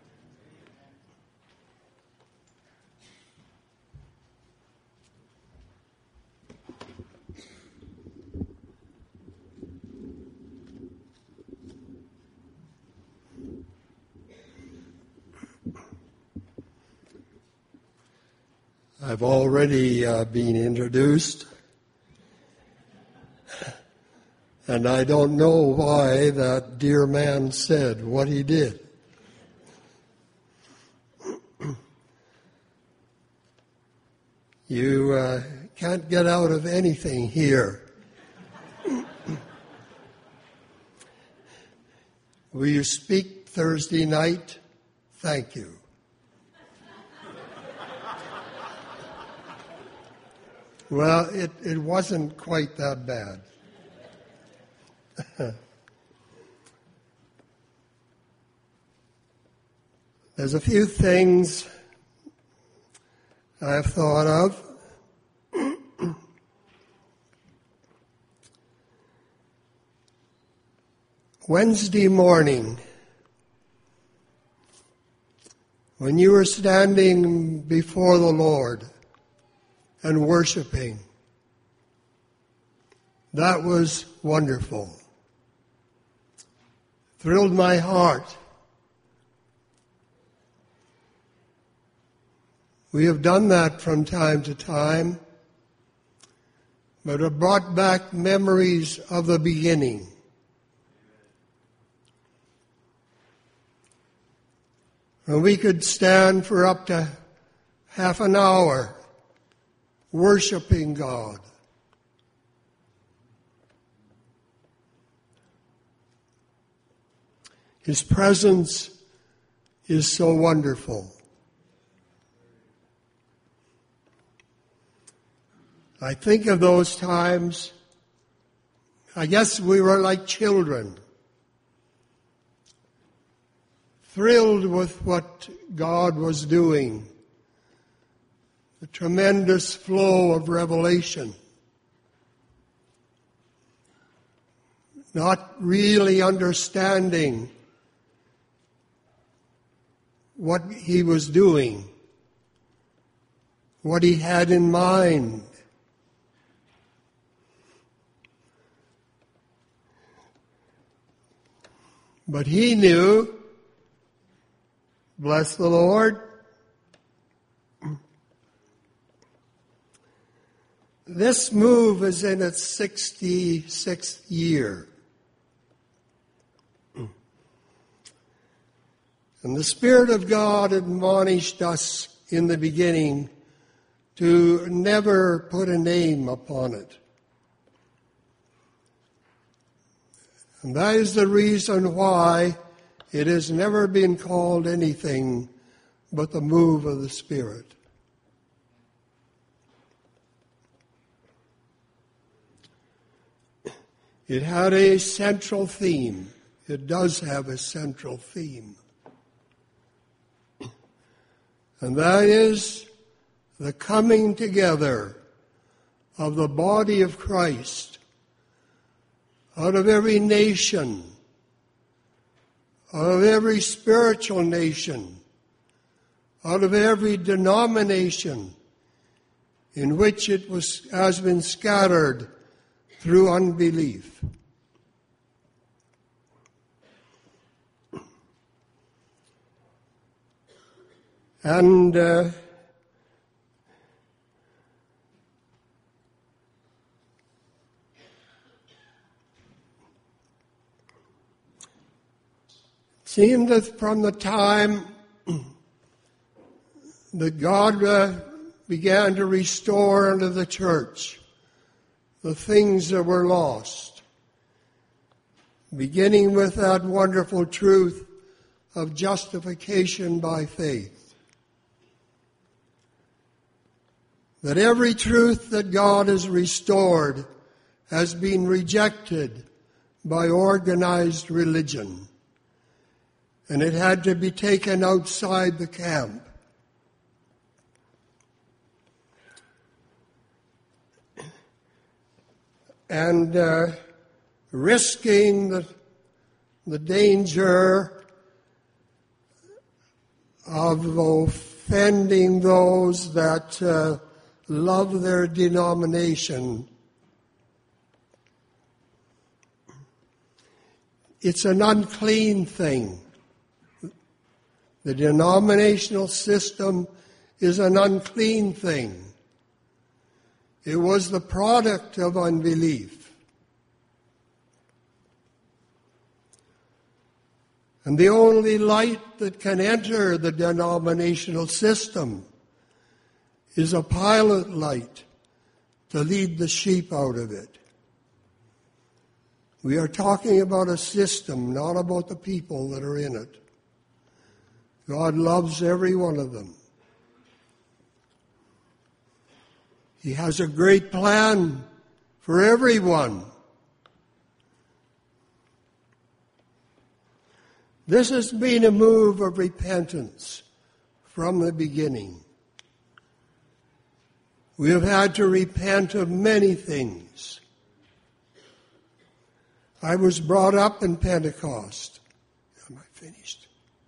I've already been introduced, and I don't know why that dear man said what he did. You can't get out of anything here. Will you speak Thursday night? Thank you. Well, it wasn't quite that bad. There's a few things I've thought of. Wednesday morning, when you were standing before the Lord and worshiping, that was wonderful. Thrilled my heart. We have done that from time to time, but it brought back memories of the beginning. And we could stand for up to half an hour worshiping God. His presence is so wonderful. I think of those times, I guess we were like children, thrilled with what God was doing. The tremendous flow of revelation. Not really understanding what He was doing, what He had in mind. But He knew, bless the Lord. This move is in its 66th year. And the Spirit of God admonished us in the beginning to never put a name upon it. And that is the reason why it has never been called anything but the move of the Spirit. It had a central theme. It does have a central theme. And that is the coming together of the body of Christ out of every nation, out of every spiritual nation, out of every denomination in which it has been scattered through unbelief. And seemed that from the time that God began to restore unto the church the things that were lost, beginning with that wonderful truth of justification by faith, that every truth that God has restored has been rejected by organized religion, and it had to be taken outside the camp. And risking the danger of offending those that love their denomination. It's an unclean thing. The denominational system is an unclean thing. It was the product of unbelief. And the only light that can enter the denominational system is a pilot light to lead the sheep out of it. We are talking about a system, not about the people that are in it. God loves every one of them. He has a great plan for everyone. This has been a move of repentance from the beginning. We have had to repent of many things. I was brought up in Pentecost. Am I finished?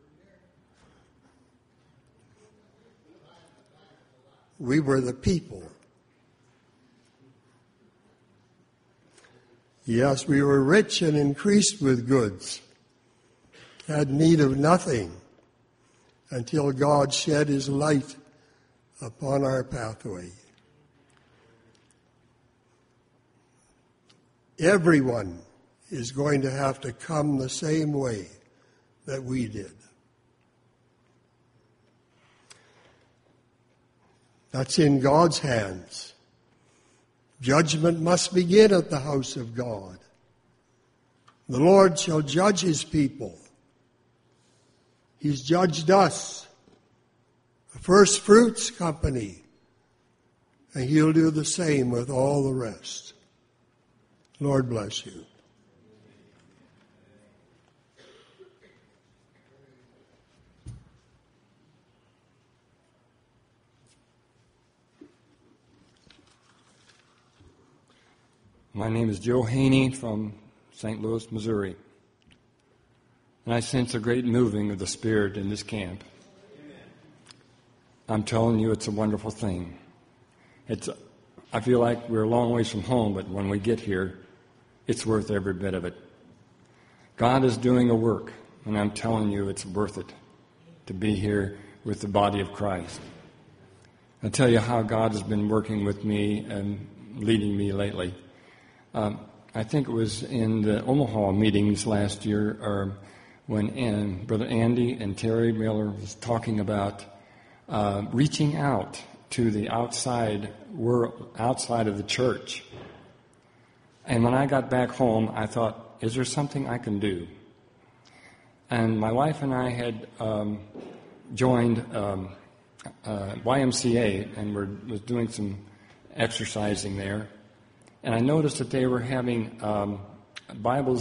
We were the people. Yes, we were rich and increased with goods, had need of nothing until God shed his light upon our pathway. Everyone is going to have to come the same way that we did. That's in God's hands. Judgment must begin at the house of God. The Lord shall judge his people. He's judged us, the First Fruits Company, and he'll do the same with all the rest. Lord bless you. My name is Joe Haney from St. Louis, Missouri. And I sense a great moving of the Spirit in this camp. I'm telling you, it's a wonderful thing. I feel like we're a long ways from home, but when we get here, it's worth every bit of it. God is doing a work, and I'm telling you, it's worth it to be here with the body of Christ. I'll tell you how God has been working with me and leading me lately. I think it was in the Omaha meetings last year, when Brother Andy and Terry Miller was talking about reaching out to the outside world, outside of the church. And when I got back home, I thought, is there something I can do? And my wife and I had joined YMCA and was doing some exercising there. And I noticed that they were having Bible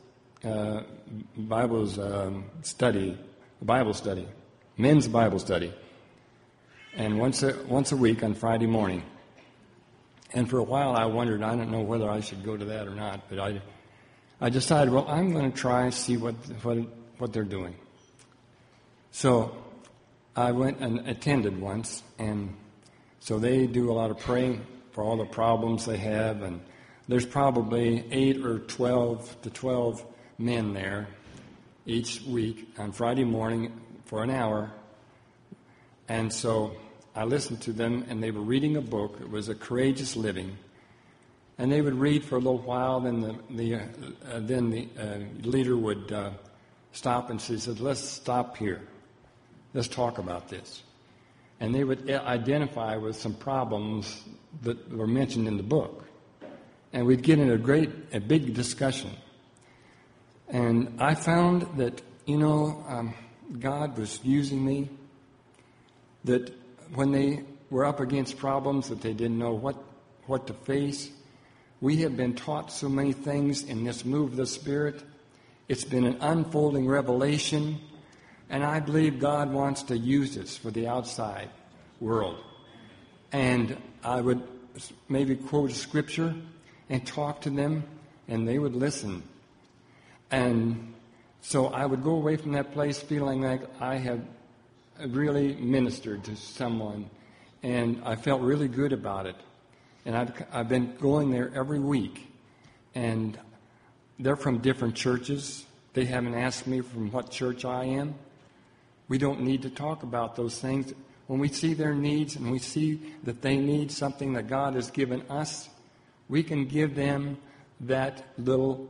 study, men's Bible study, and once a week on Friday morning. And for a while I wondered, I don't know whether I should go to that or not, but I decided, well, I'm going to try see what they're doing. So I went and attended once, and so they do a lot of praying for all the problems they have, and there's probably 8 or 12 men there each week on Friday morning for an hour. And so I listened to them, and they were reading a book. It was A Courageous Living. And they would read for a little while, then the leader would stop and she said, let's stop here. Let's talk about this. And they would identify with some problems that were mentioned in the book. And we'd get in a big discussion. And I found that, God was using me, that when they were up against problems that they didn't know what to face. We have been taught so many things in this move of the Spirit. It's been an unfolding revelation, and I believe God wants to use this for the outside world. And I would maybe quote a scripture and talk to them, and they would listen. And so I would go away from that place feeling like I have really ministered to someone, and I felt really good about it. And I've been going there every week, and they're from different churches. They haven't asked me from what church I am. We don't need to talk about those things. When we see their needs and we see that they need something that God has given us, we can give them that little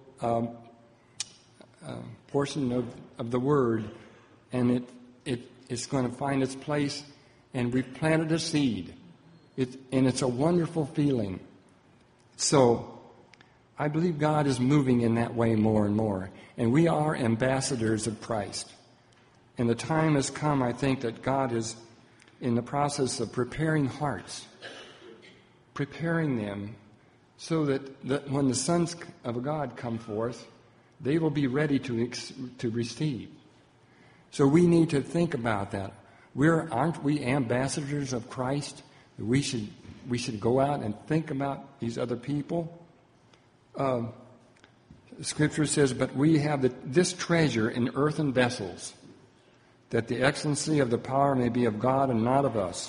portion of the Word, and it's going to find its place, and we've planted a seed. And it's a wonderful feeling. So I believe God is moving in that way more and more. And we are ambassadors of Christ. And the time has come, I think, that God is in the process of preparing hearts, preparing them so that when the sons of God come forth, they will be ready to receive. So we need to think about that. Aren't we ambassadors of Christ? We should go out and think about these other people. Scripture says, but we have this treasure in earthen vessels, that the excellency of the power may be of God and not of us.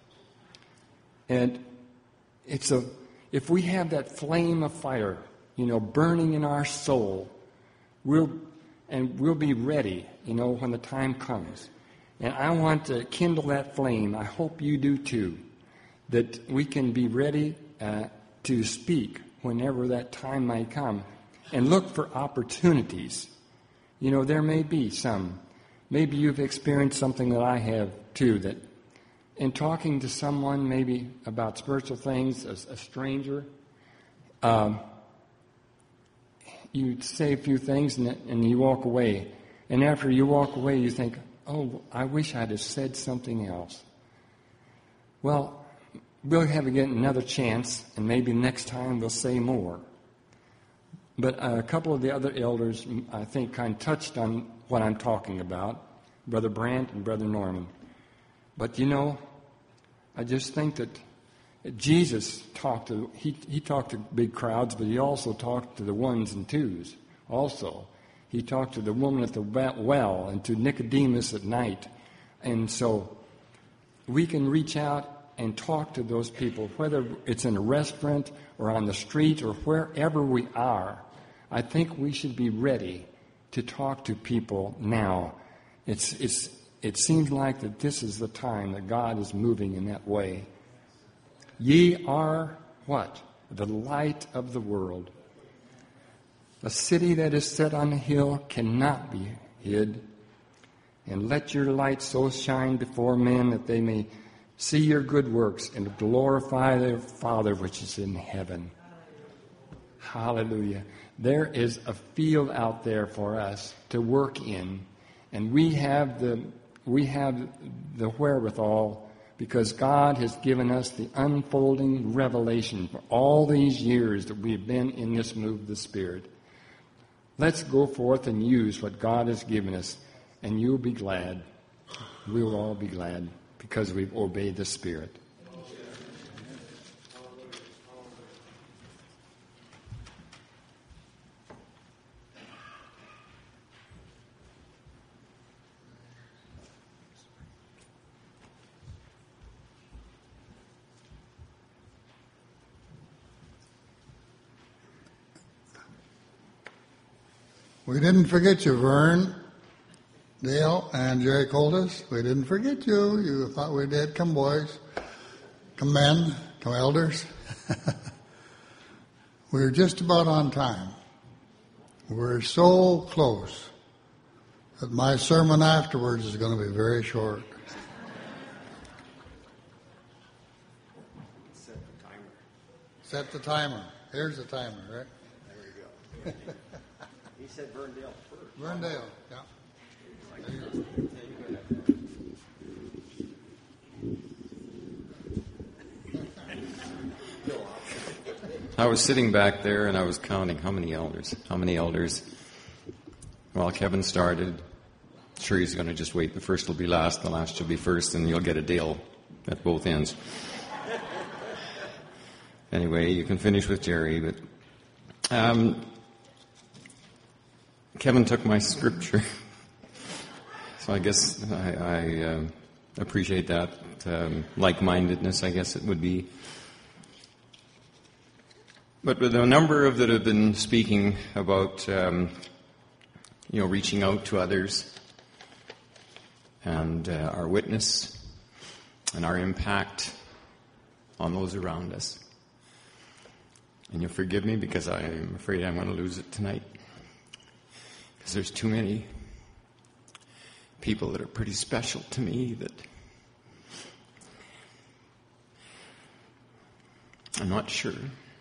And if we have that flame of fire, burning in our soul, we'll be ready, when the time comes. And I want to kindle that flame. I hope you do too. That we can be ready to speak whenever that time may come, and look for opportunities. There may be some. Maybe you've experienced something that I have too, that in talking to someone maybe about spiritual things, a stranger, you say a few things and you walk away. And after you walk away, you think, oh, I wish I'd have said something else. Well, we'll have again another chance, and maybe next time we'll say more. But a couple of the other elders, I think, kind of touched on what I'm talking about, Brother Brandt and Brother Norman. But I just think that Jesus talked to big crowds, but he also talked to the ones and twos. Also, he talked to the woman at the well and to Nicodemus at night, and so we can reach out and talk to those people, whether it's in a restaurant or on the street or wherever we are. I think we should be ready to talk to people now. It seems like that this is the time that God is moving in that way. Ye are what? The light of the world. A city that is set on a hill cannot be hid. And let your light so shine before men that they may see your good works and glorify their Father which is in heaven. Hallelujah. There is a field out there for us to work in, and we have the wherewithal, because God has given us the unfolding revelation for all these years that we've been in this move of the Spirit. Let's go forth and use what God has given us, and you'll be glad. We'll all be glad, because we've obeyed the Spirit. We didn't forget you, Vern, Dale, and Jerry Coldis. We didn't forget you. You thought we did. Come, boys. Come, men. Come, elders. We're just about on time. We're so close that my sermon afterwards is going to be very short. Set the timer. Set the timer. Here's the timer, right? There you go. He said Verndale first. Verndale, yeah. I was sitting back there and I was counting how many elders. Well, Kevin started. Sure, he's going to just wait. The first will be last, the last will be first, and you'll get a deal at both ends. Anyway, you can finish with Jerry, but Kevin took my scripture. So I guess I appreciate that. Like-mindedness, I guess it would be. But with a number of that have been speaking about, reaching out to others and our witness and our impact on those around us. And you'll forgive me because I'm afraid I'm going to lose it tonight. Because there's too many people that are pretty special to me that I'm not sure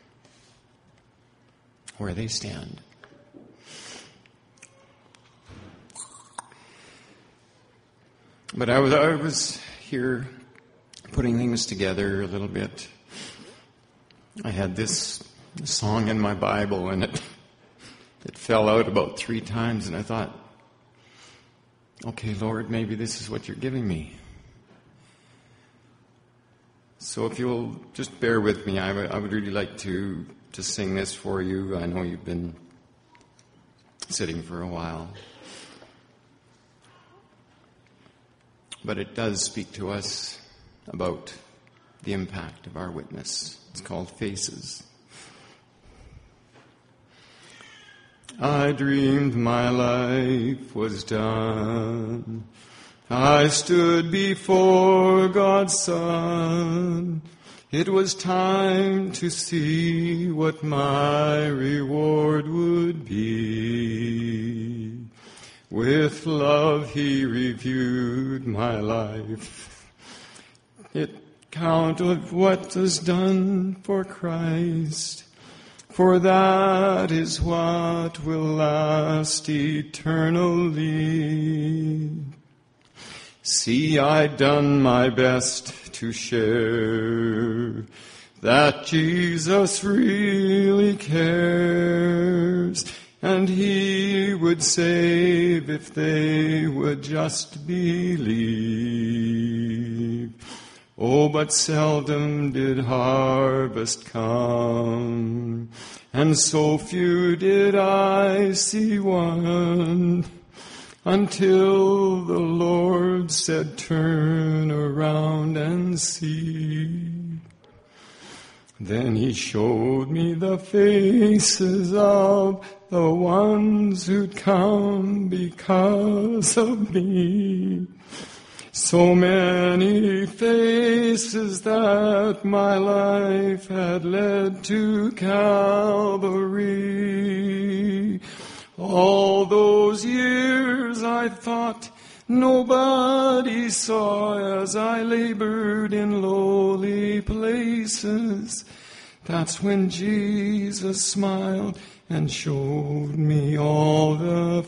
where they stand. But I was here putting things together a little bit. I had this song in my Bible, and it fell out about 3 times, and I thought, okay, Lord, maybe this is what you're giving me. So if you'll just bear with me, I would really like to sing this for you. I know you've been sitting for a while. But it does speak to us about the impact of our witness. It's called Faces. I dreamed my life was done. I stood before God's Son. It was time to see what my reward would be. With love he reviewed my life. It counted what was done for Christ, for that is what will last eternally. See, I'd done my best to share that Jesus really cares, and he would save if they would just believe. Oh, but seldom did harvest come, and so few did I see one, until the Lord said, turn around and see. Then he showed me the faces of the ones who'd come because of me. So many faces that my life had led to Calvary. All those years I thought nobody saw as I labored in lowly places. That's when Jesus smiled and showed me all the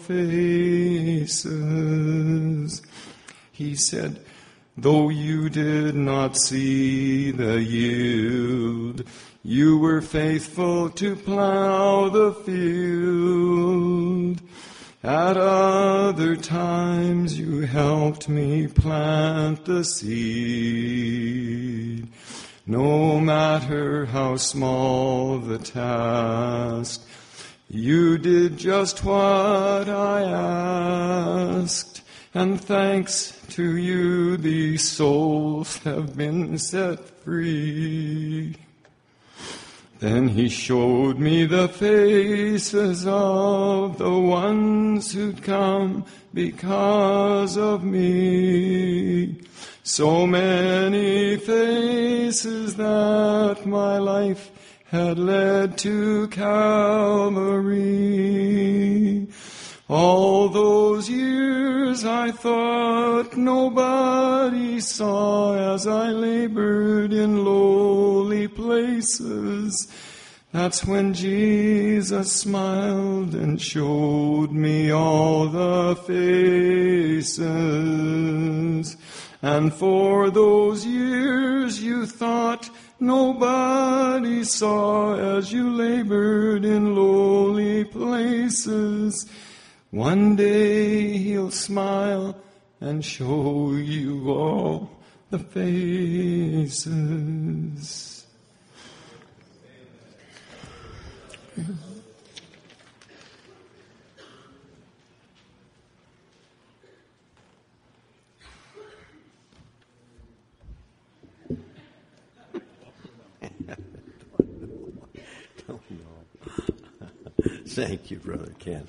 faces. He said, though you did not see the yield, you were faithful to plow the field. At other times you helped me plant the seed. No matter how small the task, you did just what I asked. And thanks to you, these souls have been set free. Then he showed me the faces of the ones who'd come because of me. So many faces that my life had led to Calvary. All those years I thought nobody saw as I labored in lowly places. That's when Jesus smiled and showed me all the faces. And for those years you thought nobody saw as you labored in lowly places. One day He'll smile and show you all the faces. Thank you, Brother Ken.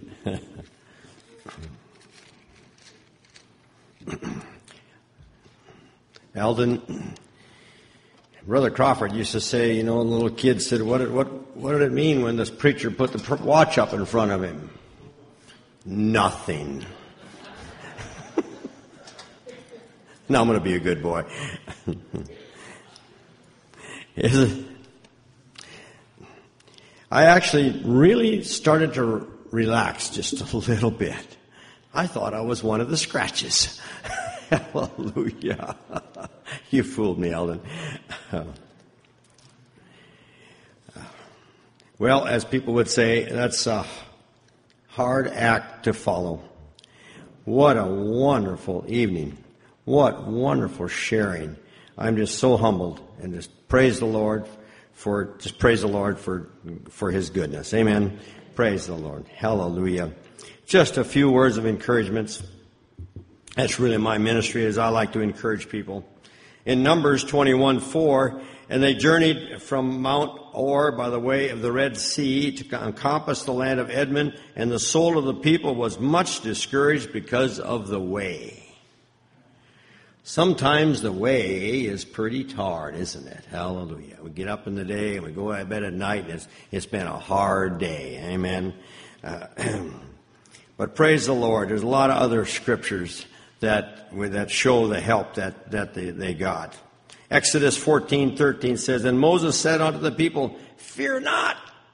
Eldon, Brother Crawford used to say, you know, the little kid said, what did it mean when this preacher put the watch up in front of him? Nothing. Now I'm going to be a good boy. I actually really started to relax just a little bit. I thought I was one of the scratches. Hallelujah. You fooled me, Eldon. Well, as people would say, that's a hard act to follow. What a wonderful evening. What wonderful sharing. I'm just so humbled and just praise the Lord for His goodness. Amen. Praise the Lord. Hallelujah. Just a few words of encouragement. That's really my ministry, as I like to encourage people. In Numbers 21:4, and they journeyed from Mount Or by the way of the Red Sea to encompass the land of Edom, and the soul of the people was much discouraged because of the way. Sometimes the way is pretty hard, isn't it? Hallelujah. We get up in the day and we go to bed at night, and it's been a hard day. Amen. But praise the Lord. There's a lot of other scriptures that show the help that they got. Exodus 14:13 says, and Moses said unto the people, fear not,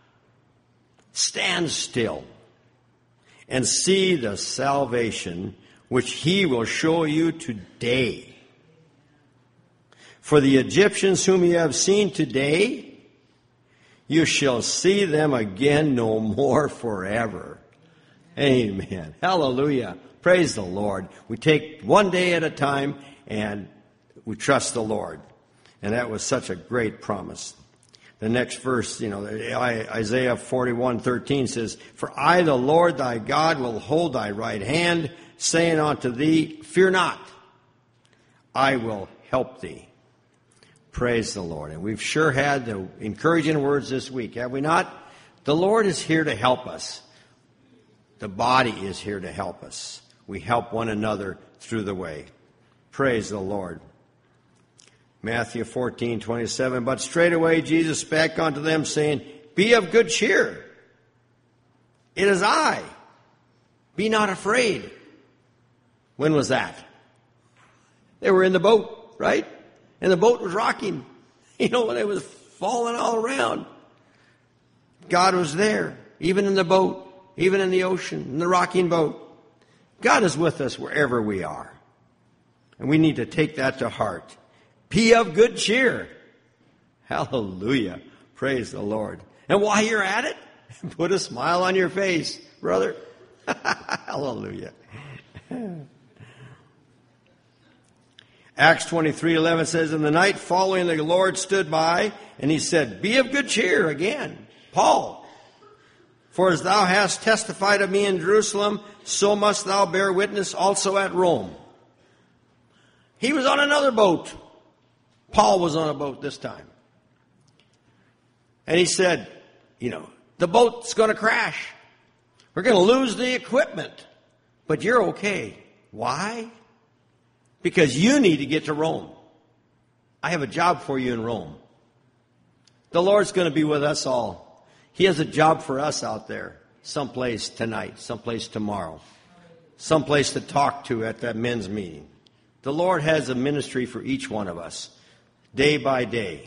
stand still, and see the salvation which He will show you today. For the Egyptians whom you have seen today, you shall see them again no more forever. Amen. Hallelujah. Praise the Lord. We take one day at a time and we trust the Lord. And that was such a great promise. The next verse, Isaiah 41:13 says, for I, the Lord thy God, will hold thy right hand, saying unto thee, fear not, I will help thee. Praise the Lord. And we've sure had the encouraging words this week, have we not? The Lord is here to help us. The body is here to help us. We help one another through the way. Praise the Lord. Matthew 14:27, but straightway Jesus spake unto them, saying, be of good cheer. It is I. Be not afraid. When was that? They were in the boat, right? And the boat was rocking. When it was falling all around. God was there, even in the boat, even in the ocean, in the rocking boat. God is with us wherever we are. And we need to take that to heart. Be of good cheer. Hallelujah. Praise the Lord. And while you're at it, put a smile on your face, brother. Hallelujah. Acts 23:11 says, in the night following the Lord stood by, and He said, be of good cheer again. Paul, for as thou hast testified of me in Jerusalem, so must thou bear witness also at Rome. He was on another boat. Paul was on a boat this time. And he said, the boat's going to crash. We're going to lose the equipment. But you're okay. Why? Because you need to get to Rome. I have a job for you in Rome. The Lord's going to be with us all. He has a job for us out there. Someplace tonight, someplace tomorrow. Someplace to talk to at that men's meeting. The Lord has a ministry for each one of us. Day by day.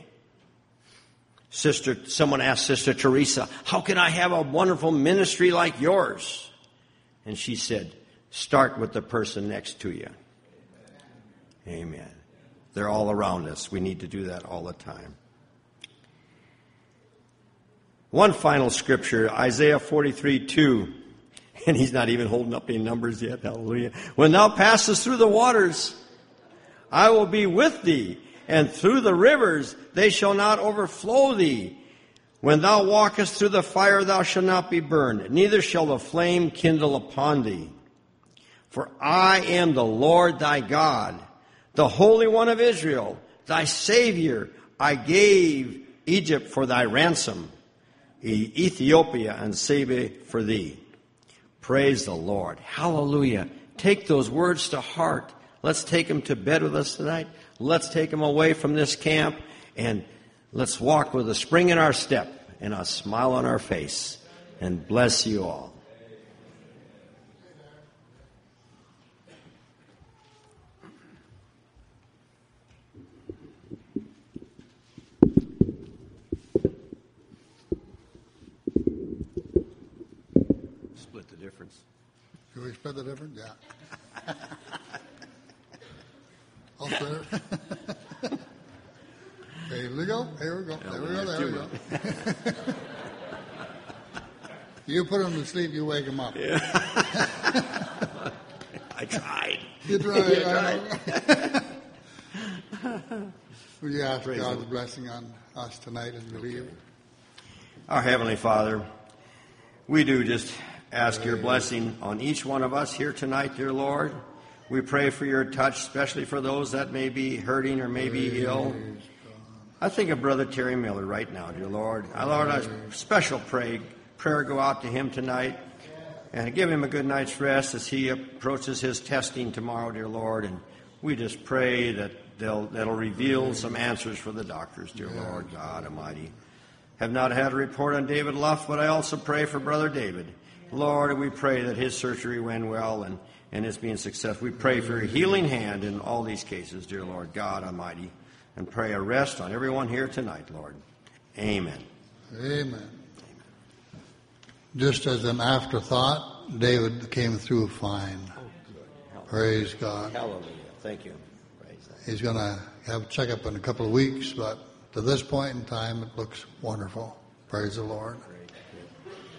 Someone asked Sister Teresa, how can I have a wonderful ministry like yours? And she said, start with the person next to you. Amen. They're all around us. We need to do that all the time. One final scripture, Isaiah 43:2. And he's not even holding up any numbers yet. Hallelujah. When thou passest through the waters, I will be with thee. And through the rivers, they shall not overflow thee. When thou walkest through the fire, thou shalt not be burned. Neither shall the flame kindle upon thee. For I am the Lord thy God, the Holy One of Israel, thy Savior. I gave Egypt for thy ransom, Ethiopia and Seba for thee. Praise the Lord. Hallelujah. Take those words to heart. Let's take them to bed with us tonight. Let's take them away from this camp, and let's walk with a spring in our step and a smile on our face. And bless you all. Split the difference. Can we split the difference? Yeah. I'll split it. Here we go. Here we go. There we go. There we go. You put him to sleep, you wake him up. Yeah. I tried. You tried. You tried. Will you ask Praise God's Lord. blessing on us tonight as we leave? Our Heavenly Father, we do just ask your blessing on each one of us here tonight, dear Lord. We pray for your touch, especially for those that may be hurting or may be ill. I think of Brother Terry Miller right now, dear Lord. Lord, a special prayer go out to him tonight, and give him a good night's rest as he approaches his testing tomorrow, dear Lord. And we just pray that that'll reveal some answers for the doctors, dear Lord God Almighty. Have not had a report on David Luff, but I also pray for Brother David. Lord, we pray that his surgery went well and it's being successful. We pray for your healing hand in all these cases, dear Lord God Almighty, and pray a rest on everyone here tonight, Lord. Amen. Amen. Just as an afterthought, David came through fine. Praise God. Hallelujah. Thank you. He's going to have a checkup in a couple of weeks, but to this point in time, it looks wonderful. Praise the Lord.